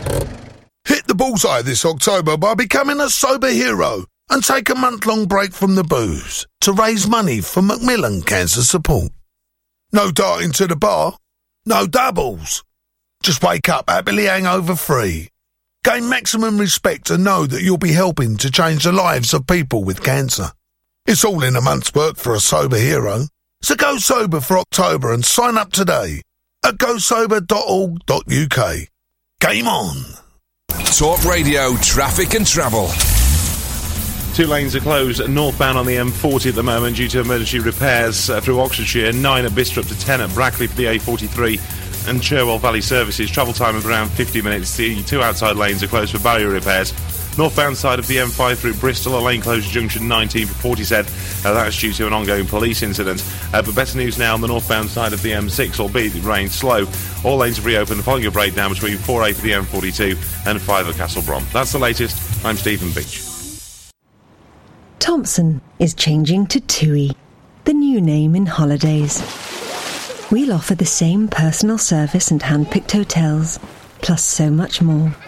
Hit the bullseye this October by becoming a sober hero and take a month-long break from the booze to raise money for Macmillan Cancer Support. No darting to the bar, no doubles. Just wake up happily hangover-free. Gain maximum respect and know that you'll be helping to change the lives of people with cancer. It's all in a month's work for a sober hero. So go sober for October and sign up today at go sober dot org dot uk. Game on. Talk Radio Traffic and Travel. Two lanes are closed northbound on the M forty at the moment due to emergency repairs uh, through Oxfordshire. Nine at Bicester up to ten at Brackley for the A forty-three and Cherwell Valley services. Travel time of around fifty minutes. The two outside lanes are closed for barrier repairs. Northbound side of the M five through Bristol, a lane closed at junction nineteen for Portishead. Uh, that's due to an ongoing police incident. Uh, but better news now on the northbound side of the M six, albeit it rained slow. All lanes have reopened following a breakdown between four A for the M forty-two and five at Castle Brom. That's the latest. I'm Stephen Beach. Thompson is changing to TUI, the new name in holidays. We'll offer the same personal service and hand-picked hotels, plus so much more.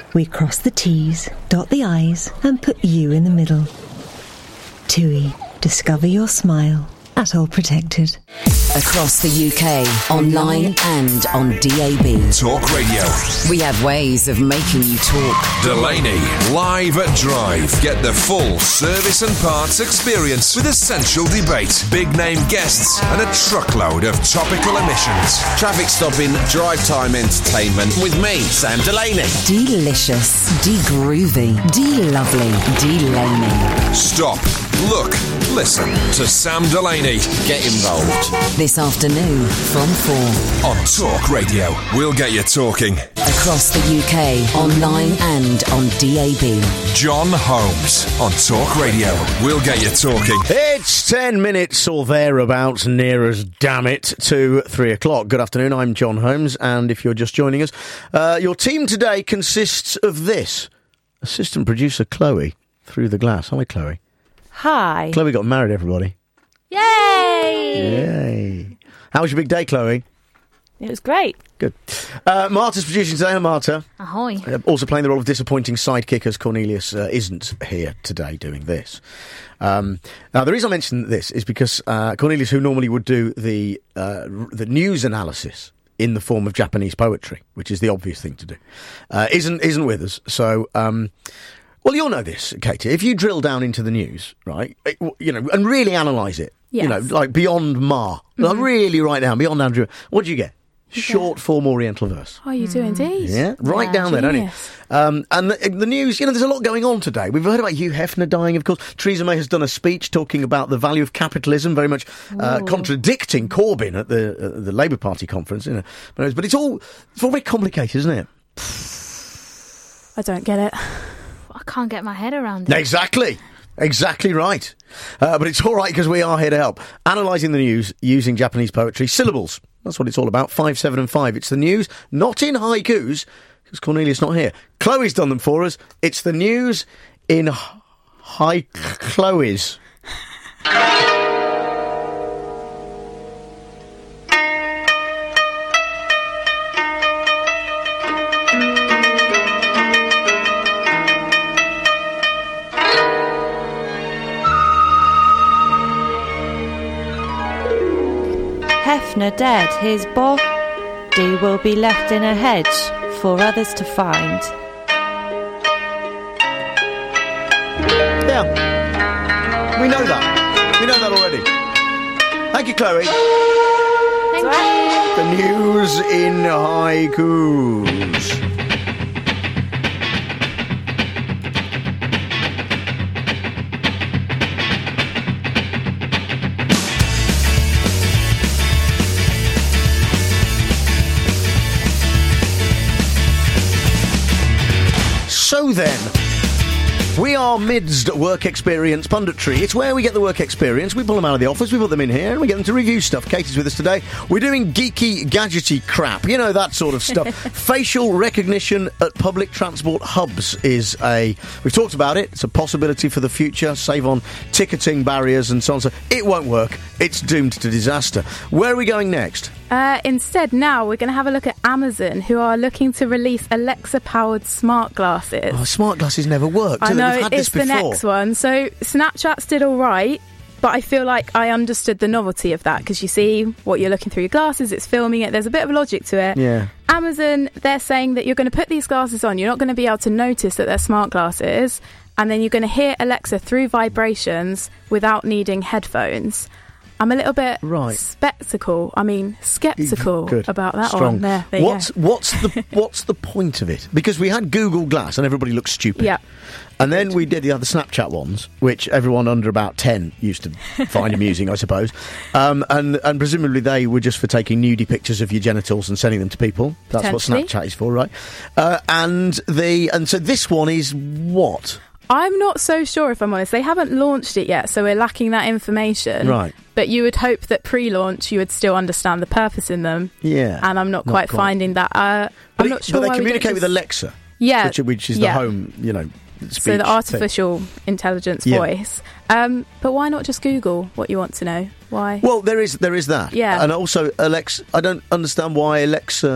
We cross the T's, dot the I's, and put you in the middle. TUI. Discover your smile. At All Protected. Across the U K, online and on D A B. Talk Radio. We have ways of making you talk. Delaney, live at Drive. Get the full service and parts experience with essential debate, big name guests, and a truckload of topical emissions. Traffic stopping, drive time entertainment with me, Sam Delaney. Delicious, de-groovy, de-lovely, Delaney. Stop, look, listen to Sam Delaney. Get involved. This afternoon from four. On Talk Radio. We'll get you talking. Across the U K, online and on D A B. John Holmes on Talk Radio. We'll get you talking. It's ten minutes or thereabouts, near as damn it, to three o'clock. Good afternoon, I'm John Holmes, and if you're just joining us, uh, your team today consists of this. Assistant producer Chloe, through the glass. Hi, Chloe. Hi. Chloe got married, everybody. Yay! Yay. How was your big day, Chloe? It was great. Good. Uh, Marta's producing today. Hi, Marta. Ahoy. Uh, also playing the role of disappointing sidekick as Cornelius uh, isn't here today doing this. Um, now, the reason I mention this is because uh, Cornelius, who normally would do the uh, r- the news analysis in the form of Japanese poetry, which is the obvious thing to do, uh, isn't isn't with us. So, um, well, you'll know this, Katie. If you drill down into the news, right, it, you know, and really analyse it, yes. you know, like beyond Ma, Mm-hmm. like really right down, beyond Andrew, what do you get? Short form Oriental verse. Oh, you do indeed. Yeah, right Yeah, down there, don't you? genius. Um, and the, the news, you know, there's a lot going on today. We've heard about Hugh Hefner dying, of course. Theresa May has done a speech talking about the value of capitalism, very much uh, Ooh. contradicting Corbyn at the uh, the Labour Party conference. You know. But it's all it's all very complicated, isn't it? I don't get it. I can't get my head around it. Exactly. Exactly right. Uh, but it's all right because we are here to help. Analysing the news using Japanese poetry. Syllables. That's what it's all about. Five, seven and five. It's the news, not in haikus, because Cornelius not here. Chloe's done them for us. It's the news in high Chloe's. Hefner dead, his body will be left in a hedge for others to find. Yeah. We know that. We know that already. Thank you, Chloe. Thank The news in haikus. So then, we are midst work experience punditry. It's where we get the work experience. We pull them out of the office, we put them in here, and we get them to review stuff. Katie's with us today. We're doing geeky, gadgety crap. You know, that sort of stuff. Facial recognition at public transport hubs is a... We've talked about it. It's a possibility for the future. Save on ticketing barriers and so on. So it won't work. It's doomed to disaster. Where are we going next? Uh, instead, now we're going to have a look at Amazon, who are looking to release Alexa-powered smart glasses. Oh, smart glasses never work. I do they? know, We've had it's this the before. next one. So Snapchat's did all right, but I feel like I understood the novelty of that, because you see what you're looking through your glasses, it's filming it, there's a bit of logic to it. Yeah. Amazon, they're saying that you're going to put these glasses on, you're not going to be able to notice that they're smart glasses, and then you're going to hear Alexa through vibrations without needing headphones. I'm a little bit Right. spectacle. I mean, sceptical Good. about that Strong. one. There, there you what's go. what's the what's the point of it? Because we had Google Glass and everybody looked stupid. Yeah. And then we did the other Snapchat ones, which everyone under about ten used to find amusing, I suppose. Um, and and presumably they were just for taking nudie pictures of your genitals and sending them to people. That's what Potentially. Snapchat is for, right? Uh, and the and so this one is what? I'm not so sure, if I'm honest. They haven't launched it yet, so we're lacking that information. Right. But you would hope that pre-launch you would still understand the purpose in them. Yeah. And I'm not, Not quite, quite. finding that. Uh, But, I'm it- not sure but they why we don't communicate with just- Alexa. Yeah. Which, which is yeah. the home, you know, speech So the thing. artificial intelligence Yeah. voice. Um, but why not just Google what you want to know? Why? Well, there is there is that. Yeah. And also, Alexa, I don't understand why Alexa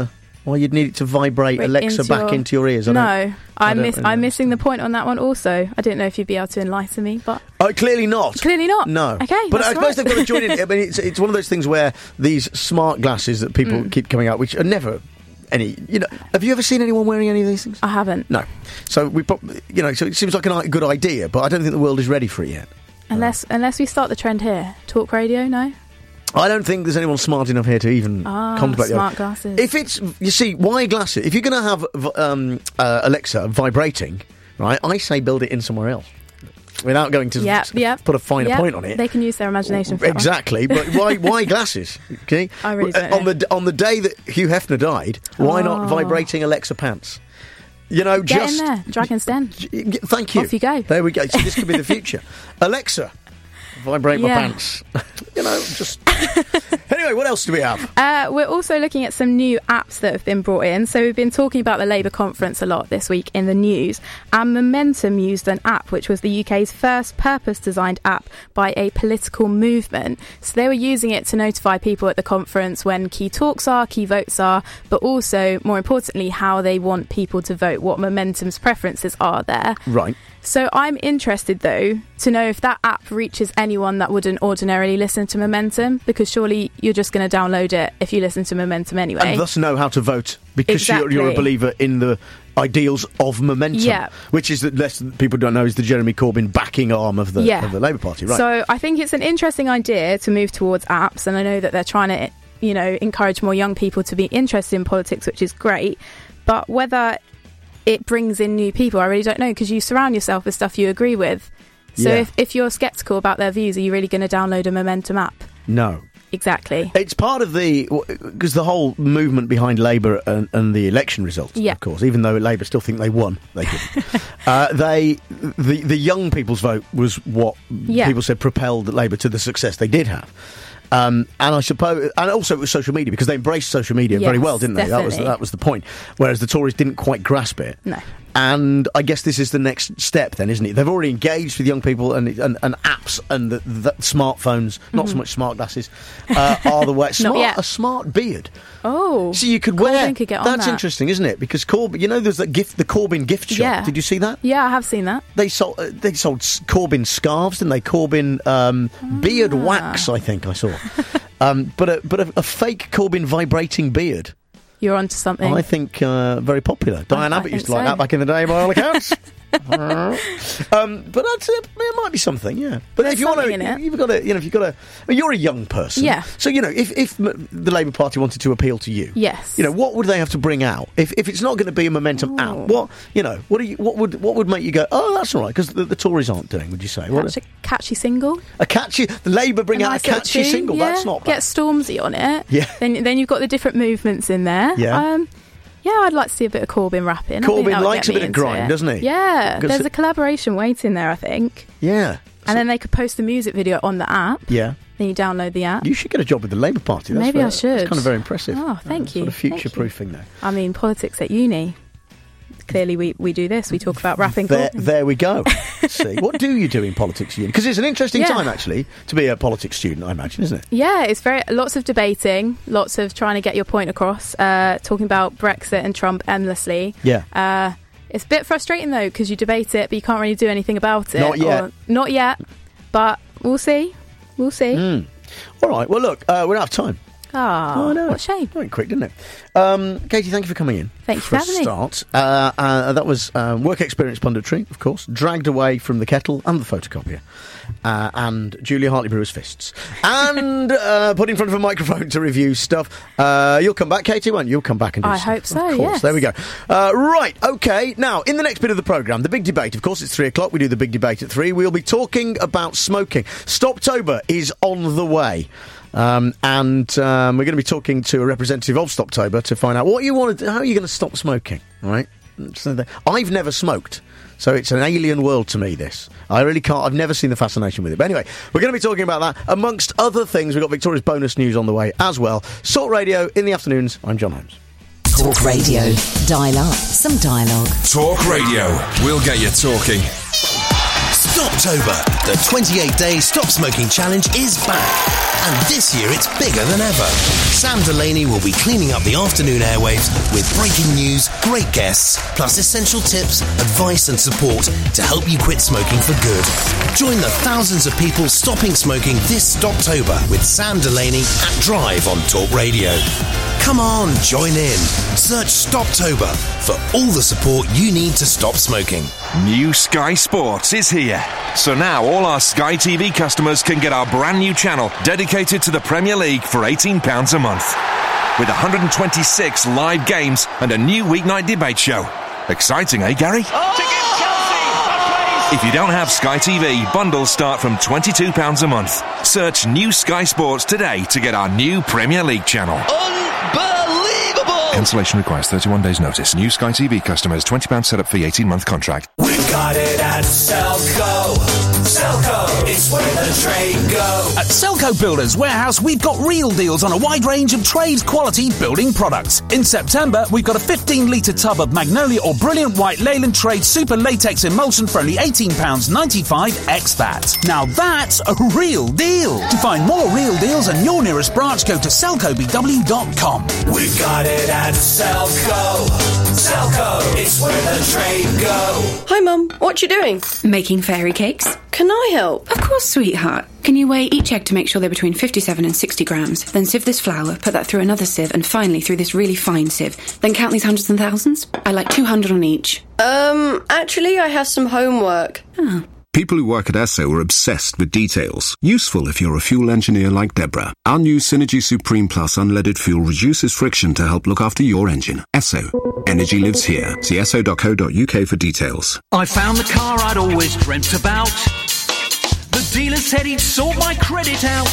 Why you'd need it to vibrate Right Alexa into back your- into your ears? I no, don't- I I'm, don't miss- really I'm missing the point on that one also. I didn't know if you'd be able to enlighten me, but... Oh, clearly not. Clearly not. No. Okay, But I that's suppose right. they've got to join in. I mean, it's, it's one of those things where these smart glasses that people Mm. keep coming out, which are never any... You know, have you ever seen anyone wearing any of these things? I haven't. No. So, we, prob- you know, so it seems like a good idea, but I don't think the world is ready for it yet. Unless, unless we start the trend here. Talk radio, no? I don't think there's anyone smart enough here to even Ah, contemplate the smart idea. glasses. If it's, you see, why glasses? If you're going to have v- um, uh, Alexa vibrating, right, I say build it in somewhere else. Without going to Yep, s- yep. put a finer Yep. point on it. They can use their imagination for that one. Exactly, but why why glasses? Okay, I really don't Uh, on the on the day that Hugh Hefner died, why not Oh. vibrating Alexa pants? You know, Get just in there. Dragon's Den. thank you. Off you go. There we go. So this could be the future. Alexa, vibrate my Yeah. pants. You know, just anyway. What else do we have? Uh, we're also looking at some new apps that have been brought in. So we've been talking about the Labour conference a lot this week in the news. And Momentum used an app which was the U K's first purpose-designed app by a political movement. So they were using it to notify people at the conference when key talks are, key votes are, but also, more importantly, how they want people to vote, what Momentum's preferences are there. Right. So I'm interested, though, to know if that app reaches anyone that wouldn't ordinarily listen to Momentum, because surely you're just going to download it if you listen to Momentum anyway. And thus know how to vote because you're, you're a Exactly. believer in the ideals of Momentum, Yeah. which is that less people don't know is the Jeremy Corbyn backing arm of the Yeah. of the Labour Party, right? So I think it's an interesting idea to move towards apps, and I know that they're trying to, you know, encourage more young people to be interested in politics, which is great. But whether it brings in new people, I really don't know, because you surround yourself with stuff you agree with. So Yeah. if, if you're sceptical about their views, are you really going to download a Momentum app? no. Exactly. It's part of the because the whole movement behind Labour and, and the election results, Yeah. of course. Even though Labour still think they won, they didn't. uh, they the the young people's vote was what Yeah. people said propelled Labour to the success they did have. Um, and I suppose, and also it was social media because they embraced social media very Yes, well, didn't they? That was definitely. that was the point. Whereas the Tories didn't quite grasp it. No. And I guess this is the next step, then, isn't it? They've already engaged with young people, and and, and apps and the, the smartphones, not so Mhm. much smart glasses, uh, are the way. Smart, yet. a smart beard. Oh, so you could Corbyn wear. could get on that's that. interesting, isn't it? Because Corbyn, you know, there's that gift, the Corbyn gift shop. Yeah. Did you see that? Yeah, I have seen that. They sold uh, they sold s- Corbyn scarves, didn't they? Corbyn um, beard wax, I think I saw. um, but a, but a, a fake Corbyn vibrating beard. You're onto something. I think uh, very popular. Diane I Abbott used to think like so. that back in the day, by all accounts. um, but that's it. It might be something, yeah. But There's if you want something to, in it. you've got to, you know, if you've got to, I mean, you're a young person, Yeah. So you know, if if m- the Labour Party wanted to appeal to you, Yes. you know, what would they have to bring out? If if it's not going to be a Momentum app, what you know, what do you, what would what would make you go, oh, that's all right? Because the, the Tories aren't doing. Would you say what, Catch a catchy single. a catchy? The Labour bring A out nice a catchy little tune, single. yeah. That's not Get bad. Stormzy on it. Yeah. Then then you've got the different movements in there. Yeah. Um, yeah, I'd like to see a bit of Corbyn rapping. I think Corbyn that would likes get a me bit of into grime, it. doesn't he? Yeah. 'Cause There's it- a collaboration waiting there, I think. Yeah, And then they could post the music video on the app. yeah. Then you download the app. You should get a job with the Labour Party. That's Maybe very, I should. That's kind of very impressive. Oh, thank you. Sort of Thank future proofing there. I mean, politics at uni. Clearly, we, we do this. We talk about rapping. There, Corbyn. there we go. See, what do you do in politics uni? Because it's an interesting Yeah. time actually to be a politics student, I imagine, isn't it? Yeah, it's very lots of debating, lots of trying to get your point across, uh, talking about Brexit and Trump endlessly. Yeah. Uh, it's a bit frustrating though because you debate it, but you can't really do anything about it. Not yet. Or- not yet. But we'll see. We'll see. Mm. All right. Well, look, uh, we're out of time. Ah, Oh, no. what a shame. Went quick, didn't it? Um, Katie, thank you for coming in. Thank you for for a having me. start. Uh, uh, that was um, work experience punditry, of course, dragged away from the kettle and the photocopier, uh, and Julia Hartley Brewer's fists, and uh, put in front of a microphone to review stuff. Uh, you'll come back, Katie, won't you? You'll come back and do I stuff. hope so, Of course. yes. There we go. Uh, right. Okay. Now, in the next bit of the programme, the big debate. Of course, it's three o'clock. We do the big debate at three. We'll be talking about smoking. Stoptober is on the way. Um, and um, we're going to be talking to a representative of Stoptober to find out what you want to do, how are you going to stop smoking, right? So the, I've never smoked, so it's an alien world to me, this. I really can't, I've never seen the fascination with it. But anyway, we're going to be talking about that, amongst other things. We've got Victoria's bonus news on the way as well. Salt Radio in the afternoons. I'm John Holmes. Talk Radio. Dial up some dialogue. Talk Radio. We'll get you talking. Stoptober. The twenty-eight day Stop Smoking Challenge is back. And this year it's bigger than ever. Sam Delaney will be cleaning up the afternoon airwaves with breaking news, great guests, plus essential tips, advice and support to help you quit smoking for good. Join the thousands of people stopping smoking this Stoptober with Sam Delaney at Drive on Talk Radio. Come on, join in. Search Stoptober for all the support you need to stop smoking. New Sky Sports is here. So now all our Sky T V customers can get our brand new channel dedicated to the Premier League for eighteen pounds a month. With one hundred twenty-six live games and a new weeknight debate show. Exciting, eh, Gary? If you don't have Sky T V, bundles start from twenty-two pounds a month. Search New Sky Sports today to get our new Premier League channel. Cancellation requires thirty-one days notice. New Sky T V customers, twenty pounds setup fee, eighteen month contract. We've got it at Selco. Selco, it's where the trade go. At Selco Builders Warehouse, we've got real deals on a wide range of trade quality building products. In September, we've got a fifteen litre tub of Magnolia or Brilliant White Leyland Trade Super Latex Emulsion for only eighteen pounds ninety-five ex V A T. Now that's a real deal. To find more real deals and your nearest branch, go to selco b w dot com. We've got it at Selco. Selco, it's where the trade go. Hi Mum, what you doing? Making fairy cakes. Can I help? Of course, sweetheart. Can you weigh each egg to make sure they're between fifty-seven and sixty grams? Then sieve this flour, put that through another sieve, and finally through this really fine sieve. Then count these hundreds and thousands. I like two hundred on each. Um, actually, I have some homework. Oh. People who work at Esso are obsessed with details. Useful if you're a fuel engineer like Deborah. Our new Synergy Supreme Plus unleaded fuel reduces friction to help look after your engine. Esso. Energy lives here. See esso dot co dot uk for details. I found the car I'd always dreamt about. The dealer said he'd sort my credit out.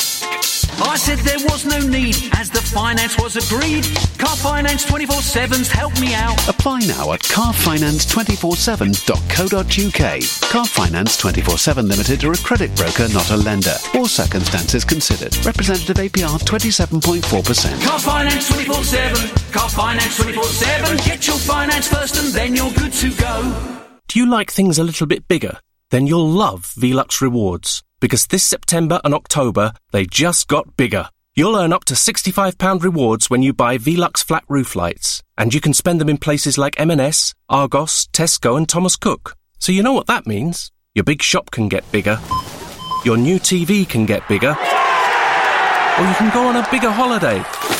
I said there was no need, as the finance was agreed. Car Finance twenty-four seven's helped me out. Apply now at car finance two four seven dot co dot uk. Car Finance twenty-four seven Limited are a credit broker, not a lender. All circumstances considered. Representative A P R twenty-seven point four percent. Car Finance twenty-four seven. Car Finance twenty-four seven. Get your finance first and then you're good to go. Do you like things a little bit bigger? Then you'll love Velux Rewards. Because this September and October, they just got bigger. You'll earn up to sixty-five pounds rewards when you buy Velux flat roof lights. And you can spend them in places like M and S, Argos, Tesco and Thomas Cook. So you know what that means. Your big shop can get bigger. Your new T V can get bigger. Or you can go on a bigger holiday.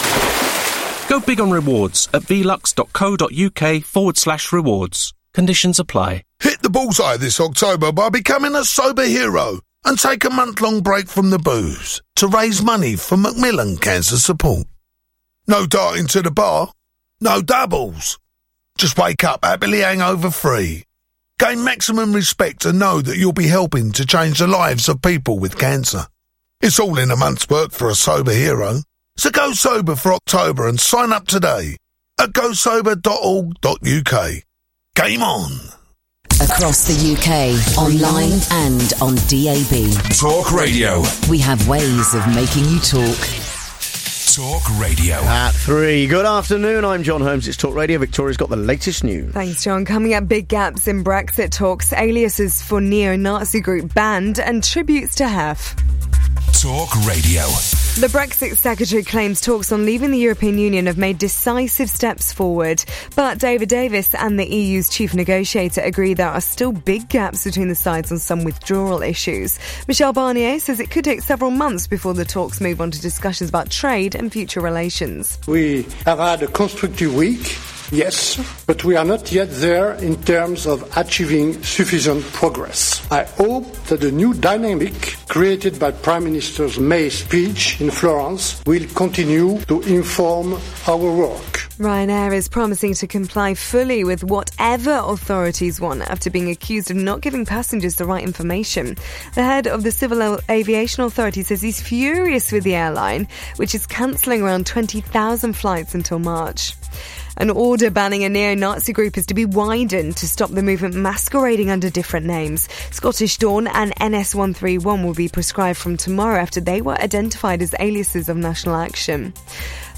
Go big on rewards at velux dot co dot uk forward slash rewards. Conditions apply. Hit the bullseye this October by becoming a sober hero and take a month-long break from the booze to raise money for Macmillan Cancer Support. No darting to the bar, no doubles. Just wake up happily hangover-free. Gain maximum respect and know that you'll be helping to change the lives of people with cancer. It's all in a month's work for a sober hero. So go sober for October and sign up today at go sober dot org dot uk. Game on! Across the U K, online and on D A B. Talk Radio. We have ways of making you talk. Talk Radio. At three. Good afternoon, I'm John Holmes. It's Talk Radio. Victoria's got the latest news. Thanks, John. Coming up, big gaps in Brexit talks, aliases for neo-Nazi group banned, and tributes to Hef. Talk Radio. The Brexit Secretary claims talks on leaving the European Union have made decisive steps forward. But David Davis and the E U's chief negotiator agree there are still big gaps between the sides on some withdrawal issues. Michel Barnier says it could take several months before the talks move on to discussions about trade and future relations. We have had a constructive week. Yes, but we are not yet there in terms of achieving sufficient progress. I hope that the new dynamic created by Prime Minister May's speech in Florence will continue to inform our work. Ryanair is promising to comply fully with whatever authorities want after being accused of not giving passengers the right information. The head of the Civil Aviation Authority says he's furious with the airline, which is cancelling around twenty thousand flights until March. An order banning a neo-Nazi group is to be widened to stop the movement masquerading under different names. Scottish Dawn and N S one thirty-one will be prescribed from tomorrow after they were identified as aliases of National Action.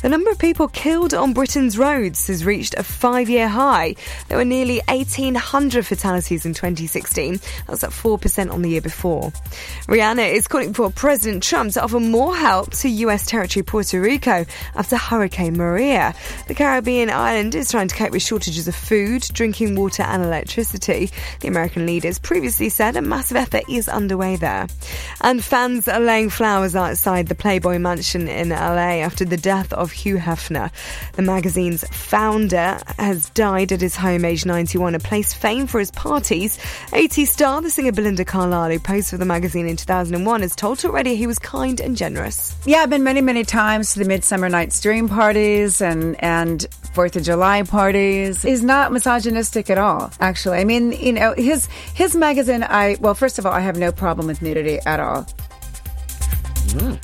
The number of people killed on Britain's roads has reached a five-year high. There were nearly eighteen hundred fatalities in twenty sixteen. That's up four percent on the year before. Rihanna is calling for President Trump to offer more help to U S territory Puerto Rico after Hurricane Maria. The Caribbean island is trying to cope with shortages of food, drinking water and electricity. The American leaders previously said a massive effort is underway there. And fans are laying flowers outside the Playboy Mansion in L A after the death of Hugh Hefner. The magazine's founder has died at his home aged ninety-one, a place famed for his parties. eighties star, the singer Belinda Carlisle, who posed for the magazine in two thousand one, has told Talk Radio he was kind and generous. Yeah, I've been many, many times to the Midsummer Night's Dream parties and, and Fourth of July parties. He's not misogynistic at all, actually. I mean, you know, his his magazine, I, well, first of all, I have no problem with nudity at all. Mm.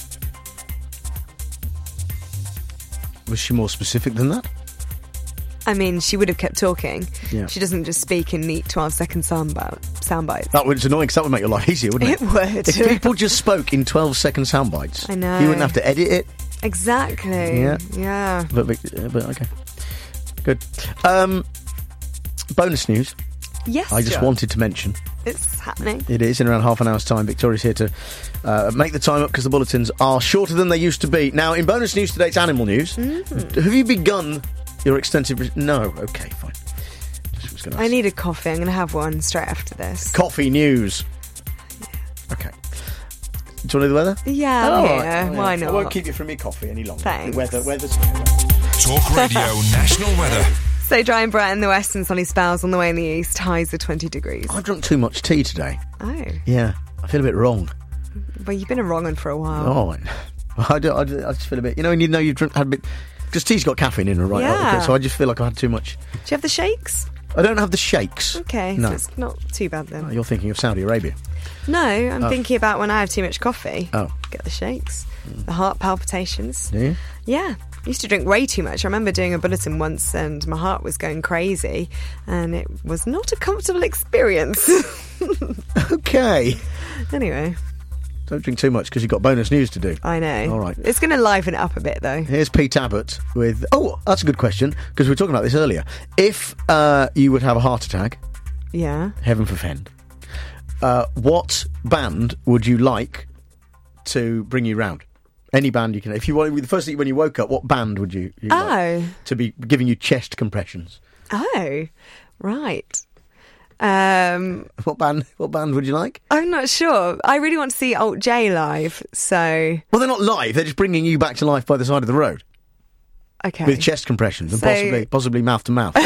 Was she more specific than that? I mean, she would have kept talking. Yeah. She doesn't just speak in neat twelve-second sound bites. That would, it's annoying because that would make your life easier, wouldn't it? It would. If people just spoke in twelve-second sound bites, I know. you wouldn't have to edit it. Exactly. Yeah. Yeah. But, but, but okay. Good. Um, bonus news. Yes, I just John. wanted to mention. It's happening. It is in around half an hour's time. Victoria's here to uh, make the time up because the bulletins are shorter than they used to be. Now, in bonus news today, it's animal news. Mm. Have you begun your extensive... Re- no. Okay, fine. Just was gonna I need a coffee. I'm going to have one straight after this. Coffee news. Okay. Do you want to do the weather? Yeah, Oh, yeah. all right. Oh, yeah. Why not? I won't keep you from your coffee any longer. Thanks. The weather, weather's... Talk Radio National Weather. Stay dry and bright in the west and sunny spells on the way in the east. Highs are twenty degrees. I've drunk too much tea today. Oh. Yeah. I feel a bit wrong. Well, you've been a wrong one for a while. Oh, I, do, I, do, I just feel a bit... You know, when you know you've drunk, had a bit... Because tea's got caffeine in it, right? Yeah. Okay, so I just feel like I had too much. Do you have the shakes? I don't have the shakes. Okay, No. so it's not too bad then. Oh, you're thinking of Saudi Arabia. No, I'm Oh. thinking about when I have too much coffee. Oh. Get the shakes. The heart palpitations. Do you? Yeah. I used to drink way too much. I remember doing a bulletin once and my heart was going crazy and it was not a comfortable experience. Okay. Anyway. Don't drink too much because you've got bonus news to do. I know. All right. It's going to liven it up a bit though. Here's Pete Abbott with... Oh, that's a good question because we were talking about this earlier. If uh, you would have a heart attack, Yeah. heaven forfend, uh, what band would you like to bring you round? Any band you can... If you want, the first thing when you woke up, what band would you, you like Oh. to be giving you chest compressions? Oh. Right. Um, What band? What band would you like? I'm not sure. I really want to see Alt J live, so... Well, they're not live. They're just bringing you back to life by the side of the road Okay. with chest compressions and So- possibly possibly mouth to mouth.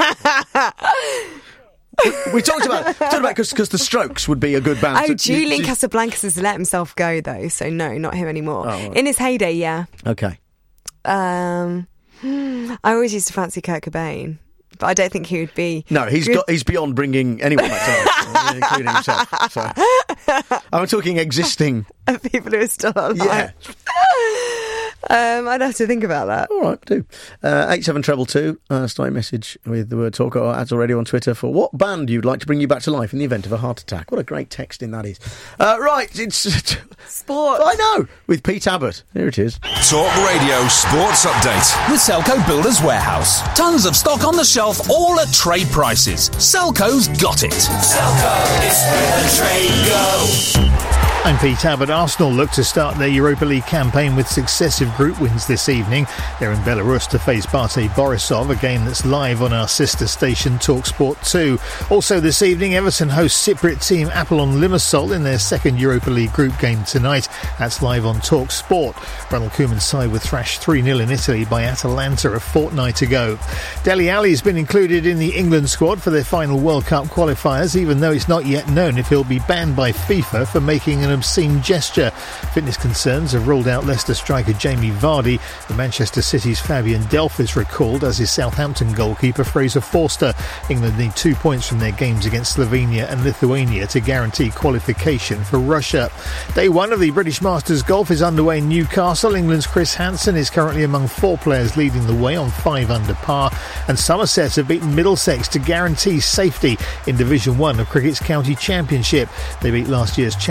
We talked about talked about because the Strokes would be a good band. Oh, to- Julian to- Casablancas has let himself go, though, so no, not him anymore. Oh, right. In his heyday, yeah. Okay. Um, I always used to fancy Kurt Cobain, but I don't think he would be... No, he's good- got he's beyond bringing anyone back to life, including himself. So. I'm talking existing. people who are still alive. Yeah. Um, I'd have to think about that. All right, do. Uh, eight seven treble two, uh, start a message with the word talk or ads already on Twitter for what band you'd like to bring you back to life in the event of a heart attack. What a great texting that is. Uh, right, it's... Sport. I know, with Pete Abbott. Here it is. Talk Radio Sports Update. With Selco Builders Warehouse. Tons of stock on the shelf, all at trade prices. Selco's got it. Selco is where the trade go. I'm Pete Abbott. Arsenal look to start their Europa League campaign with successive group wins this evening. They're in Belarus to face Bate Borisov, a game that's live on our sister station TalkSport two. Also this evening, Everton host Cypriot team Apollon Limassol in their second Europa League group game tonight. That's live on TalkSport. Ronald Koeman's side were thrashed three nil in Italy by Atalanta a fortnight ago. Dele Alli's been included in the England squad for their final World Cup qualifiers, even though it's not yet known if he'll be banned by FIFA for making an obscene gesture. Fitness concerns have ruled out Leicester striker Jamie Vardy. The Manchester City's Fabian Delph is recalled, as is Southampton goalkeeper Fraser Forster. England need two points from their games against Slovenia and Lithuania to guarantee qualification for Russia. Day one of the British Masters Golf is underway in Newcastle. England's Chris Hansen is currently among four players leading the way on five under par, and Somerset have beaten Middlesex to guarantee safety in Division one of Cricket's County Championship. They beat last year's champions by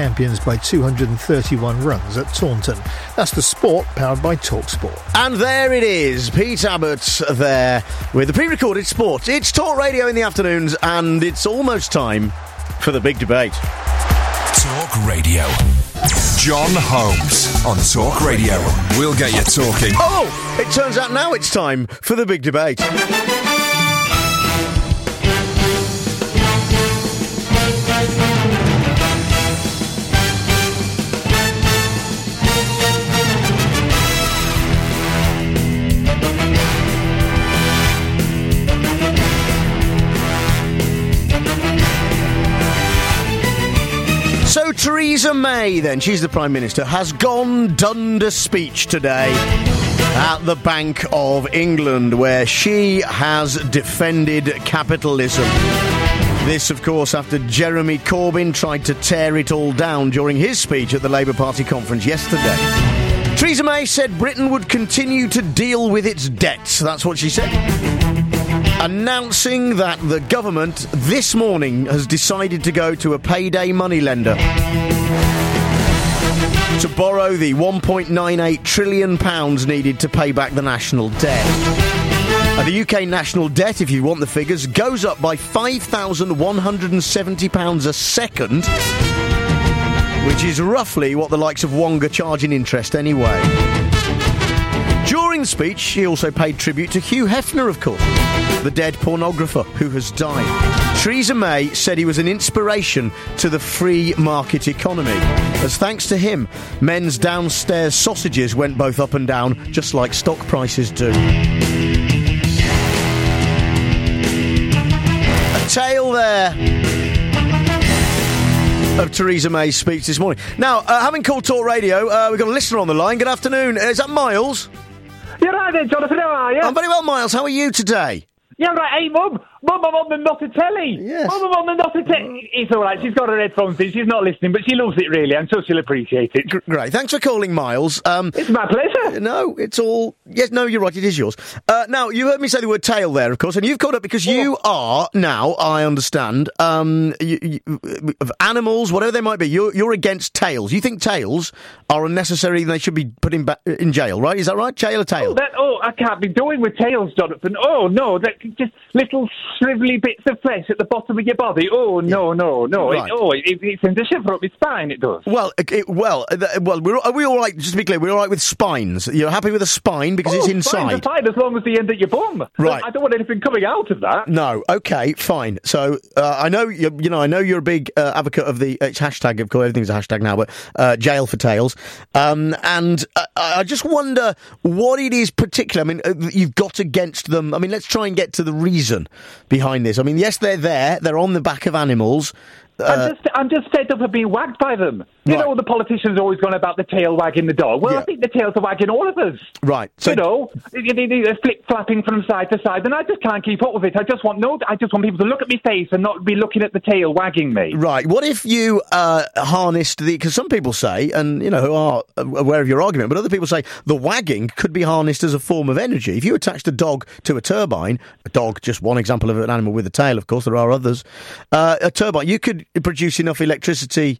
by two hundred thirty-one runs at Taunton. That's the sport, powered by TalkSport. And there it is, Pete Abbott there with the pre-recorded sport. It's Talk Radio in the afternoons, and it's almost time for the big debate. Talk Radio. John Holmes on Talk Radio. We'll get you talking. Oh, it turns out now it's time for the big debate. So Theresa May, then, she's the Prime Minister, has gone done a speech today at the Bank of England, where she has defended capitalism. This, of course, after Jeremy Corbyn tried to tear it all down during his speech at the Labour Party conference yesterday. Theresa May said Britain would continue to deal with its debts. That's what she said. Announcing that the government this morning has decided to go to a payday moneylender to borrow the one point nine eight trillion pounds needed to pay back the national debt. And the U K national debt, if you want the figures, goes up by five thousand one hundred seventy pounds a second, which is roughly what the likes of Wonga charge in interest anyway. During the speech, she also paid tribute to Hugh Hefner, of course, the dead pornographer who has died. Theresa May said he was an inspiration to the free market economy, as thanks to him, men's downstairs sausages went both up and down, just like stock prices do. A tale there of Theresa May's speech this morning. Now, uh, having called Talk Radio, uh, we've got a listener on the line. Good afternoon. Is that Miles? You're right there, Jonathan. How are you? I'm very well, Miles. How are you today? Yeah, right. Hey, Mum. Mum, I'm on the not a telly. Yes. Mum, I'm on the not a telly. It's all right. She's got her headphones in. She's not listening, but she loves it, really. I'm sure she'll appreciate it. G- great. Thanks for calling, Miles. Um, it's my pleasure. No, it's all... Yes, no, you're right. It is yours. Uh, now, you heard me say the word tail there, of course, and you've called up because you are, now, I understand, um, you, you, of animals, whatever they might be, you're, you're against tails. You think tails are unnecessary and they should be put in, ba- in jail, right? Is that right? Jail or tail? Oh, that, oh, I can't be doing with tails, Jonathan. Oh, no, that just little shrivelly bits of flesh at the bottom of your body. Oh, no, no, no. Right. It, oh, it, it sends a shiver up my spine, it does. Well, it, well, uh, well, we're, are we all right, just to be clear, we're all right with spines? You're happy with a spine because oh, it's inside? Spine's fine as long as the end at your bum. Right. I don't want anything coming out of that. No, okay, fine. So, uh, I know, you, you know, I know you're a big uh, advocate of the, it's hashtag, of course, everything's a hashtag now, but uh, jail for tails. Um, and uh, I just wonder what it is particular, I mean, uh, you've got against them. I mean, let's try and get to the reason behind this. I mean, yes, they're there, they're on the back of animals. Uh, I'm just, I'm just fed up of being wagged by them. You right. know, the politicians are always going about the tail wagging the dog. Well, yeah. I think the tails are wagging all of us. Right. So, you know, they're flip-flapping from side to side, and I just can't keep up with it. I just want no, I just want people to look at my face and not be looking at the tail wagging me. Right. What if you uh, harnessed the... Because some people say, and, you know, who are aware of your argument, but other people say the wagging could be harnessed as a form of energy. If you attached a dog to a turbine, a dog, just one example of an animal with a tail, of course, there are others, uh, a turbine, you could produce enough electricity.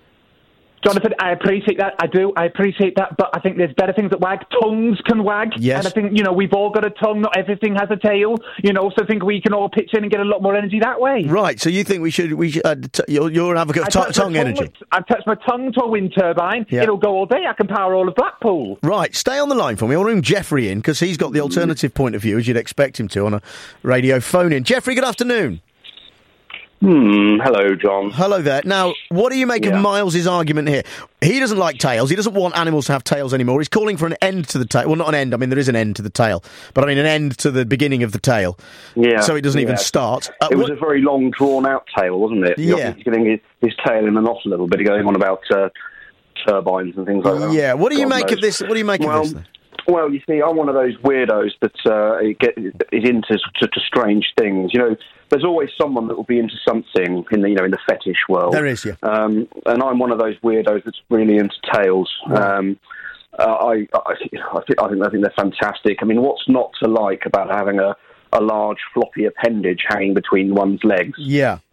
Jonathan, I appreciate that. I do. I appreciate that. But I think there's better things that wag. Tongues can wag. Yes. And I think, you know, we've all got a tongue. Not everything has a tail. You know, so I think we can all pitch in and get a lot more energy that way. Right. So you think we should, we should, uh, t- you're, you're an advocate of t- tongue energy? With, I've touched my tongue to a wind turbine. Yeah. It'll go all day. I can power all of Blackpool. Right. Stay on the line for me. I'll ring Jeffrey in because he's got the alternative point of view, as you'd expect him to, on a radio phone-in. Jeffrey, good afternoon. Hmm, hello, John. Hello there. Now, what do you make yeah. of Miles's argument here? He doesn't like tails. He doesn't want animals to have tails anymore. He's calling for an end to the tail. Well, not an end. I mean, there is an end to the tail. But I mean, an end to the beginning of the tail. Yeah. So it doesn't yeah. even start. Uh, it was what... a very long, drawn-out tail, wasn't it? Yeah. He's getting his, his tail in the knot a little bit, going on about uh, turbines and things like that. Yeah. What do you God make knows. of this? What do you make well, of this, then? Well, you see, I'm one of those weirdos that uh, get, is into to, to strange things. You know, there's always someone that will be into something in the you know in the fetish world. There is, yeah. Um, and I'm one of those weirdos that's really into tails. Right. Um, uh, I, I, I, think, I think I think they're fantastic. I mean, what's not to like about having a, a large floppy appendage hanging between one's legs? Yeah.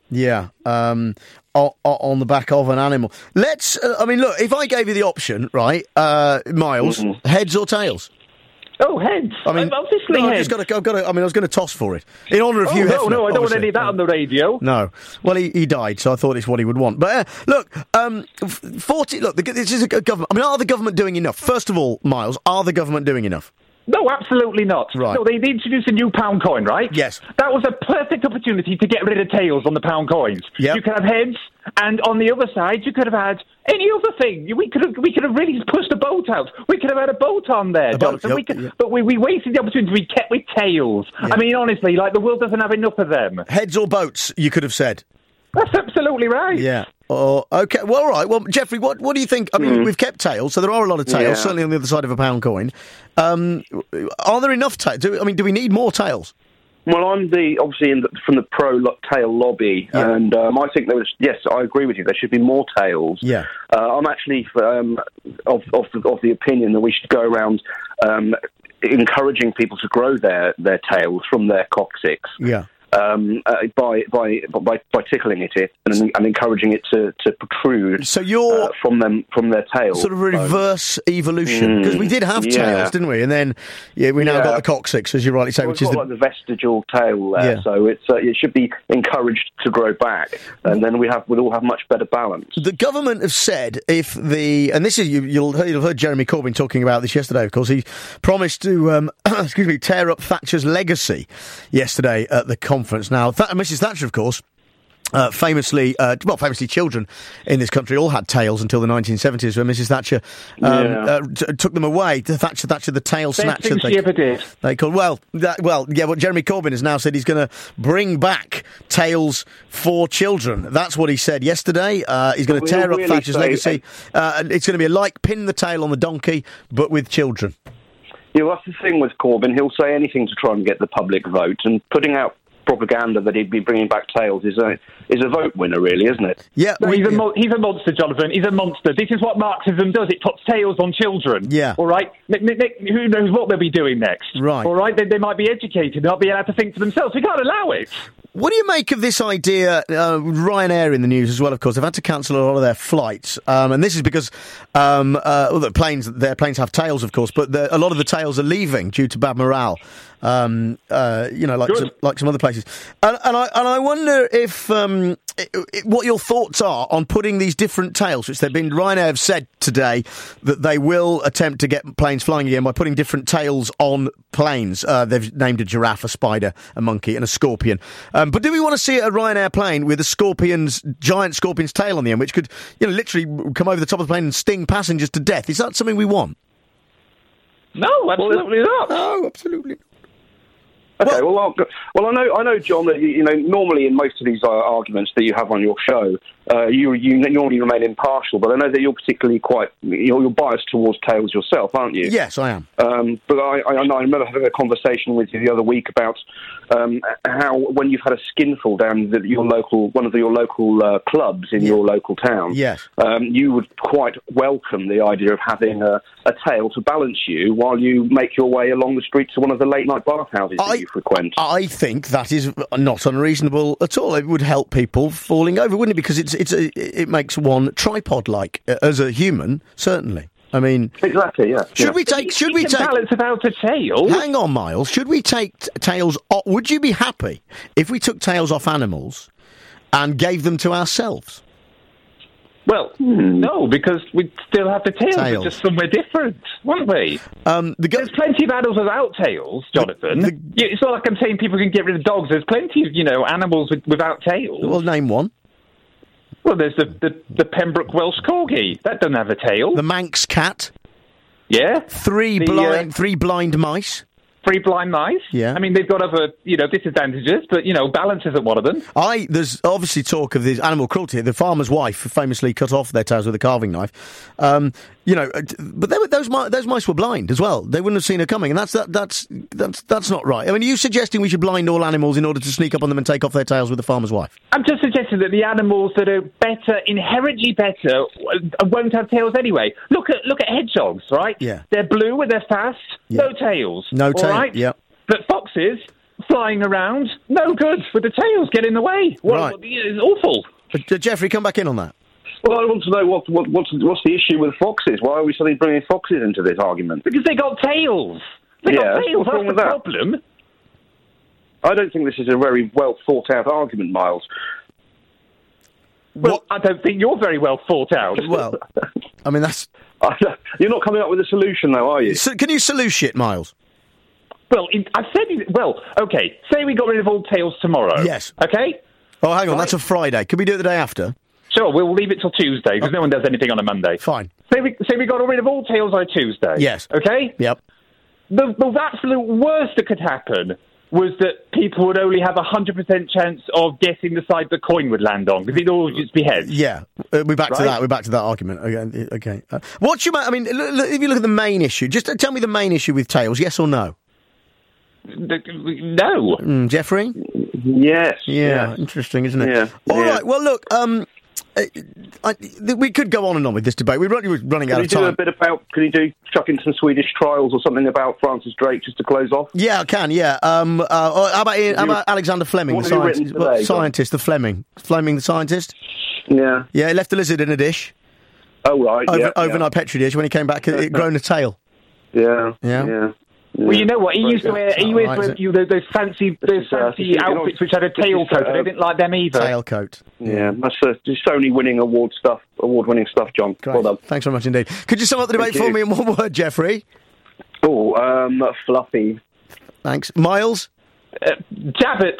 Yeah, um, on, on the back of an animal. Let's, uh, I mean, look, if I gave you the option, right, uh, Miles, Mm-hmm. heads or tails? Oh, heads. I mean, obviously no, I've heads. just got to, I've got to, I mean, I was going to toss for it. In honour of oh, Hugh no, Hefner, no, I don't want obviously. any of that on the radio. No. Well, he, he died, so I thought it's what he would want. But, uh, look, um, forty, look, the, this is a government, I mean, are the government doing enough? First of all, Miles, are the government doing enough? No, absolutely not. Right. No, they, they introduced a new pound coin, right? Yes. That was a perfect opportunity to get rid of tails on the pound coins. Yep. You could have heads, and on the other side, you could have had any other thing. We could have, we could have really pushed a boat out. We could have had a boat on there, A boat, Jonathan. yep, we could, yep. But we, we wasted the opportunity. We kept with tails. I mean, honestly, like, the world doesn't have enough of them. Heads or boats, you could have said. That's absolutely right. Yeah. Oh, okay. Well, all right. Well, Jeffrey, what, what do you think? I mean, Mm. we've kept tails, so there are a lot of tails, Yeah. certainly on the other side of a pound coin. Um, are there enough tails? Do, I mean, do we need more tails? Well, I'm the obviously in the, from the pro lo- tail lobby, Yeah. and um, I think there was yes, I agree with you. There should be more tails. Yeah. Uh, I'm actually um, of of the, of the opinion that we should go around um, encouraging people to grow their, their tails from their coccyx. Yeah. Um, uh, by by by by tickling it and, and encouraging it to, to protrude. So you're uh, from them from their tails. Sort of reverse evolution, because we did have yeah. tails, didn't we? And then, yeah, we now Yeah. got the coccyx, as you rightly say, Well, which it's is got the like the vestigial tail there, Yeah. so it's uh, it should be encouraged to grow back, and then we have we'll all have much better balance. The government have said if the, and this is, you, you'll, you'll have heard Jeremy Corbyn talking about this yesterday, of course. He promised to, um, excuse me, tear up Thatcher's legacy yesterday at the conference. Now, Th- Missus Thatcher, of course, Uh, famously, uh, well, famously, children in this country all had tails until the nineteen seventies, when Missus Thatcher um, Yeah. uh, t- took them away. Thatcher, Thatcher, the tail Best snatcher. thing They, she ever did. they called well, that, well, yeah. What Jeremy Corbyn has now said, he's going to bring back tails for children. That's what he said yesterday. Uh, he's going to Well, tear he'll up really Thatcher's say- legacy. Uh, and it's going to be like pin the tail on the donkey, but with children. Yeah, well, that's the thing with Corbyn. He'll say anything to try and get the public vote, and putting out propaganda that he'd be bringing back tails is a is a vote winner, really, isn't it? Yeah, No, he's, a mo- he's a monster, Jonathan. He's a monster. This is what Marxism does. It puts tails on children. Yeah. All right? N- n- n- who knows what they'll be doing next? Right. All right? They, they might be educated. They'll not be allowed to think for themselves. We can't allow it. What do you make of this idea? Uh, Ryanair in the news as well, of course. They've had to cancel a lot of their flights, um, and this is because um, uh, well, the planes, their planes have tails, of course, but the, a lot of the tails are leaving due to bad morale. Um, uh, you know, like some, like some other places, and, and I and I wonder if um, it, it, what your thoughts are on putting these different tails, which they've been. Ryanair have said today that they will attempt to get planes flying again by putting different tails on planes. Uh, they've named a giraffe, a spider, a monkey, and a scorpion. Um, but do we want to see a Ryanair plane with a scorpion's giant scorpion's tail on the end, which could, you know, literally come over the top of the plane and sting passengers to death? Is that something we want? No, absolutely not. No, absolutely not. Okay, well, well, well, I know, I know, John, that you, you know normally in most of these uh, arguments that you have on your show, uh, you you normally remain impartial. But I know that you're particularly quite you're, you're biased towards tails yourself, aren't you? Yes, I am. Um, but I, I, I remember having a conversation with you the other week about um, how when you've had a skinful down the, your local one of the, your local uh, clubs in your local town, Yes. um, you would quite welcome the idea of having a, a tail to balance you while you make your way along the street to one of the late night bathhouses that you frequent. I think that is not unreasonable at all. It would help people falling over, wouldn't it? Because it's it's a, it makes one tripod-like uh, as a human, certainly. I mean, exactly. Yeah. Should yeah. we take? Should we can take? balance without a tail. Hang on, Miles. Should we take t- tails off? Would you be happy if we took tails off animals and gave them to ourselves? Well, no, because we'd still have the tails, Tails. but just somewhere different, wouldn't we? Um, the go- There's plenty of animals without tails, Jonathan. Yeah, it's not like I'm saying people can get rid of dogs. There's plenty of, you know, animals with, without tails. Well, name one. Well, there's the, the, the Pembroke Welsh Corgi. That doesn't have a tail. The Manx cat. Yeah. Three The, blind, uh, three blind mice. Three blind mice. Yeah. I mean, they've got other, you know, disadvantages, but, you know, balance isn't one of them. I there's obviously talk of this animal cruelty. The farmer's wife famously cut off their tails with a carving knife. Um, you know, but they were, those mi- those mice were blind as well. They wouldn't have seen her coming, and that's that, that's that's that's not right. I mean, are you suggesting we should blind all animals in order to sneak up on them and take off their tails with the farmer's wife? I'm just suggesting that the animals that are better, inherently better, w- won't have tails anyway. Look at look at hedgehogs, right? Yeah. They're blue and they're fast. Yeah. No tails. No all tail. right? Yeah. But foxes, flying around. No good with the tails. Get in the way. Well, Right. It's awful. Uh, Jeffrey, come back in on that. Well, I want to know what, what what's what's the issue with foxes? Why are we suddenly bringing foxes into this argument? Because they got tails. They Yeah, got tails. what's wrong That's with the that? problem. I don't think this is a very well thought out argument, Miles. Well, I don't think you're very well thought out. Well, I mean, that's... You're not coming up with a solution, though, are you? So, can you salute shit, Miles? Well, it, I said, it, well, okay, say we got rid of all tails tomorrow. Yes. Okay? Oh, hang on, that's a Friday. Can we do it the day after? Sure, we'll leave it till Tuesday, because no one does anything on a Monday. Fine. Say we, say we got rid of all tails on a Tuesday. Yes. Okay? Yep. The, the absolute worst that could happen was that people would only have a one hundred percent chance of guessing the side the coin would land on, because it'd all just be heads. Yeah, uh, we're back to Right? that. We're back to that argument. Okay. okay. Uh, what's your... ma- I mean, look, look, if you look at the main issue, just uh, tell me the main issue with tails, yes or no? No. Mm, Jeffrey? Yes. Yeah, yes. interesting, isn't it? Yeah. All yeah. right, well, look, um... Uh, I, th- we could go on and on with this debate. We're running, we're running Can out you of do time. a bit about? Can you do chuck in some Swedish trials or something about Francis Drake just to close off? Yeah, I can. Yeah. Um. Uh, oh, how about Ian, how about Alexander Fleming, What the have you written scientist? today, well, John? scientist, the Fleming, Fleming, the scientist. Yeah. Yeah, he left the lizard in a dish. Oh right. Over, yeah, overnight petri dish. When he came back, it had grown a tail. Yeah. Yeah. Yeah. Well, you know what? He used to wear, he Oh, wears right, is it? you know, those fancy, those uh, fancy this is- outfits which had a this is, tail coat, uh, and I didn't like them either. Tailcoat. Yeah, that's uh, just Sony winning award stuff, award-winning stuff, John. Great. Well done. Thanks very much indeed. Could you sum up the debate Thank for you. me in one word, Jeffrey? Oh, um, fluffy. Thanks, Miles. Uh, jab it.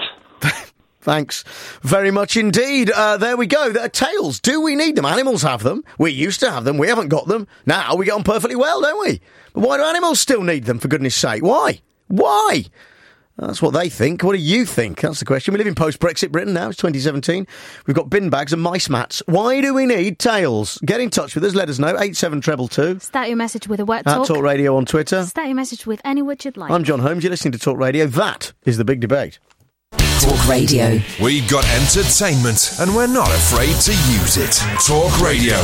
Thanks very much indeed. Uh, there we go. They're tails. Do we need them? Animals have them. We used to have them. We haven't got them. Now we get on perfectly well, don't we? But why do animals still need them, for goodness sake? Why? Why? That's what they think. What do you think? That's the question. We live in post-Brexit Britain now. It's twenty seventeen. We've got bin bags and mice mats. Why do we need tails? Get in touch with us. Let us know. eight seven two two two. Start your message with a word At talk. Talk Radio on Twitter. Start your message with any word you'd like. I'm John Holmes. You're listening to Talk Radio. That is the big debate. Talk Radio. We've got entertainment, and we're not afraid to use it. Talk Radio.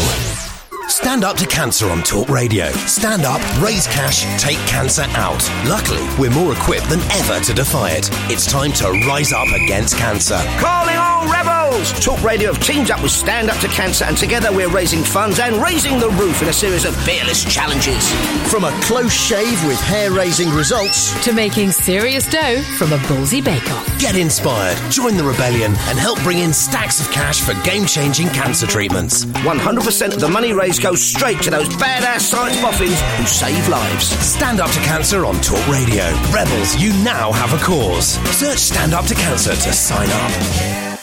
Stand up to cancer on Talk Radio. Stand up, raise cash, take cancer out. Luckily, we're more equipped than ever to defy it. It's time to rise up against cancer. Calling all rebels! Talk Radio have teamed up with Stand Up to Cancer, and together we're raising funds and raising the roof in a series of fearless challenges. From a close shave with hair-raising results to making serious dough from a ballsy bake-off. Get inspired, join the rebellion, and help bring in stacks of cash for game-changing cancer treatments. one hundred percent of the money raised goes straight to those badass science boffins who save lives. Stand Up to Cancer on Talk Radio. Rebels, you now have a cause. Search Stand Up to Cancer to sign up.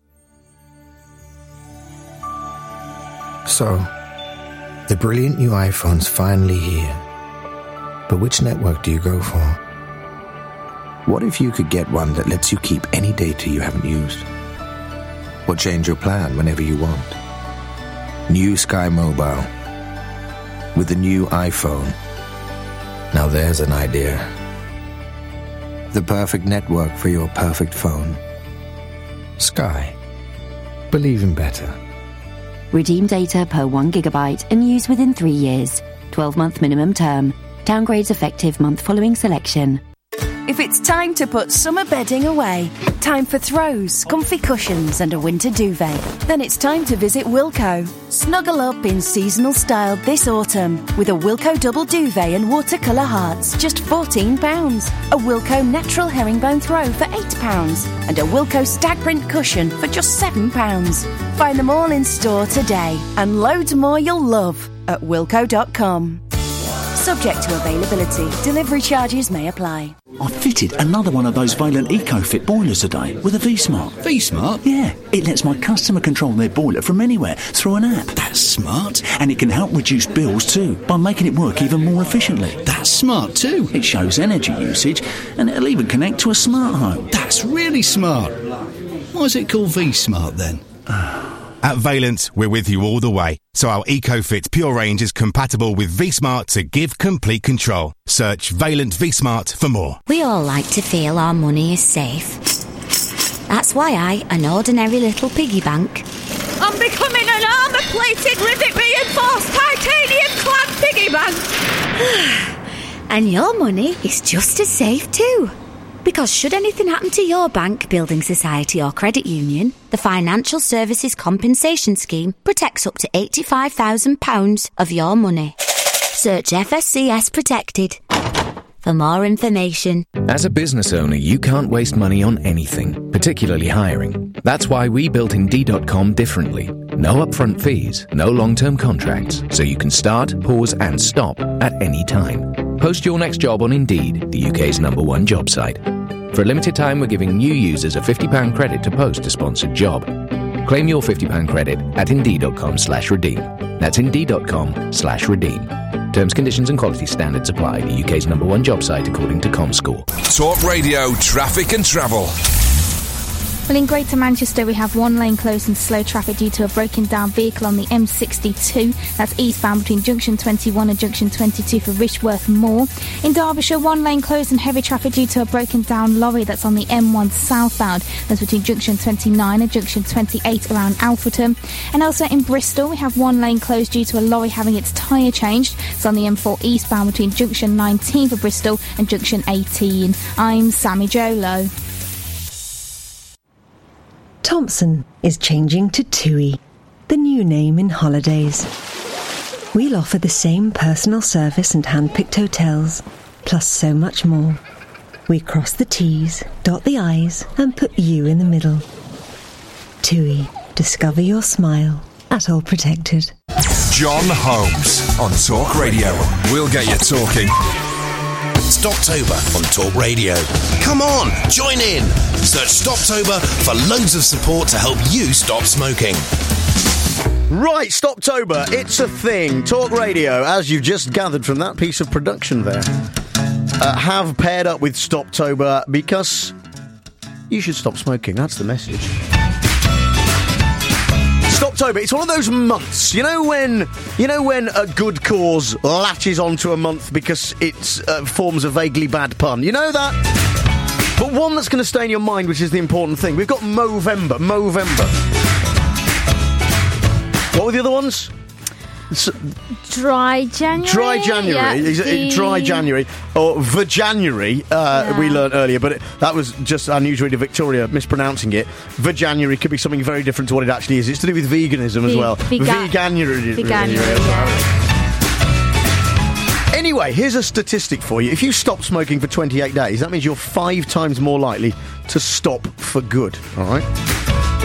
So, the brilliant new iPhone's finally here. But which network do you go for? What if you could get one that lets you keep any data you haven't used? Or change your plan whenever you want? New Sky Mobile. With the new iPhone. Now there's an idea. The perfect network for your perfect phone. Sky. Believe in better. Redeem data per one gigabyte and use within three years. twelve-month minimum term. Downgrades effective month following selection. If it's time to put summer bedding away, time for throws, comfy cushions and a winter duvet, then it's time to visit Wilko. Snuggle up in seasonal style this autumn with a Wilko double duvet and watercolour hearts, just fourteen pounds. A Wilko natural herringbone throw for eight pounds. And a Wilko stag print cushion for just seven pounds. Find them all in store today and loads more you'll love at wilko dot com. Subject to availability. Delivery charges may apply. I fitted another one of those Valent EcoFit boilers today with a V-Smart. V-Smart? Yeah, it lets my customer control their boiler from anywhere through an app. That's smart. And it can help reduce bills too by making it work even more efficiently. That's smart too. It shows energy usage and it'll even connect to a smart home. That's really smart. Why is it called V-Smart then? At Valent, we're with you all the way, so our EcoFit Pure range is compatible with V-Smart to give complete control. Search Valent V-Smart for more. We all like to feel our money is safe. That's why I, an ordinary little piggy bank... I'm becoming an armour-plated, rivet-reinforced, titanium-clad piggy bank! And your money is just as safe too. Because should anything happen to your bank, building society or credit union, the Financial Services Compensation Scheme protects up to eighty-five thousand pounds of your money. Search F S C S Protected for more information. As a business owner, you can't waste money on anything, particularly hiring. That's why we built Indeed dot com differently. No upfront fees, no long-term contracts, so you can start, pause and stop at any time. Post your next job on Indeed, the U K's number one job site. For a limited time, we're giving new users a fifty pounds credit to post a sponsored job. Claim your fifty pounds credit at Indeed dot com slash redeem. That's Indeed dot com slash redeem. Terms, conditions and quality standards apply. The U K's number one job site according to ComScore. Talk Radio, traffic and travel. Well, in Greater Manchester, we have one lane closed and slow traffic due to a broken down vehicle on the M sixty-two. That's eastbound between Junction twenty-one and Junction twenty-two for Rishworth Moor. In Derbyshire, one lane closed and heavy traffic due to a broken down lorry that's on the M one southbound. That's between Junction twenty-nine and Junction twenty-eight around Alfreton. And also in Bristol, we have one lane closed due to a lorry having its tyre changed. It's on the M four eastbound between Junction nineteen for Bristol and Junction eighteen. I'm Sammy Jolo. Thompson is changing to TUI, the new name in holidays. We'll offer the same personal service and hand-picked hotels, plus so much more. We cross the T's, dot the I's, and put you in the middle. TUI, discover your smile at All Protected. John Holmes on Talk Radio. We'll get you talking. Stoptober on Talk Radio. Come on, join in. Search Stoptober for loads of support to help you stop smoking. Right, Stoptober, it's a thing. Talk Radio, as you've just gathered from that piece of production there, uh, have paired up with Stoptober because you should stop smoking. That's the message. Stoptober, it's one of those months. You know when you know when a good cause latches onto a month because it uh, forms a vaguely bad pun? You know that? But one that's going to stay in your mind, which is the important thing. We've got Movember. Movember. What were the other ones? So, Dry January. Dry January. Yeah, Is it- the... Dry January. Or Vajanuary, uh, Yeah. we learned earlier, but it, that was just our newsreader Victoria mispronouncing it. Vajanuary could be something very different to what it actually is. It's to do with veganism as Ve- well. vega- Veganuary. Veganuary, yeah. Anyway, here's a statistic for you. If you stop smoking for twenty-eight days, that means you're five times more likely to stop for good, all right?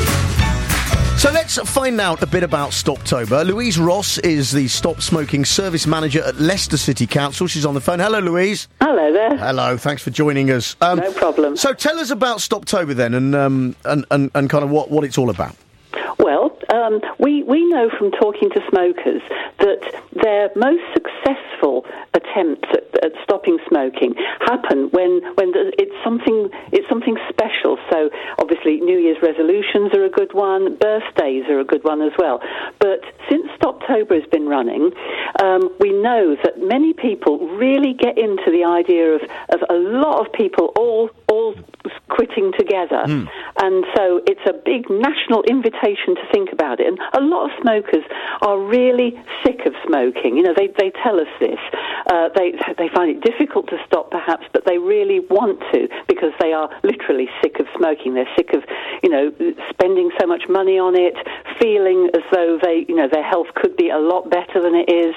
So let's find out a bit about Stoptober. Louise Ross is the Stop Smoking Service Manager at Leicester City Council. She's on the phone. Hello, Louise. Hello there. Hello, thanks for joining us. Um, no problem. So tell us about Stoptober then, and um, and, and, and kind of what, what it's all about. Well, um, we, we know from talking to smokers that their most successful attempts at, at stopping smoking happen when, when the, it's something it's something special. So obviously New Year's resolutions are a good one, birthdays are a good one as well. But since Stoptober has been running, um, we know that many people really get into the idea of, of a lot of people all all quitting together. Mm. And so it's a big national invitation to think about it. And a lot of smokers are really sick of smoking. You know, they, they tell us this. Uh, they they find it difficult to stop, perhaps, but they really want to because they are literally sick of smoking. They're sick of, you know, spending so much money on it, feeling as though they, you know, their health could be a lot better than it is.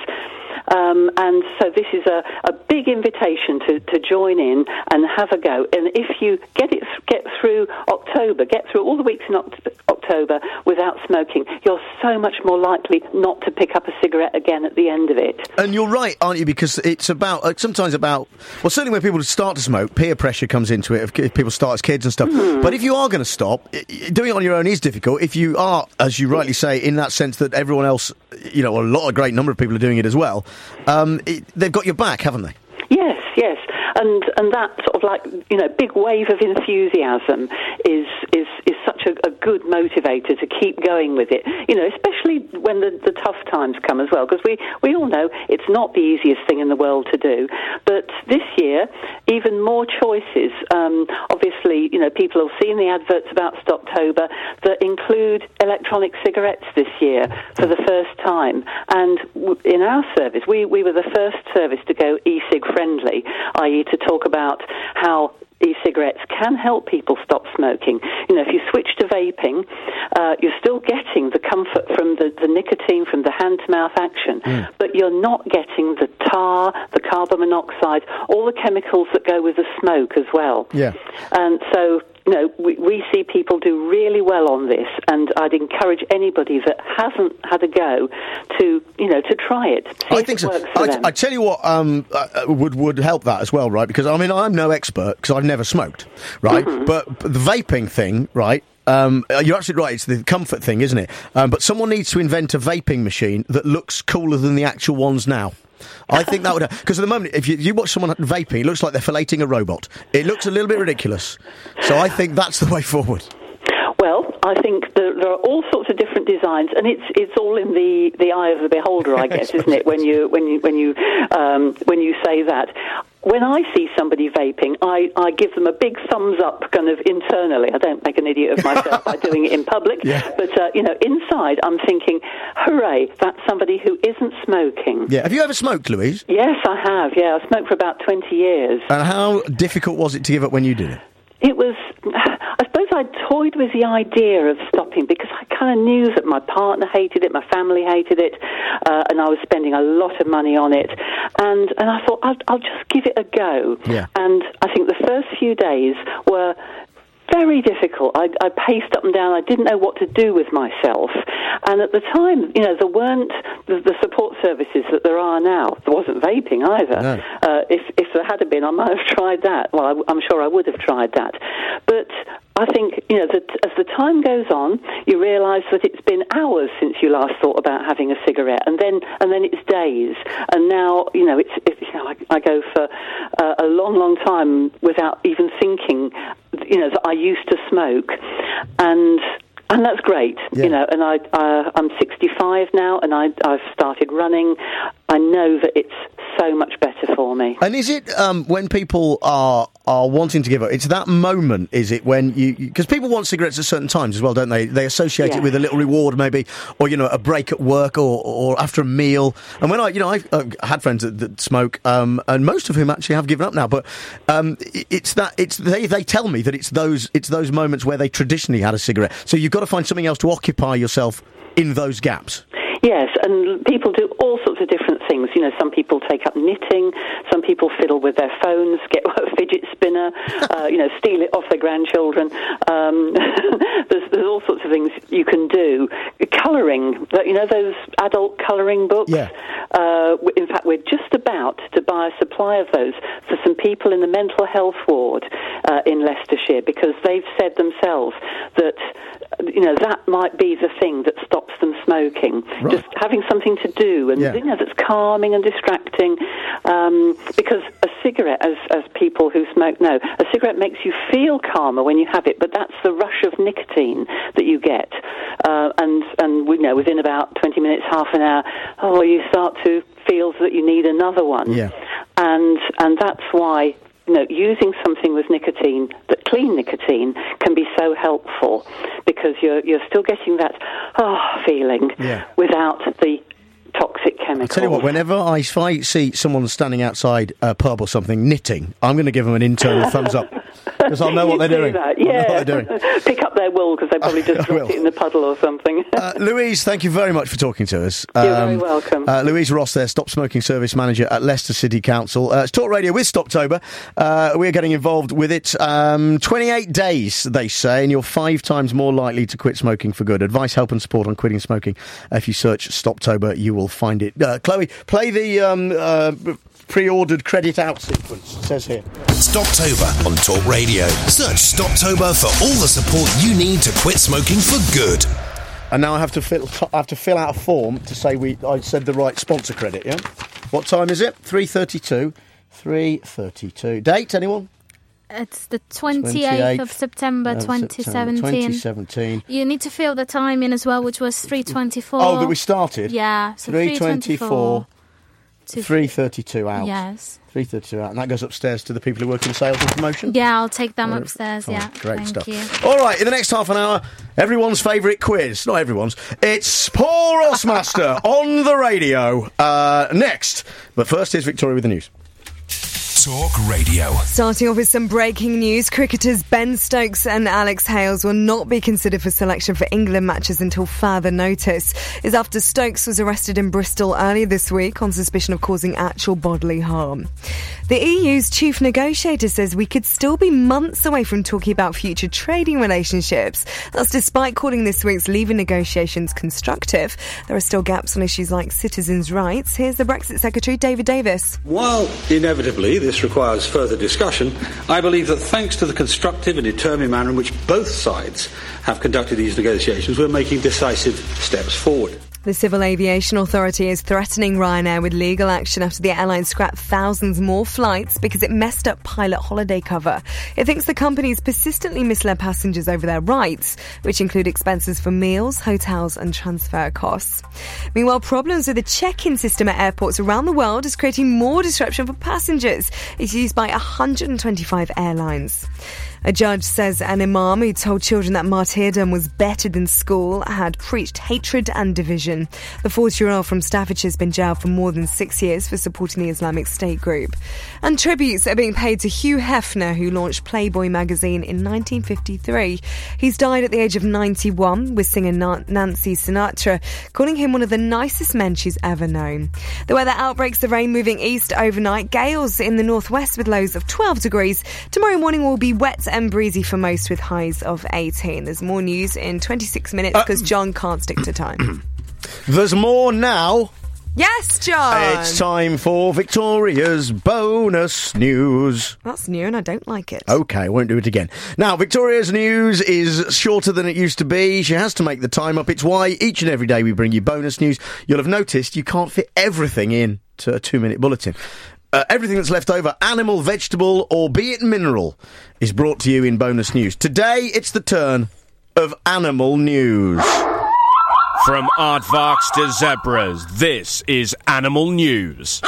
Um, and so this is a, a big invitation to, to join in and have a go. And if you get it get through October, get through all the weeks in Oct- October without smoking, you're so much more likely not to pick up a cigarette again at the end of it. And you're right, aren't you? Because it's about, uh, sometimes about, well, certainly when people start to smoke, peer pressure comes into it, if, if people start as kids and stuff. Mm. But if you are going to stop, I- doing it on your own is difficult. If you are, as you rightly say, in that sense that everyone else, you know, a lot, a great number of people are doing it as well, um, it, they've got your back, haven't they? Yes, yes. And and that sort of like, you know, big wave of enthusiasm is is, is such a, a good motivator to keep going with it, you know, especially when the, the tough times come as well, because we, we all know it's not the easiest thing in the world to do. But this year, even more choices. Um, obviously, you know, people have seen the adverts about Stoptober that include electronic cigarettes this year for the first time. And w- in our service, we, we were the first service to go e-cig friendly, that is to talk about how e-cigarettes can help people stop smoking. You know, if you switch to vaping, uh, you're still getting the comfort from the, the nicotine, from the hand-to-mouth action, mm. but you're not getting the tar, the carbon monoxide, all the chemicals that go with the smoke as well. Yeah. And so, you know, we, we see people do really well on this, and I'd encourage anybody that hasn't had a go to, you know, to try it. See I if think it so. works for I, them. I tell you what um, uh, would would help that as well, right? Because I mean, I'm no expert because I've never smoked, right? Mm-hmm. But, but the vaping thing, right? Um, you're absolutely right. It's the comfort thing, isn't it? Um, but someone needs to invent a vaping machine that looks cooler than the actual ones now. I think that would... Because at the moment, if you, you watch someone vaping, it looks like they're filleting a robot. It looks a little bit ridiculous. So I think that's the way forward. Well, I think there, there are all sorts of different designs, and it's it's all in the, the eye of the beholder, I guess, isn't it? When you when you when you um, when you say that. When I see somebody vaping, I, I give them a big thumbs up, kind of internally. I don't make an idiot of myself by doing it in public, yeah. but uh, you know, inside, I'm thinking, hooray! That's somebody who isn't smoking. Yeah. Have you ever smoked, Louise? Yes, I have. Yeah, I smoked for about twenty years. And how difficult was it to give up when you did it? It was, I suppose I toyed with the idea of stopping because I kind of knew that my partner hated it, my family hated it, uh, and I was spending a lot of money on it. And, and I thought, I'll, I'll just give it a go. Yeah. And I think the first few days were very difficult. I, I paced up and down. I didn't know what to do with myself. And at the time, you know, there weren't the, the support services that there are now. There wasn't vaping either. No. Uh, if, if there had been, I might have tried that. Well, I, I'm sure I would have tried that. But I think, you know, that as the time goes on, you realise that it's been hours since you last thought about having a cigarette, and then and then it's days, and now, you know, it's, it's you know, I, I go for uh, a long, long time without even thinking, you know, that I used to smoke, and and that's great, yeah. you know. And I uh, I'm sixty-five now, and I I've started running. I know that it's so much better for me. And is it um, when people are are wanting to give up? It's that moment, is it, when you because people want cigarettes at certain times as well, don't they? They associate Yeah. it with a little reward, maybe, or you know, a break at work, or, or after a meal. And when I, you know, I've uh, had friends that, that smoke, um, and most of whom actually have given up now. But um, it, it's that it's they they tell me that it's those it's those moments where they traditionally had a cigarette. So you've got to find something else to occupy yourself in those gaps. Yes, and people do all sorts of different things. You know, some people take up knitting, some people fiddle with their phones, get a fidget spinner, uh, you know, steal it off their grandchildren. Um, there's, there's all sorts of things you can do. Colouring, you know, those adult colouring books. Yeah. Uh, in fact, we're just about to buy a supply of those for some people in the mental health ward uh, in Leicestershire, because they've said themselves that, you know, that might be the thing that stops them smoking. Right. Just having something to do, and Yeah. you know, that's calming and distracting. Um, because a cigarette, as as people who smoke know, a cigarette makes you feel calmer when you have it, but that's the rush of nicotine that you get. Uh, and and we know within about twenty minutes, half an hour, oh, you start to feel that you need another one. Yeah. And and that's why, you know, using something with nicotine, that clean nicotine, can be so helpful, because you're you're still getting that oh feeling Yeah. without the toxic chemicals. I tell you what, whenever I, if I see someone standing outside a pub or something knitting, I'm going to give them an internal thumbs up, because I'll know what they're You do doing. that, I'll know yeah. what they're doing. Pick up their wool, because they probably just I will. dropped it in the puddle or something. Uh, Louise, thank you very much for talking to us. You're very welcome. Uh, Louise Ross there, Stop Smoking Service Manager at Leicester City Council. Uh, it's Talk Radio with Stoptober. Uh, we're getting involved with it. Um, twenty-eight days, they say, and you're five times more likely to quit smoking for good. Advice, help and support on quitting smoking. If you search Stoptober, you will find it. Uh, Chloe, play the um, uh, pre-ordered credit out sequence, it says here. Stoptober on Talk Radio. Search Stoptober for all the support you need to quit smoking for good. And now I have to fill I have to fill out a form to say we I said the right sponsor credit, yeah? What time is it? three thirty-two. three thirty-two. Date, anyone? It's the twenty-eighth of September, of twenty seventeen. September twenty seventeen. You need to fill the time in as well, which was three twenty-four. Oh, that we started? Yeah, so three twenty-four. to three thirty-two out. Yes. three thirty-two out. And that goes upstairs to the people who work in sales and promotion? Yeah, I'll take them Right. upstairs, Fine. yeah. Great Thank stuff. you. All right, in the next half an hour, everyone's favourite quiz. Not everyone's. It's Paul Rossmaster on the radio. Uh, next. But first, here's Victoria with the news. Talk Radio. Starting off with some breaking news, cricketers Ben Stokes and Alex Hales will not be considered for selection for England matches until further notice. It's after Stokes was arrested in Bristol earlier this week on suspicion of causing actual bodily harm. The E U's chief negotiator says we could still be months away from talking about future trading relationships. That's despite calling this week's leaving negotiations constructive. There are still gaps on issues like citizens' rights. Here's the Brexit Secretary, David Davis. While inevitably this requires further discussion, I believe that thanks to the constructive and determined manner in which both sides have conducted these negotiations, we're making decisive steps forward. The Civil Aviation Authority is threatening Ryanair with legal action after the airline scrapped thousands more flights because it messed up pilot holiday cover. It thinks the company's persistently misled passengers over their rights, which include expenses for meals, hotels and transfer costs. Meanwhile, problems with the check-in system at airports around the world is creating more disruption for passengers. It's used by one hundred twenty-five airlines. A judge says an imam who told children that martyrdom was better than school had preached hatred and division. The forty-year-old from Staffordshire has been jailed for more than six years for supporting the Islamic State group. And tributes are being paid to Hugh Hefner, who launched Playboy magazine in nineteen fifty-three. He's died at the age of ninety-one, with singer Nancy Sinatra calling him one of the nicest men she's ever known. The weather outbreaks the rain moving east overnight. Gales in the northwest with lows of twelve degrees. Tomorrow morning will be wet and breezy for most with highs of eighteen. There's more news in twenty-six minutes because uh, John can't stick to time. There's more now. Yes, John. It's time for Victoria's bonus news. That's new and I don't like it. Okay, I won't do it again. Now, Victoria's news is shorter than it used to be. She has to make the time up. It's why each and every day we bring you bonus news. You'll have noticed you can't fit everything in to a two-minute bulletin. Uh, everything that's left over, animal, vegetable, or be it mineral, is brought to you in bonus news. Today, it's the turn of animal news. From aardvarks to zebras, this is Animal News.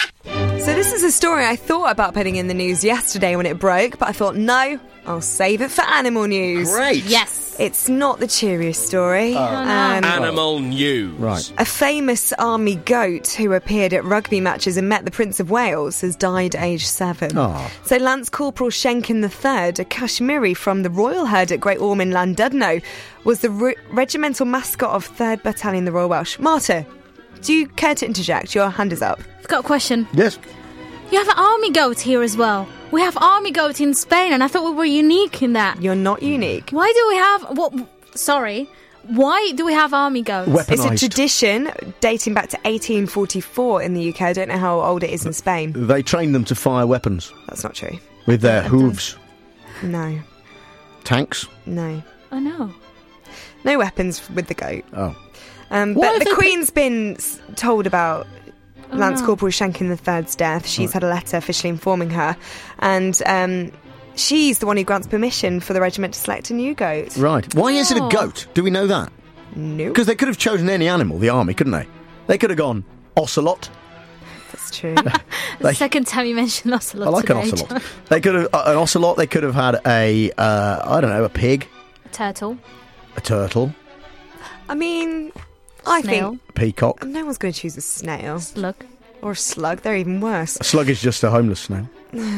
So this is a story I thought about putting in the news yesterday when it broke, but I thought, no, I'll save it for animal news. Great. Yes. It's not the cheeriest story. Oh. Um, Animal News. Right. A famous army goat who appeared at rugby matches and met the Prince of Wales has died at age seven. Oh. So Lance Corporal Shenkin the third, a Kashmiri from the Royal Herd at Great Ormond, Llandudno, was the re- regimental mascot of third Battalion, the Royal Welsh. Marta, do you care to interject? Your hand is up. I've got a question. Yes. You have an army goat here as well. We have army goat in Spain, and I thought we were unique in that. You're not unique. Why do we have... What? Sorry. Why do we have army goats? Weaponised. It's a tradition dating back to eighteen forty-four in the U K. I don't know how old it is in Spain. They trained them to fire weapons. That's not true. With their hooves. No. Tanks? No. Oh, no. No weapons with the goat. Oh. Um, Why but the have they Queen's been s- told about Oh, Lance no. Corporal Shenkin the third's death. She's had a letter officially informing her. And um, she's the one who grants permission for the regiment to select a new goat. Right. Why is it a Oh. goat? Do we know that? No. Because they could have chosen any animal, the army, couldn't they? They could have gone ocelot. That's true. The second time you mentioned ocelot I like today, an ocelot. John. They could have uh, an ocelot. They could have had a uh, I don't know, a pig, A turtle. a turtle, I mean, I Snail. think a peacock. no one's going to choose a snail. Slug. Or a slug. They're even worse. A slug is just a homeless snail.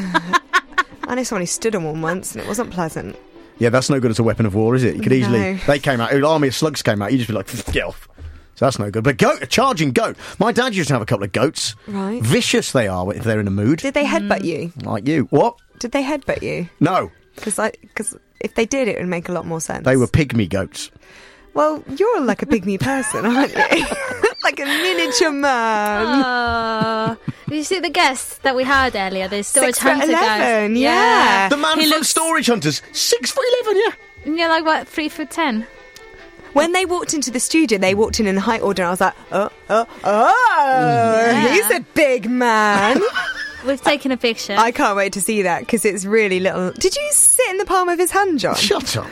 I know someone who stood on one once and it wasn't pleasant. Yeah, that's no good as a weapon of war, is it? You could easily. No. They came out. An army of slugs came out. You just be like, get off. So that's no good. But goat, a charging goat. My dad used to have a couple of goats. Right. Vicious they are if they're in a mood. Did they headbutt you? Like you. What? Did they headbutt you? No. Because if they did, it would make a lot more sense. They were pygmy goats. Well, you're like a pygmy person, aren't you? Like a miniature man. Uh, did you see the guest that we had earlier? The storage Six foot hunter guy. eleven, yeah. The man He from looks- Storage Hunters. Six foot eleven, yeah. Yeah, like what, three foot ten? When they walked into the studio, they walked in in height order, and I was like, oh, oh, oh, Yeah. he's a big man. We've taken a picture. I can't wait to see that, because it's really little. Did you sit in the palm of his hand, John? Shut up.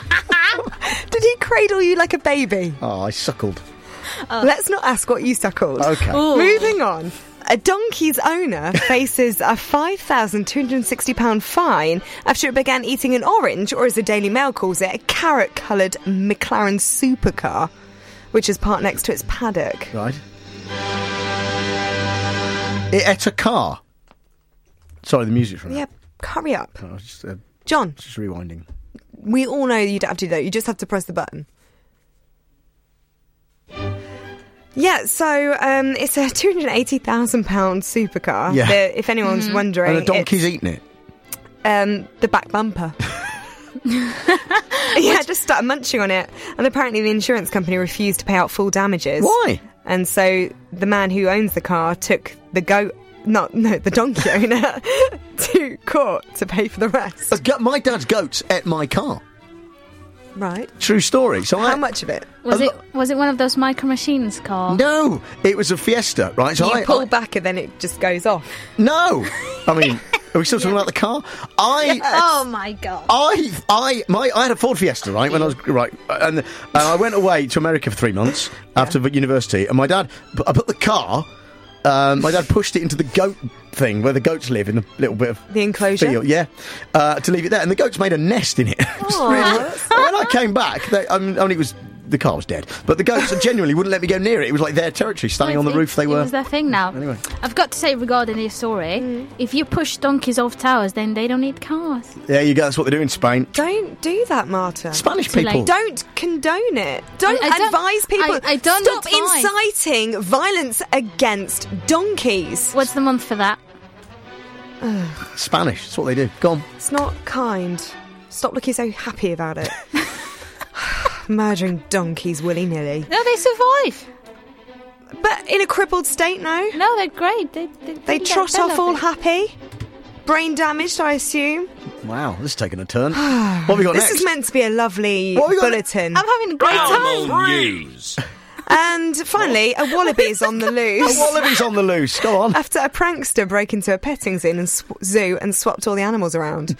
Did he cradle you like a baby? Oh, I suckled. Let's not ask what you suckled. Okay. Ooh. Moving on. A donkey's owner faces a five thousand two hundred sixty pounds fine after it began eating an orange, or as the Daily Mail calls it, a carrot-coloured McLaren supercar, which is parked next to its paddock. Right. It ate a car. Sorry, the music's from Yeah, hurry up. I was just, uh, John. Just rewinding. We all know you don't have to do that. You just have to press the button. Yeah, so um, it's a two hundred eighty thousand pounds supercar. Yeah. That, if anyone's Mm-hmm. wondering. And a donkey's eating it. Um, the back bumper. Yeah, just started munching on it. And apparently the insurance company refused to pay out full damages. Why? And so the man who owns the car took the goat, not, no, the donkey owner to court to pay for the rest. Uh, go- My dad's goats ate my car. Right. True story. So How I, much of it? Was A it was it one of those Micro Machines car? No, it was a Fiesta, right? So you I, pull I back and then it just goes off. No, I mean, are we still talking about the car? I. Oh my god! I, I, my, I had a Ford Fiesta, right, when I was, right, and uh, I went away to America for three months after university, and my dad, I put the car, um, my dad pushed it into the goat thing, where the goats live, in the little bit of The enclosure? field, yeah, uh, to leave it there, and the goats made a nest in it. It was Aw, really- that's and when I came back, they, I mean, only it was, the car was dead, but the goats genuinely wouldn't let me go near it. It was like their territory, standing on the It- roof they it were. was their thing now. Anyway. I've got to say regarding this story, if you push donkeys off towers, then they don't need cars. There you go, that's what they do in Spain. Don't do that, Marta. Spanish Too people. late. Don't condone it. Don't I- I don't- advise people. I- I don't Stop advise. inciting violence against donkeys. What's the month for that? Spanish, that's what they do. Go on. It's not kind. Stop looking so happy about it. Murdering donkeys willy-nilly. No, they survive. But in a crippled state, no? No, they're great. They, they, They get trot better. off all happy. Brain damaged, I assume. Wow, this is taking a turn. What have we got This next? is meant to be a lovely What have we got bulletin. I'm having a great Animal time. news. And finally, a wallaby is on the loose. A wallaby's on the loose. Go on. After a prankster broke into a petting zoo and, sw- zoo and swapped all the animals around.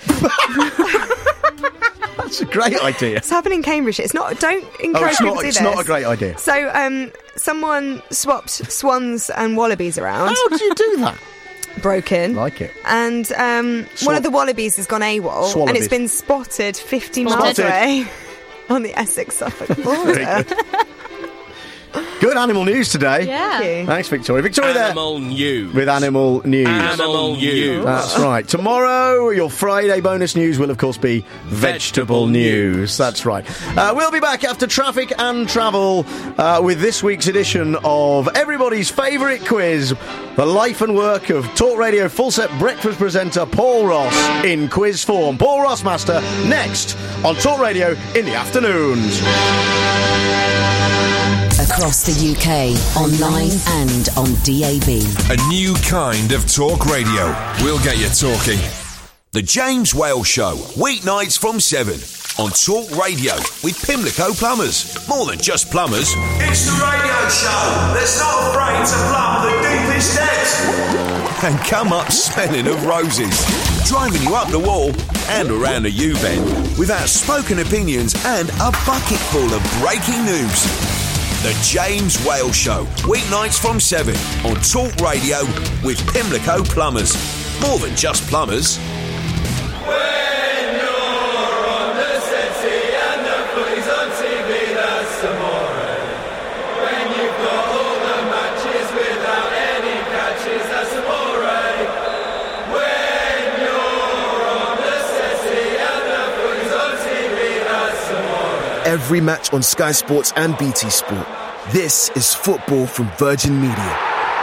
That's a great idea. It's happening in Cambridge. It's not. Don't Oh, encourage it's people not, to do it's this. not a great idea. So, um, someone swapped swans and wallabies around. How do you do that? Broken. Like it. And um, one Swab- of the wallabies has gone AWOL, Swallabies. and it's been spotted fifty miles Spotted. away on the Essex-Suffolk border. Very good. Good animal news today. Yeah. Thank you. Thanks, Victoria. Victoria there Animal news. with animal news. Animal news. That's right. Tomorrow, your Friday bonus news will, of course, be vegetable, Vegetable news. news. That's right. Uh, we'll be back after traffic and travel uh, with this week's edition of everybody's favourite quiz, the life and work of Talk Radio full set breakfast presenter Paul Ross in quiz form. Paul Rossmaster next on Talk Radio in the afternoons. Across the U K, online and on D A B. A new kind of talk radio. We'll get you talking. The James Whale Show, weeknights from seven on Talk Radio with Pimlico Plumbers. More than just plumbers. It's the radio show that's not afraid to plumb the deepest depths. And come up smelling of roses, driving you up the wall and around the U-bend with outspoken opinions and a bucket full of breaking news. The James Whale Show, weeknights from seven on Talk Radio with Pimlico Plumbers. More than just plumbers. When you're on the sexy and the footy's on T V, that's amore. When you've got all the matches without any catches, that's amore. When you're on the sexy and the footy's on T V, that's amore. Every match on Sky Sports and B T Sport. This is football from Virgin Media.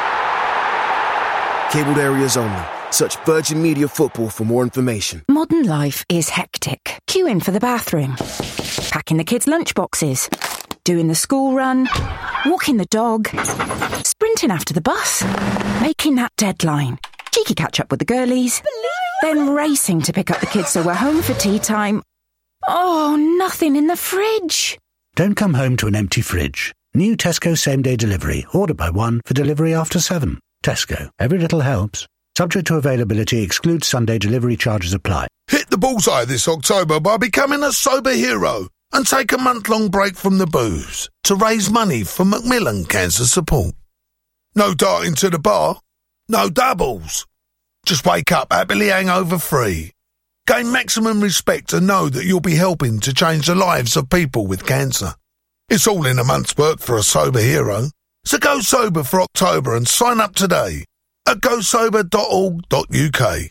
Cabled areas only. Search Virgin Media Football for more information. Modern life is hectic. Queuing for the bathroom, packing the kids' lunchboxes, doing the school run, walking the dog, sprinting after the bus, making that deadline, cheeky catch up with the girlies, then racing to pick up the kids so we're home for tea time. Oh, nothing in the fridge. Don't come home to an empty fridge. New Tesco same-day delivery. Order by one for delivery after seven. Tesco. Every little helps. Subject to availability. Excludes Sunday delivery charges apply. Hit the bullseye this October by becoming a sober hero and take a month-long break from the booze to raise money for Macmillan Cancer Support. No darting to the bar. No doubles. Just wake up happily hangover-free. Gain maximum respect and know that you'll be helping to change the lives of people with cancer. It's all in a month's work for a sober hero. So go sober for October and sign up today at go sober dot org dot U K.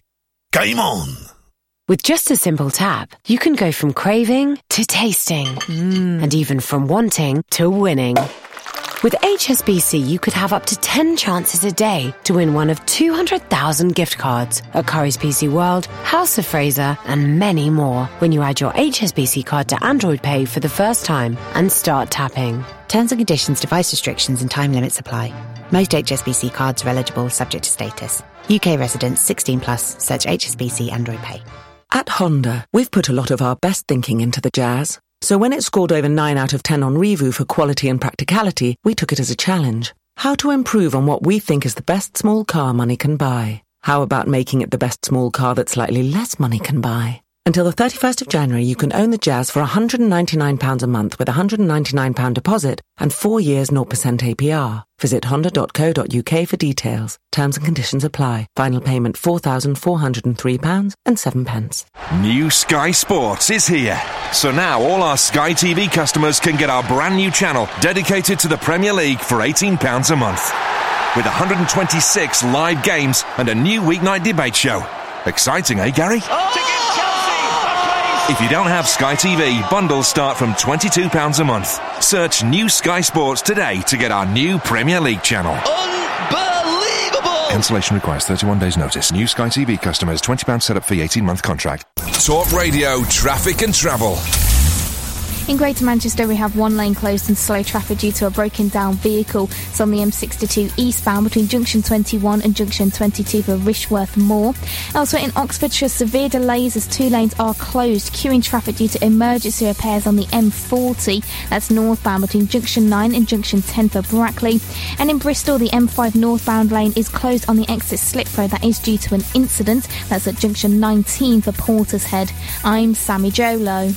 Game on. With just a simple tap, you can go from craving to tasting. Mm. And even from wanting to winning. With H S B C, you could have up to ten chances a day to win one of two hundred thousand gift cards at Curry's P C World, House of Fraser, and many more when you add your H S B C card to Android Pay for the first time and start tapping. Terms and conditions, device restrictions and time limits apply. Most H S B C cards are eligible, subject to status. U K residents sixteen plus, search H S B C Android Pay. At Honda, we've put a lot of our best thinking into the Jazz. So when it scored over nine out of ten on Revu for quality and practicality, we took it as a challenge. How to improve on what we think is the best small car money can buy. How about making it the best small car that slightly less money can buy? Until the thirty-first of January, you can own the Jazz for one hundred ninety-nine pounds a month with a one hundred ninety-nine pounds deposit and four years zero percent A P R. Visit honda dot co dot uk for details. Terms and conditions apply. Final payment four thousand four hundred three pounds and seven pence. New Sky Sports is here. So now all our Sky T V customers can get our brand new channel dedicated to the Premier League for eighteen pounds a month. With one hundred twenty-six live games and a new weeknight debate show. Exciting, eh, Gary? If you don't have Sky T V, bundles start from twenty-two pounds a month. Search New Sky Sports today to get our new Premier League channel. Unbelievable! Cancellation requires thirty-one days notice. New Sky T V customers, twenty pounds setup fee, eighteen month contract. Talk Radio, traffic and travel. In Greater Manchester, we have one lane closed and slow traffic due to a broken down vehicle. It's on the M sixty-two eastbound between junction twenty-one and junction twenty-two for Rishworth Moor. Elsewhere in Oxfordshire, severe delays as two lanes are closed, queuing traffic due to emergency repairs on the M forty. That's northbound between junction nine and junction ten for Brackley. And in Bristol, the M five northbound lane is closed on the exit slip road. That is due to an incident. That's at junction nineteen for Portishead. I'm Sammy Jolo.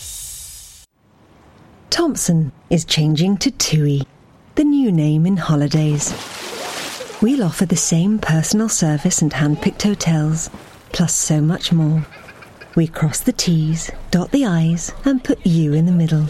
Thompson is changing to TUI, the new name in holidays. We'll offer the same personal service and hand-picked hotels, plus so much more. We cross the T's, dot the I's, and put you in the middle.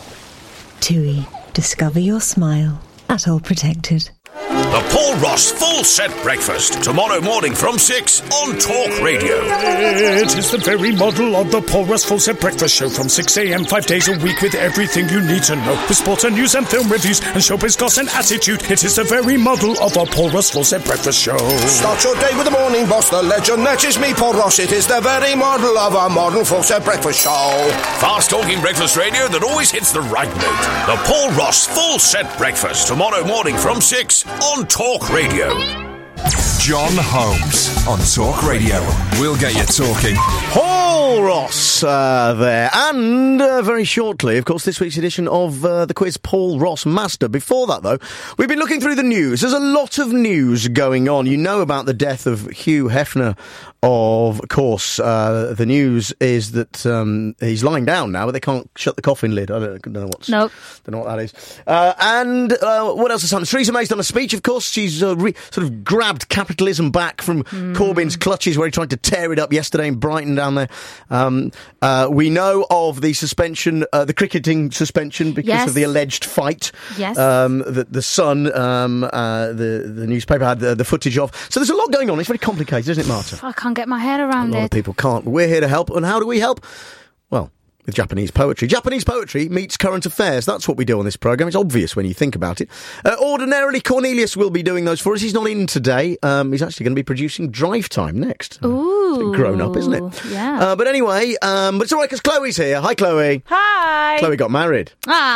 TUI, discover your smile at All Protected. The Paul Ross Full Set Breakfast, tomorrow morning from six on Talk Radio. It is the very model of the Paul Ross Full Set Breakfast Show from six a.m. five days a week with everything you need to know. With sports and news and film reviews and showbiz goss and attitude. It is the very model of a Paul Ross Full Set Breakfast Show. Start your day with the morning boss, the legend. That is me, Paul Ross. It is the very model of a modern Full Set Breakfast Show. Fast-talking breakfast radio that always hits the right note. The Paul Ross Full Set Breakfast, tomorrow morning from six on Talk Radio. John Holmes on Talk Radio. We'll get you talking. Paul Ross uh, there. And uh, very shortly, of course, this week's edition of uh, the quiz Paul Ross Master. Before that, though, we've been looking through the news. There's a lot of news going on. You know about the death of Hugh Hefner. Of course, uh, the news is that um, he's lying down now, but they can't shut the coffin lid. I don't, I don't know what's. Nope. Don't know what that is. Uh, and uh, what else has happened? Theresa May's done a speech. Of course, she's uh, re- sort of grabbed capitalism back from mm. Corbyn's clutches, where he tried to tear it up yesterday in Brighton down there. Um, uh, we know of the suspension, uh, the cricketing suspension, because yes. of the alleged fight. Yes. Um, that the Sun, um, uh, the the newspaper had the, the footage of. So there's a lot going on. It's very complicated, isn't it, Marta? I can't get my head around it. A lot it. of people can't. But we're here to help. And how do we help? Well, with Japanese poetry. Japanese poetry meets current affairs. That's what we do on this programme. It's obvious when you think about it. Uh, ordinarily, Cornelius will be doing those for us. He's not in today. Um, he's actually going to be producing Drive Time next. Ooh. Grown up, isn't it? Yeah. Uh, but anyway, um, but it's all right because Chloe's here. Hi, Chloe. Hi. Chloe got married.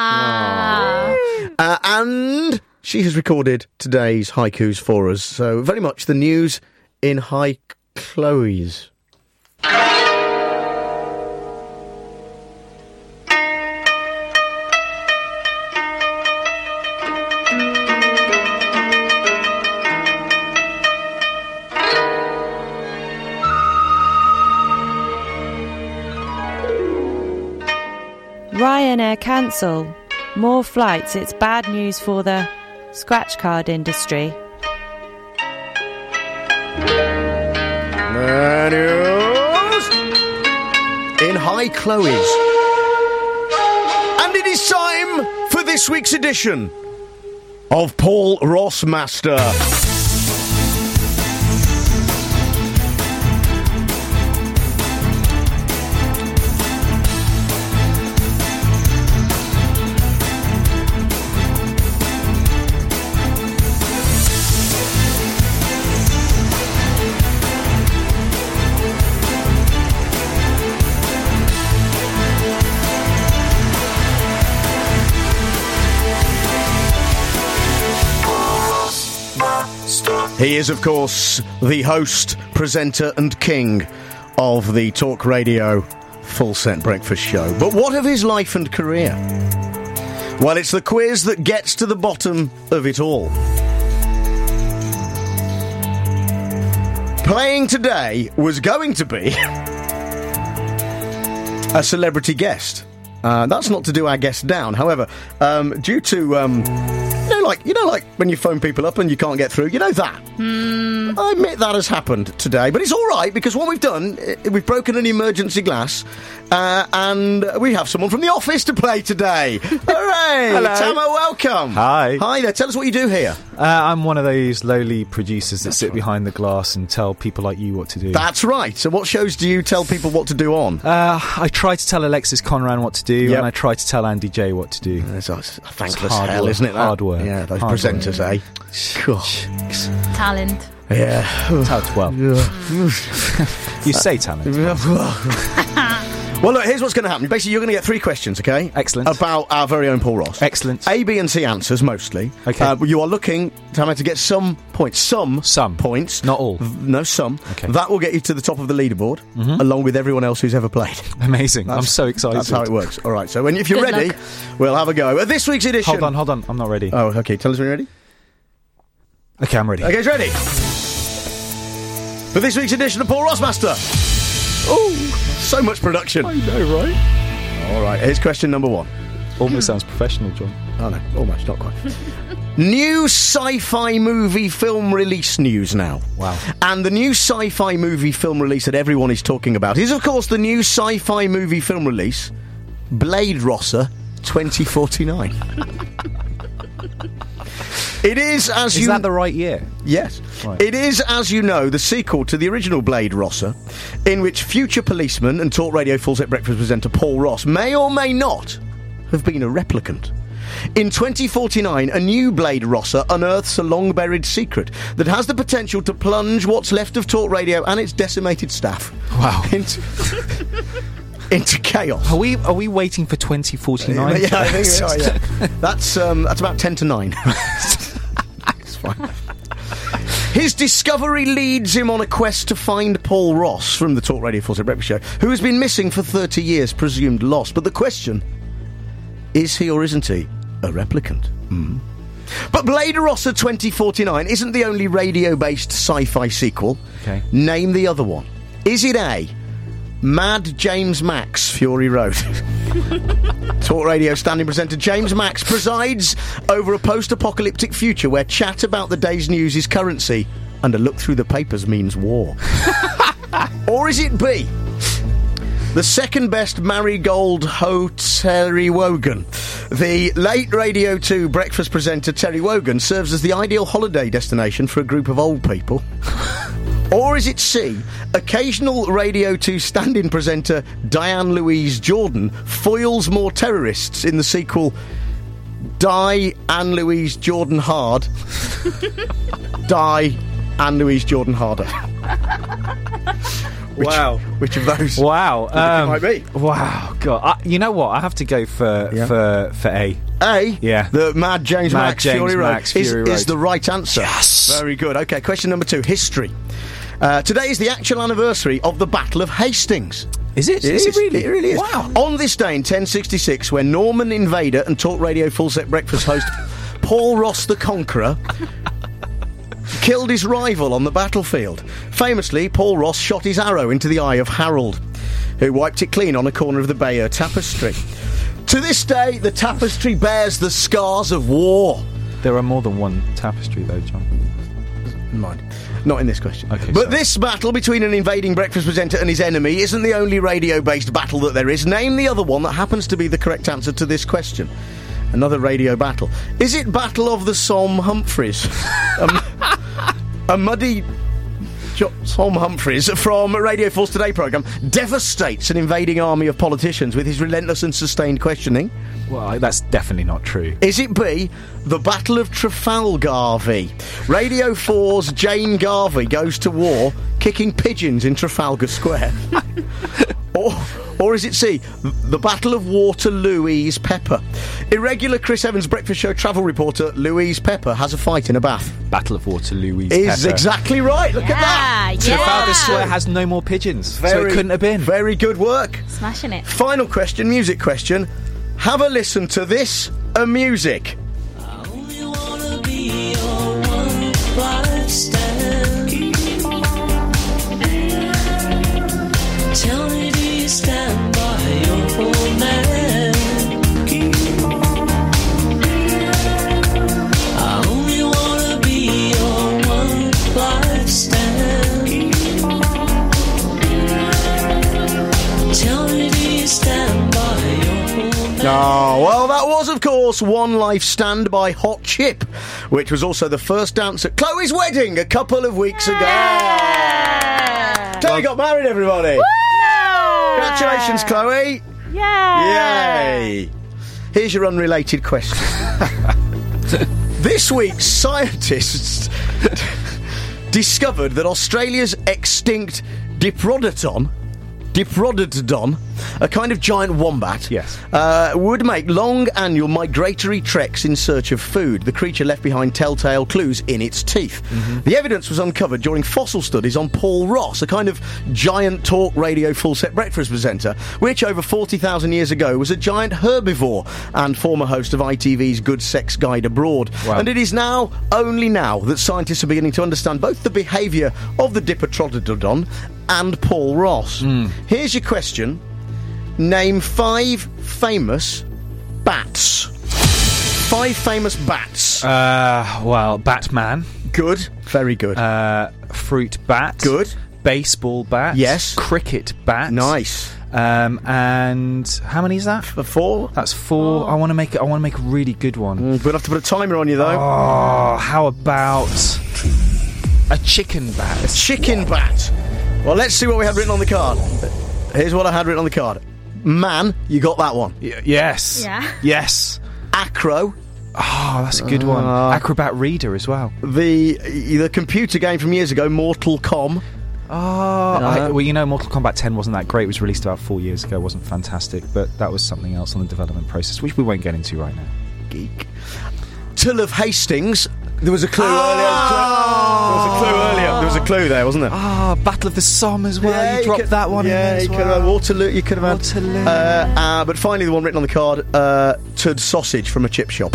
Ah. Uh, and she has recorded today's haikus for us. So very much the news in Hi Chloe's. Ryanair cancel. More flights. It's bad news for the scratch card industry. The news in Hi Chloe's. And it is time for this week's edition of Paul Ross Master. He is, of course, the host, presenter and king of the Talk Radio Full Set Breakfast Show. But what of his life and career? Well, it's the quiz that gets to the bottom of it all. Playing today was going to be a celebrity guest. Uh, that's not to do our guest down. However, um, due to... Um, You know, like you know, like when you phone people up and you can't get through. You know that. Mm. I admit that has happened today, but it's all right because what we've done, uh, we've broken an emergency glass, uh, and we have someone from the office to play today. Hooray! Hello. Tamo, welcome. Hi. Hi there. Tell us what you do here. Uh, I'm one of those lowly producers that sit behind the glass and tell people like you what to do. That's right. So, what shows do you tell people what to do on? Uh, I try to tell Alexis Conran what to do, Yep. and I try to tell Andy J what to do. It's a thankless hard hell, work, isn't it? That? Hard work. Yeah, those Hard presenters, work. eh? Gosh. Talent. Yeah. How well. You say talent. Well, look, here's what's going to happen. Basically, you're going to get three questions, okay? Excellent. About our very own Paul Ross. Excellent. A, B and C answers, mostly. Okay. Uh, you are looking, Tamo, to get some points. Some. Some. Points. Not all. V- No, some. Okay. That will get you to the top of the leaderboard, Mhm. along with everyone else who's ever played. Amazing. I'm so excited. That's how it works. All right, so when, if you're Good ready, luck. we'll have a go. At this week's edition... Hold on, hold on. I'm not ready. Oh, okay. Tell us when you're ready. Okay, I'm ready. Okay, it's ready. For this week's edition of Paul Ross Master. Oh, so much production. I know, right? All right, here's question number one. Almost sounds professional, John. Oh, no, almost, not quite. New sci-fi movie film release news now. Wow. And the new sci-fi movie film release that everyone is talking about is, of course, the new sci-fi movie film release, Blade Runner twenty forty-nine. It is, as Is you... that the right year? Yes. Right. It is, as you know, the sequel to the original Blade Runner, in which future policeman and Talk Radio Full Set Breakfast presenter Paul Ross may or may not have been a replicant. In twenty forty-nine, a new Blade Runner unearths a long-buried secret that has the potential to plunge what's left of Talk Radio and its decimated staff Wow. into, into chaos. Are we are we waiting for twenty forty-nine? Yeah, I think we are, yeah. That's, um, that's about ten to nine. It's fine. His discovery leads him on a quest to find Paul Ross from the Talk Radio Full Set Breakfast Show, who has been missing for thirty years, presumed lost. But the question, is he or isn't he a replicant? Mm. But Blade Runner twenty forty-nine isn't the only radio-based sci-fi sequel. Okay. Name the other one. Is it A, Mad James Max, Fury Road? Talk Radio standing presenter James Max presides over a post-apocalyptic future where chat about the day's news is currency and a look through the papers means war. Or is it B, the second best Marigold Ho Terry Wogan? The late Radio two breakfast presenter Terry Wogan serves as the ideal holiday destination for a group of old people. Or is it C, occasional Radio two stand-in presenter Diane Louise Jordan foils more terrorists in the sequel Die Anne Louise Jordan Hard? Die Anne Louise Jordan Harder. Which, Wow. Which of those? Wow. do you think it Um, might be? Wow. God. I, you know what? I have to go for Yeah. for for A. A, Yeah. the Mad James Mad Max James Fury Road, Max is, Fury is Road. the right answer. Yes. Very good. Okay, question number two, history. Uh, today is the actual anniversary of the Battle of Hastings. Is it? It Is is. it really? It really is. Wow. On this day in ten sixty-six, when Norman Invader and Talk Radio Full Set Breakfast host Paul Ross the Conqueror killed his rival on the battlefield. Famously, Paul Ross shot his arrow into the eye of Harold, who wiped it clean on a corner of the Bayeux Tapestry. To this day, the tapestry bears the scars of war. There are more than one tapestry, though, John. Mind. Not in this question. Okay, but sorry. this battle between an invading breakfast presenter and his enemy isn't the only radio-based battle that there is. Name the other one that happens to be the correct answer to this question. Another radio battle. Is it Battle of the Somme Humphreys? um, a muddy... Jo- Tom Humphreys from Radio Force Today programme devastates an invading army of politicians with his relentless and sustained questioning. Well, that's definitely not true. Is it B, the Battle of Trafalgar? Radio four's Jane Garvey goes to war kicking pigeons in Trafalgar Square. or, Or is it C, the Battle of Waterloo's Pepper? Irregular Chris Evans breakfast show travel reporter Louise Pepper has a fight in a bath. Battle of Waterloo's Is Pepper. exactly right. Look Yeah, at that. yeah. Trafalgar Square has no more pigeons, so Very- it couldn't have been. Very good work. Smashing it. Final question, music question. Have a listen to this uh, music. Tell me, do you stand by your old man? I only wanna be your one life stand. Tell me, do you stand by your old man? Oh, well, that was, of course, One Life Stand by Hot Chip, which was also the first dance at Chloe's wedding a couple of weeks ago. Chloe got married, everybody. Congratulations, Chloe. Yay! Yay. Here's your unrelated question. This week, scientists discovered that Australia's extinct Diprotodon, Diprotodon, a kind of giant wombat, yes, uh, would make long annual migratory treks in search of food. The creature left behind telltale clues in its teeth. Mm-hmm. The evidence was uncovered during fossil studies on Paul Ross, a kind of giant talk radio full-set breakfast presenter, which over forty thousand years ago was a giant herbivore and former host of I T V's Good Sex Guide Abroad. Wow. And it is now, only now, that scientists are beginning to understand both the behaviour of the Diprotodon and Paul Ross. Mm. Here's your question. Name five famous bats. Five famous bats. Uh, well, Batman. Good. Very good. Uh, fruit bat. Good. Baseball bat. Yes. Cricket bat. Nice. Um, and how many is that? Four. That's four. Oh. I want to make it. I want to make a really good one. Mm, we'll have to put a timer on you though. Oh, how about a chicken bat? A chicken bat. Well, let's see what we had written on the card. Here's what I had written on the card. Man, you got that one. Y- yes. Yeah. Yes. Acro. Oh, that's a good uh, one. Acrobat Reader as well. The the computer game from years ago, Mortal Com. Oh, I, well, you know, Mortal Kombat ten wasn't that great. It was released about four years ago. It wasn't fantastic, but that was something else on the development process, which we won't get into right now. Geek. Tull of Hastings. There was a clue oh! earlier. There was a clue earlier. There was a clue there, wasn't there? Ah, oh, Battle of the Somme as well. Yeah, you dropped you could, that one yeah, in as you well. could have had Waterloo. You could have had Waterloo. Uh, uh, but finally, the one written on the card: uh, Tud sausage from a chip shop.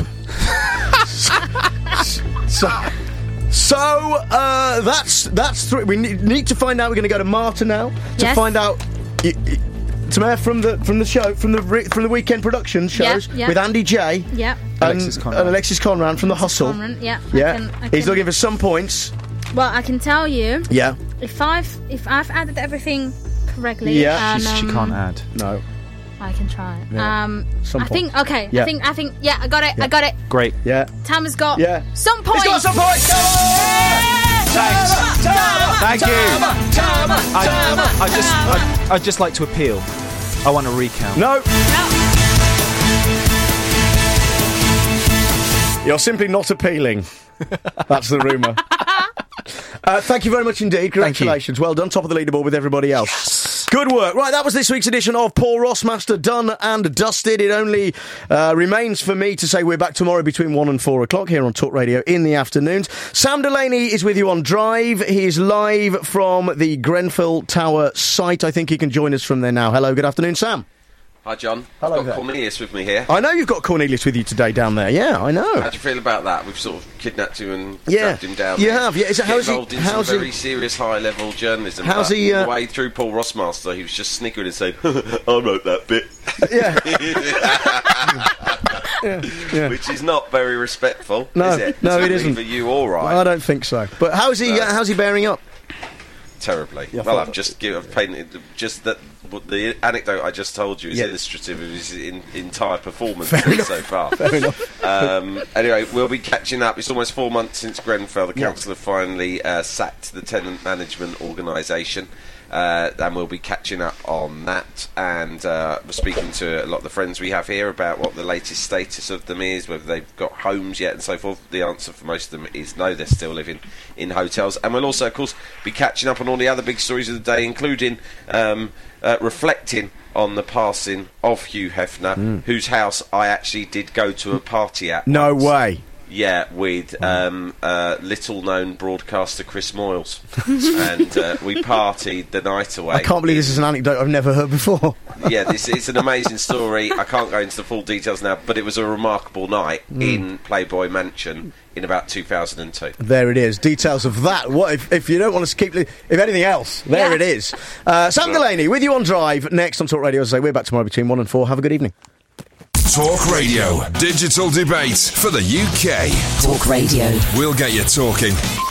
so, so uh, that's that's three. We need, need to find out. We're going to go to Marta now to yes. find out. Y- y- Tamara from the from the show from the re- from the weekend production shows yep, yep. with Andy J. Yep. And Alexis Conran. and Alexis Conran from the Hustle. Conran, yeah. Yeah. I can, I He's can, looking for some points. Well, I can tell you. Yeah. If I've if I've added everything correctly. Yeah. And, She's, um, she can't add. No. I can try. Yeah. Um, some I think. points. Okay. Yeah. I think. I think. Yeah. I got it. Yeah. I got it. Great. Yeah. Tam has got. Yeah. Some points. He's got some points. Come on! Thanks. Tama, Thank you. Tama, Tama, I, Tama, I just, Tama. I, I'd just like to appeal. I want a recount. No. No. You're simply not appealing. That's the rumour. uh, thank you very much indeed. Congratulations. Well done. Top of the leaderboard with everybody else. Yes. Good work. Right, that was this week's edition of Paul Rossmaster, done and dusted. It only uh, remains for me to say we're back tomorrow between one and four o'clock here on Talk Radio in the afternoons. Sam Delaney is with you on Drive. He is live from the Grenfell Tower site. I think he can join us from there now. Hello, good afternoon, Sam. Hi, John. Hello I've got there. Cornelius with me here. I know you've got Cornelius with you today down there. Yeah, I know. How do you feel about that? We've sort of kidnapped him and Yeah. trapped him down. You there. have, yeah. Is it- Get how's he- involved in how's some he- very serious high-level journalism. How's but he, uh, on the way through Paul Rossmaster, he was just sniggering and saying, I wrote that bit. Yeah. yeah, yeah. Which is not very respectful, No, is it? no, To it isn't. Either you or I. I don't think so. But how's he? No. Uh, how's he bearing up? Terribly. Yeah, well, I thought- I've just give, I've painted just that. But the anecdote I just told you is Yeah. illustrative of his in, entire performance Fair enough. so far. Fair enough. Um, anyway, we'll be catching up. It's almost four months since Grenfell, the Yeah. council have finally uh, sacked the tenant management organisation. Uh, and we'll be catching up on that, and uh, we're speaking to a lot of the friends we have here about what the latest status of them is, whether they've got homes yet and so forth. The answer for most of them is no, they're still living in hotels. And we'll also, of course, be catching up on all the other big stories of the day, including um, uh, reflecting on the passing of Hugh Hefner, mm. whose house I actually did go to a party at. No once. way. Yeah, with um, uh, little-known broadcaster Chris Moyles, and uh, we partied the night away. I can't believe this is an anecdote I've never heard before. Yeah, this it's an amazing story. I can't go into the full details now, but it was a remarkable night mm. in Playboy Mansion in about two thousand two. There it is. Details of that. What if, if you don't want us to keep... Li- if anything else, there yeah. it is. Uh, Sam Delaney with you on Drive. Next on Talk Radio. As I say, we're back tomorrow between one and four. Have a good evening. Talk Radio. Digital debate for the U K. Talk Radio. We'll get you talking.